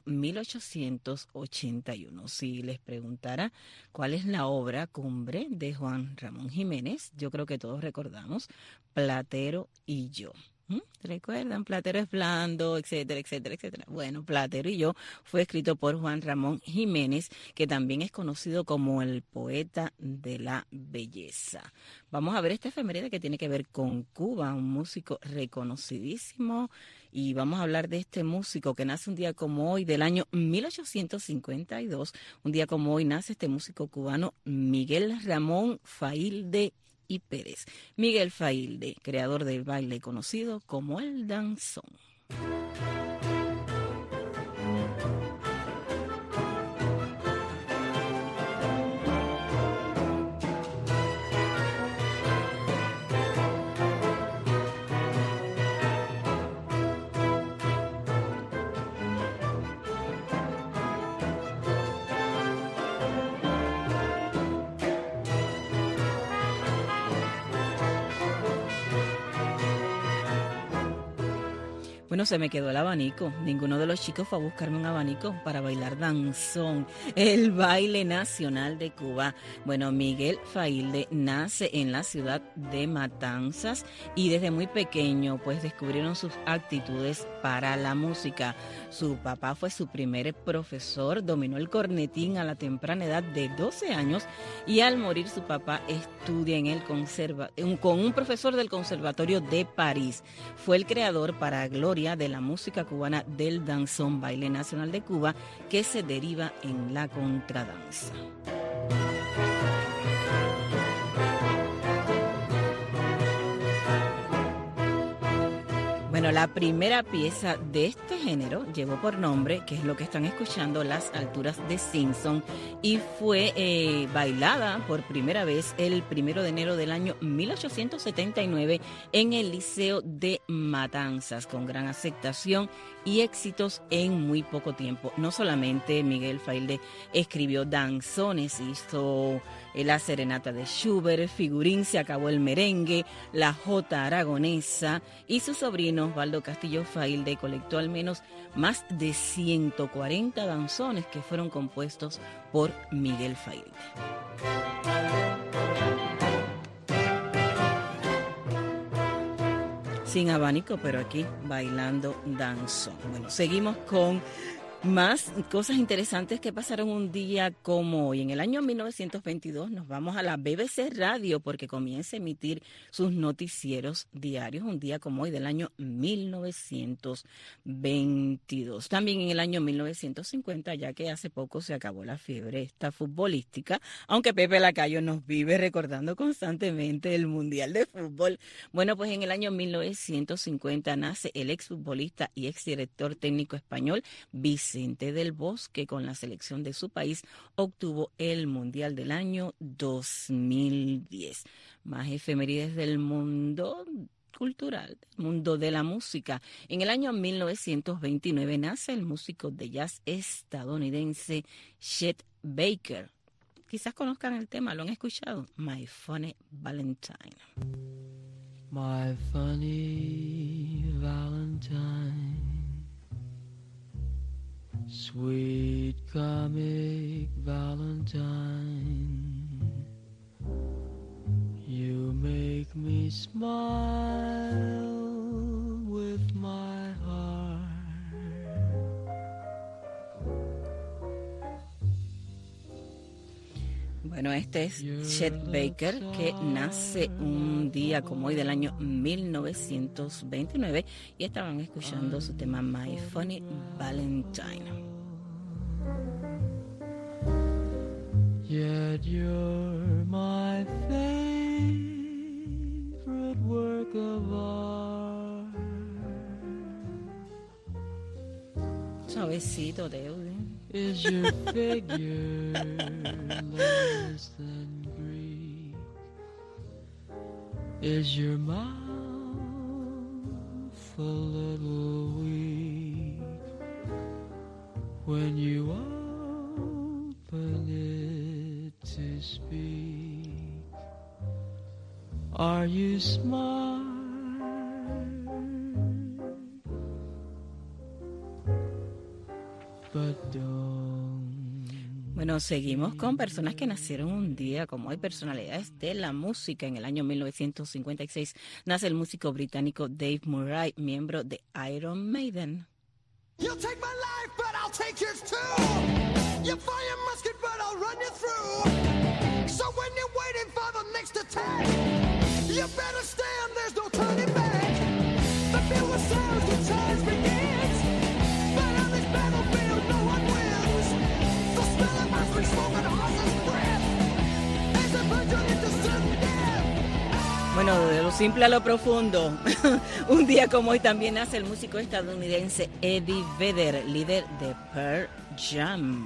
S3: 1881. Si les preguntara cuál es la obra cumbre de Juan Ramón Jiménez, yo creo que todos recordamos Platero y yo. ¿Recuerdan? Platero es blando, etcétera, etcétera, etcétera. Bueno, Platero y yo fue escrito por Juan Ramón Jiménez, que también es conocido como el poeta de la belleza. Vamos a ver esta efeméride que tiene que ver con Cuba, un músico reconocidísimo, y vamos a hablar de este músico que nace un día como hoy del año 1852. Un día como hoy nace este músico cubano Miguel Ramón Failde y Pérez. Miguel Failde, creador del baile conocido como el danzón. Bueno, se me quedó el abanico. Ninguno de los chicos fue a buscarme un abanico para bailar danzón, el baile nacional de Cuba. Bueno, Miguel Failde nace en la ciudad de Matanzas y desde muy pequeño pues descubrieron sus actitudes para la música. Su papá fue su primer profesor, dominó el cornetín a la temprana edad de 12 años y al morir su papá estudia con un profesor del Conservatorio de París. Fue el creador para gloria de la música cubana del danzón, baile nacional de Cuba, que se deriva en la contradanza. Bueno, la primera pieza de este género llevó por nombre, que es lo que están escuchando, Las Alturas de Simpson, y fue bailada por primera vez el 1 de enero del año 1879 en el Liceo de Matanzas, con gran aceptación y éxitos en muy poco tiempo. No solamente Miguel Failde escribió danzones, hizo la serenata de Schubert, Figurín, Se acabó el merengue, la jota aragonesa, y su sobrino Osvaldo Castillo Failde colectó al menos más de 140 danzones que fueron compuestos por Miguel Failde. Sin abanico, pero aquí bailando danzón. Bueno, seguimos con más cosas interesantes que pasaron un día como hoy. En el año 1922 nos vamos a la BBC Radio porque comienza a emitir sus noticieros diarios un día como hoy del año 1922. También en el año 1950, ya que hace poco se acabó la fiebre esta futbolística, aunque Pepe Lacayo nos vive recordando constantemente el Mundial de Fútbol. Bueno, pues en el año 1950 nace el exfutbolista y exdirector técnico español Vicente del Bosque. Con la selección de su país obtuvo el Mundial del año 2010. Más efemérides del mundo cultural, mundo de la música. En el año 1929 nace el músico de jazz estadounidense Chet Baker. Quizás conozcan el tema, lo han escuchado. My Funny Valentine.
S14: My funny Valentine, sweet comic Valentine, you make me smile with my heart.
S3: Bueno, este es Chet Baker, que nace un día como hoy del año 1929 y estaban escuchando su tema My Funny Valentine.
S14: Yet you're my favorite work of art.
S3: Suavecito, Deudi.
S14: Is your figure less than Greek? Is your mouth a little weak when you open it to speak? Are you smart? But don't.
S3: Bueno, seguimos con personas que nacieron un día como hoy, personalidades de la música. En el año 1956 nace el músico británico Dave Murray, miembro de Iron Maiden.
S12: You'll take my life, but I'll take yours too. You fire musket, but I'll run you through. So when you're waiting for the next attack, you better stand, there's no turning back. The fewer sounds, the challenge begins. But on this battlefield, no one wins. The smell of ice smoke and horse's breath as the virgin into sudden death.
S3: Bueno, de lo simple a lo profundo. Un día como hoy también nace el músico estadounidense Eddie Vedder, líder de Pearl Jam.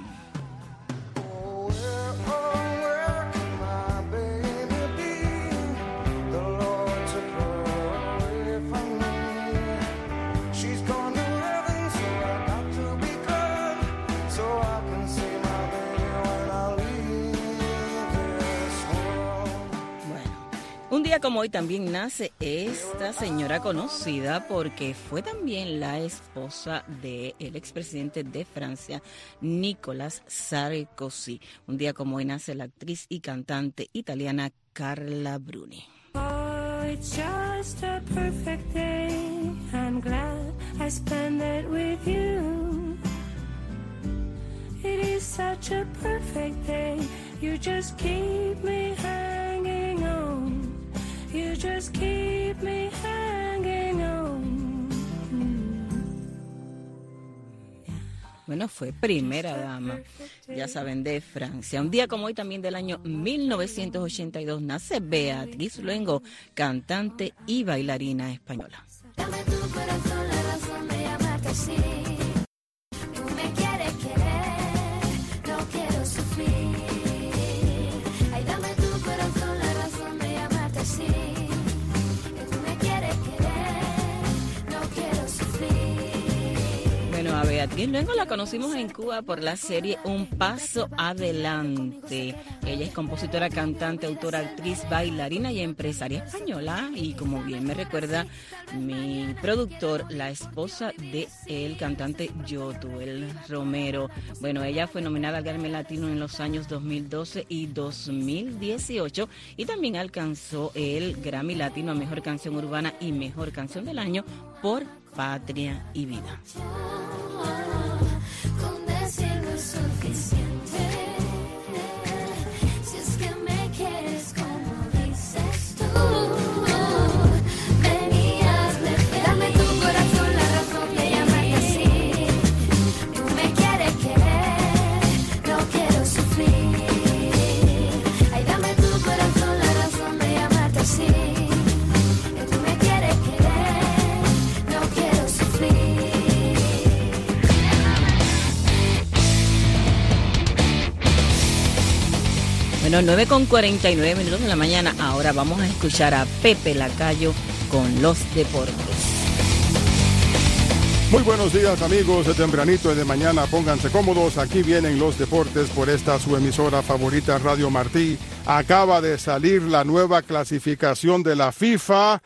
S3: día como hoy también nace esta señora conocida porque fue también la esposa del expresidente de Francia, Nicolas Sarkozy. Un día como hoy nace la actriz y cantante italiana Carla Bruni.
S18: Oh, it's just a perfect day. I'm glad I spent it with you. It is such a perfect day. You just keep me hanging on. You just keep me hanging on.
S3: Bueno, fue primera dama, ya saben, de Francia. Un día como hoy también del año 1982 nace Beatriz Luengo, cantante y bailarina española.
S18: Dame tu corazón, la razón de llamarte así. Tú me quieres querer, no quiero sufrir. Ay, dame tu corazón, la razón de llamarte así. Tú me quieres querer, no quiero sufrir.
S3: Bueno, a Beatriz Luengo la conocimos en Cuba por la serie Un Paso Adelante. Ella es compositora, cantante, autora, actriz, bailarina y empresaria española. Y como bien me recuerda mi productor, la esposa de el cantante Yotuel Romero. Bueno, ella fue nominada al Grammy Latino en los años 2012 y 2018 y también alcanzó el Grammy Latino a Mejor Canción Urbana y Mejor Canción del Año por Patria y Vida.
S18: Con decirlo es suficiente. Si es que me quieres como dices tú. Ven y hazme feliz. Dame tu corazón, la razón de llamarte así. Tú me quieres querer, no quiero sufrir. Ay, dame tu corazón, la razón de llamarte así. Tú me quieres querer, no quiero sufrir.
S3: Bueno, 9:49 de la mañana. Ahora vamos a escuchar a Pepe Lacayo con los deportes.
S20: Muy buenos días, amigos, de tempranito y de mañana. Pónganse cómodos. Aquí vienen los deportes por esta su emisora favorita, Radio Martí. Acaba de salir la nueva clasificación de la FIFA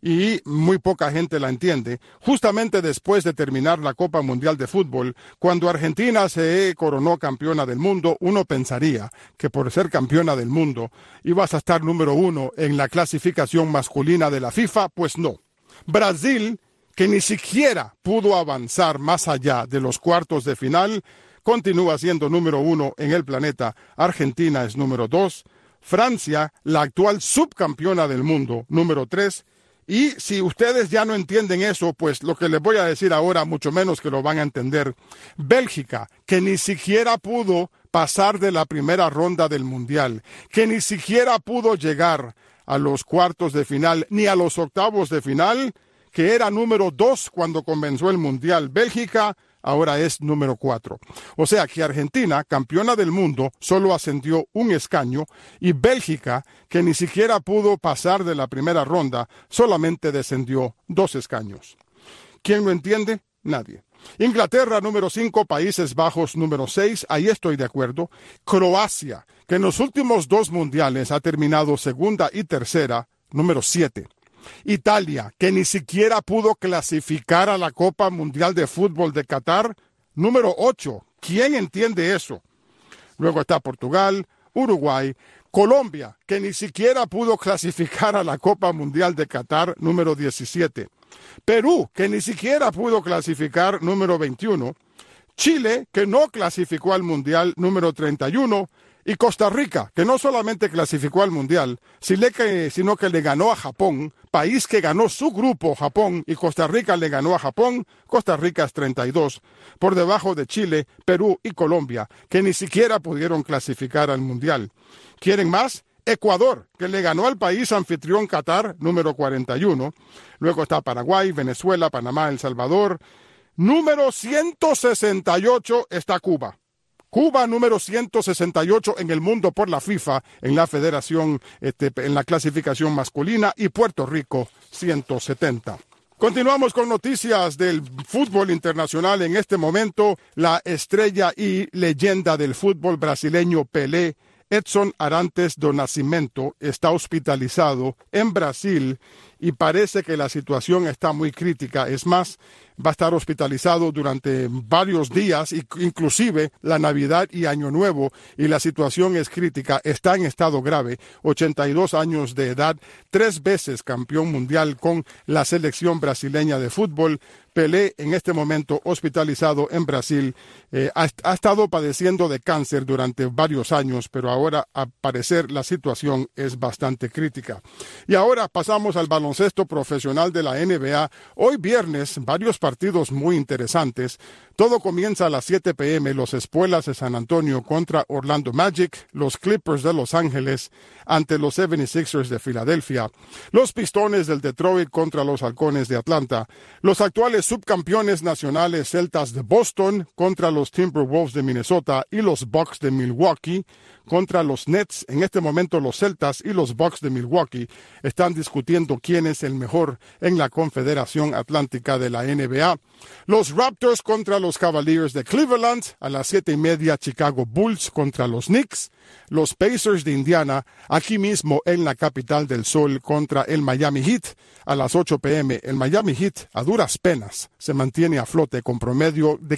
S20: y muy poca gente la entiende. Justamente después de terminar la Copa Mundial de Fútbol, cuando Argentina se coronó campeona del mundo, uno pensaría que por ser campeona del mundo ibas a estar número 1 en la clasificación masculina de la FIFA. Pues no. Brasil, que ni siquiera pudo avanzar más allá de los cuartos de final, continúa siendo número 1 en el planeta. Argentina es número 2. Francia, la actual subcampeona del mundo, número 3. Y si ustedes ya no entienden eso, pues lo que les voy a decir ahora, mucho menos que lo van a entender. Bélgica, que ni siquiera pudo pasar de la primera ronda del Mundial, que ni siquiera pudo llegar a los cuartos de final, ni a los octavos de final, que era número 2 cuando comenzó el Mundial. Bélgica ahora es número 4. O sea que Argentina, campeona del mundo, solo ascendió un escaño, y Bélgica, que ni siquiera pudo pasar de la primera ronda, solamente descendió 2 escaños. ¿Quién lo entiende? Nadie. Inglaterra, número 5, Países Bajos, número 6, ahí estoy de acuerdo. Croacia, que en los últimos 2 mundiales ha terminado segunda y tercera, número 7. Italia, que ni siquiera pudo clasificar a la Copa Mundial de Fútbol de Qatar, número 8. ¿Quién entiende eso? Luego está Portugal, Uruguay, Colombia, que ni siquiera pudo clasificar a la Copa Mundial de Qatar, número 17. Perú, que ni siquiera pudo clasificar, número 21. Chile, que no clasificó al Mundial, número 31. Y Costa Rica, que no solamente clasificó al Mundial, sino que le ganó a Japón, país que ganó su grupo, Japón, y Costa Rica le ganó a Japón. Costa Rica es 32, por debajo de Chile, Perú y Colombia, que ni siquiera pudieron clasificar al Mundial. ¿Quieren más? Ecuador, que le ganó al país anfitrión Qatar, número 41. Luego está Paraguay, Venezuela, Panamá, El Salvador. Número 168 está Cuba. Cuba, número 168 en el mundo por la FIFA, en la federación, en la clasificación masculina, y Puerto Rico, 170. Continuamos con noticias del fútbol internacional. En este momento, la estrella y leyenda del fútbol brasileño Pelé Edson Arantes do Nascimento está hospitalizado en Brasil y parece que la situación está muy crítica. Es más, va a estar hospitalizado durante varios días, inclusive la Navidad y Año Nuevo, y la situación es crítica. Está en estado grave, 82 años de edad, 3 veces campeón mundial con la selección brasileña de fútbol. Pelé, en este momento hospitalizado en Brasil, ha estado padeciendo de cáncer durante varios años, pero ahora, al parecer, la situación es bastante crítica. Y ahora pasamos al baloncesto profesional de la NBA. Hoy viernes, varios partidos muy interesantes. Todo comienza a las 7 p.m. Los Espuelas de San Antonio contra Orlando Magic, los Clippers de Los Ángeles ante los 76ers de Filadelfia, los Pistones del Detroit contra los Halcones de Atlanta, los actuales subcampeones nacionales Celtas de Boston contra los Timberwolves de Minnesota y los Bucks de Milwaukee contra los Nets. En este momento los Celtas y los Bucks de Milwaukee están discutiendo quién es el mejor en la Confederación Atlántica de la NBA. Los Raptors contra los Cavaliers de Cleveland. A las 7:30 Chicago Bulls contra los Knicks. Los Pacers de Indiana, aquí mismo en la capital del sol, contra el Miami Heat. A las 8 p.m. el Miami Heat, a duras penas, se mantiene a flote con promedio de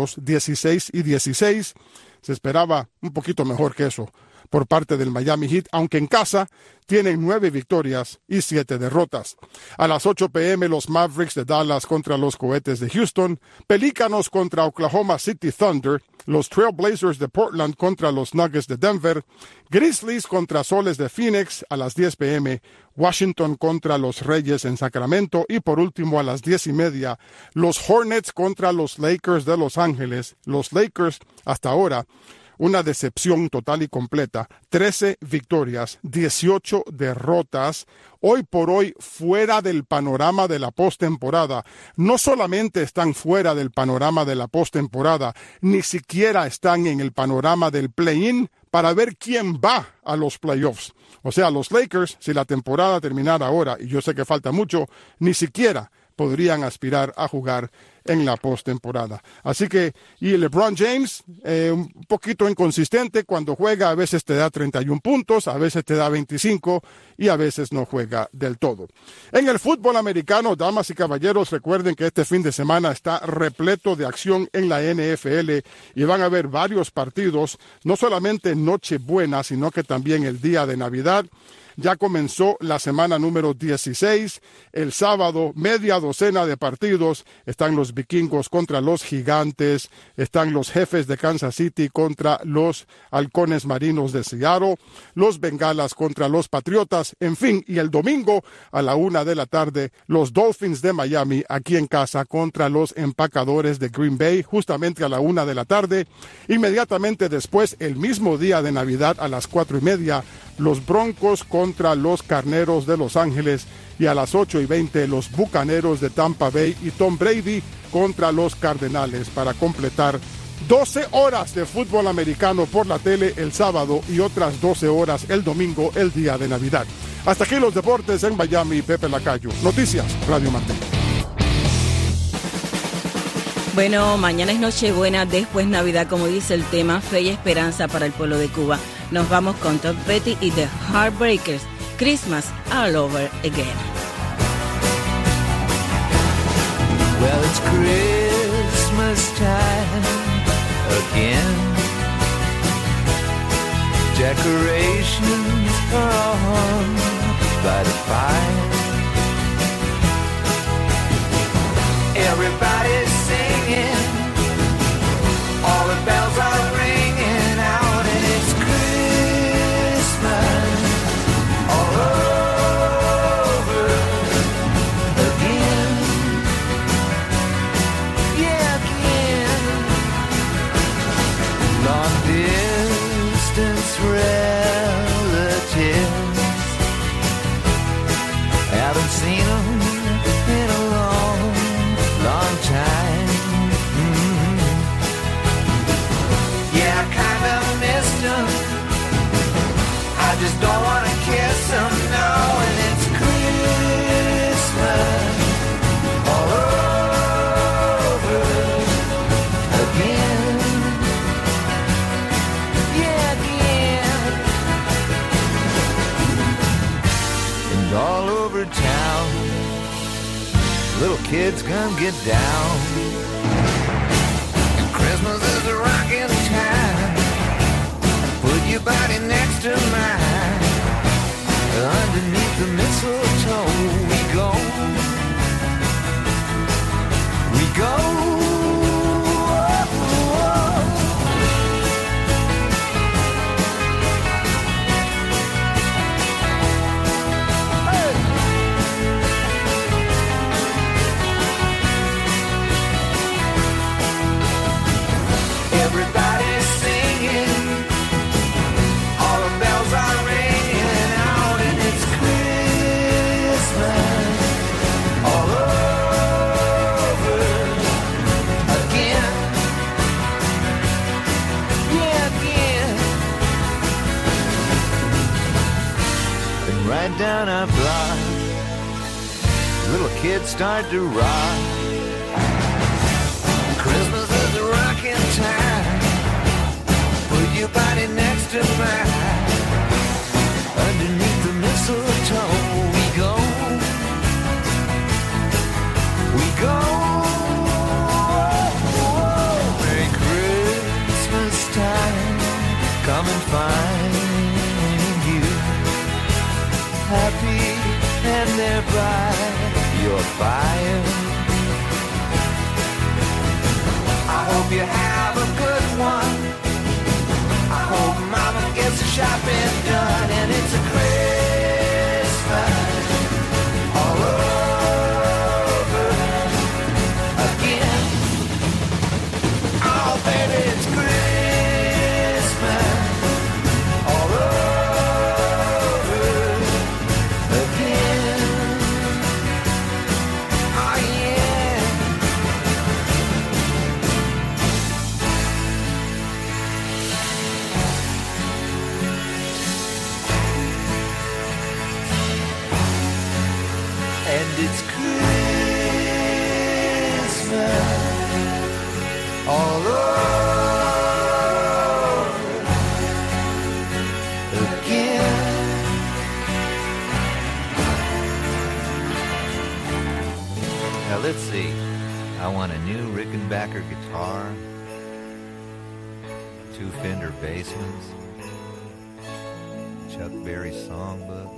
S20: 516 y 16. Se esperaba un poquito mejor que eso por parte del Miami Heat, aunque en casa tienen 9 victorias y 7 derrotas. A las 8 p.m. los Mavericks de Dallas contra los Cohetes de Houston, Pelícanos contra Oklahoma City Thunder, los Trail Blazers de Portland contra los Nuggets de Denver, Grizzlies contra Soles de Phoenix a las 10 p.m., Washington contra los Reyes en Sacramento y por último a las 10:30 los Hornets contra los Lakers de Los Ángeles. Los Lakers hasta ahora una decepción total y completa. 13 victorias, 18 derrotas. Hoy por hoy fuera del panorama de la postemporada. No solamente están fuera del panorama de la postemporada, ni siquiera están en el panorama del play-in para ver quién va a los playoffs. O sea, los Lakers, si la temporada terminara ahora, y yo sé que falta mucho, ni siquiera podrían aspirar a jugar en la postemporada. Así que, y LeBron James, un poquito inconsistente cuando juega, a veces te da 31 puntos, a veces te da 25 y a veces no juega del todo. En el fútbol americano, damas y caballeros, recuerden que este fin de semana está repleto de acción en la NFL y van a haber varios partidos, no solamente Nochebuena, sino que también el día de Navidad. Ya comenzó la semana número 16. El sábado, media docena de partidos. Están los Vikingos contra los Gigantes. Están los Jefes de Kansas City contra los Halcones Marinos de Seattle. Los Bengalas contra los Patriotas. En fin, y el domingo a la 1 de la tarde, los Dolphins de Miami aquí en casa contra los Empacadores de Green Bay, justamente a la 1 de la tarde. Inmediatamente después, el mismo día de Navidad a las 4:30, los Broncos contra los Carneros de Los Ángeles y a las 8:20 los Bucaneros de Tampa Bay y Tom Brady contra los Cardenales para completar 12 horas de fútbol americano por la tele el sábado y otras 12 horas el domingo, el día de Navidad. Hasta aquí los deportes en Miami, Pepe Lacayo. Noticias, Radio Martín.
S3: Bueno, mañana es Nochebuena, después Navidad, como dice el tema, fe y esperanza para el pueblo de Cuba. Nos vamos con Tom Petty y The Heartbreakers, Christmas All Over Again.
S14: Well, it's Christmas time again. Decorations are on by the fire. Everybody's singing, all the bells are ringing out, and it's Christmas all over again. Yeah, again. Long distance relatives, haven't seen them in a long time. Yeah, I kind of missed them. I just don't want to kiss them, no. And it's Christmas all over again. Yeah, again. town. Little kids come get down. And Christmas is a rockin' time. Put your body next to mine. Underneath the mistletoe we go. We go. Everybody's singing, all the bells are ringing out, and it's Christmas all over again. Yeah, again. And right down our block, little kids start to rock. Christmas is a rockin' time. Put your body next to mine. Underneath the mistletoe we go. We go. Merry Christmas time. Come and find you happy and there by your fire. I hope you have a good one. I hope Mama gets the shopping done, and it's a Christmas all over again. Oh, baby, it's Christmas all over again. Oh, yeah. And it's Christmas all over again. Now let's see. I want a new Rickenbacker guitar, 2 Fender Bassmans, Chuck Berry songbook,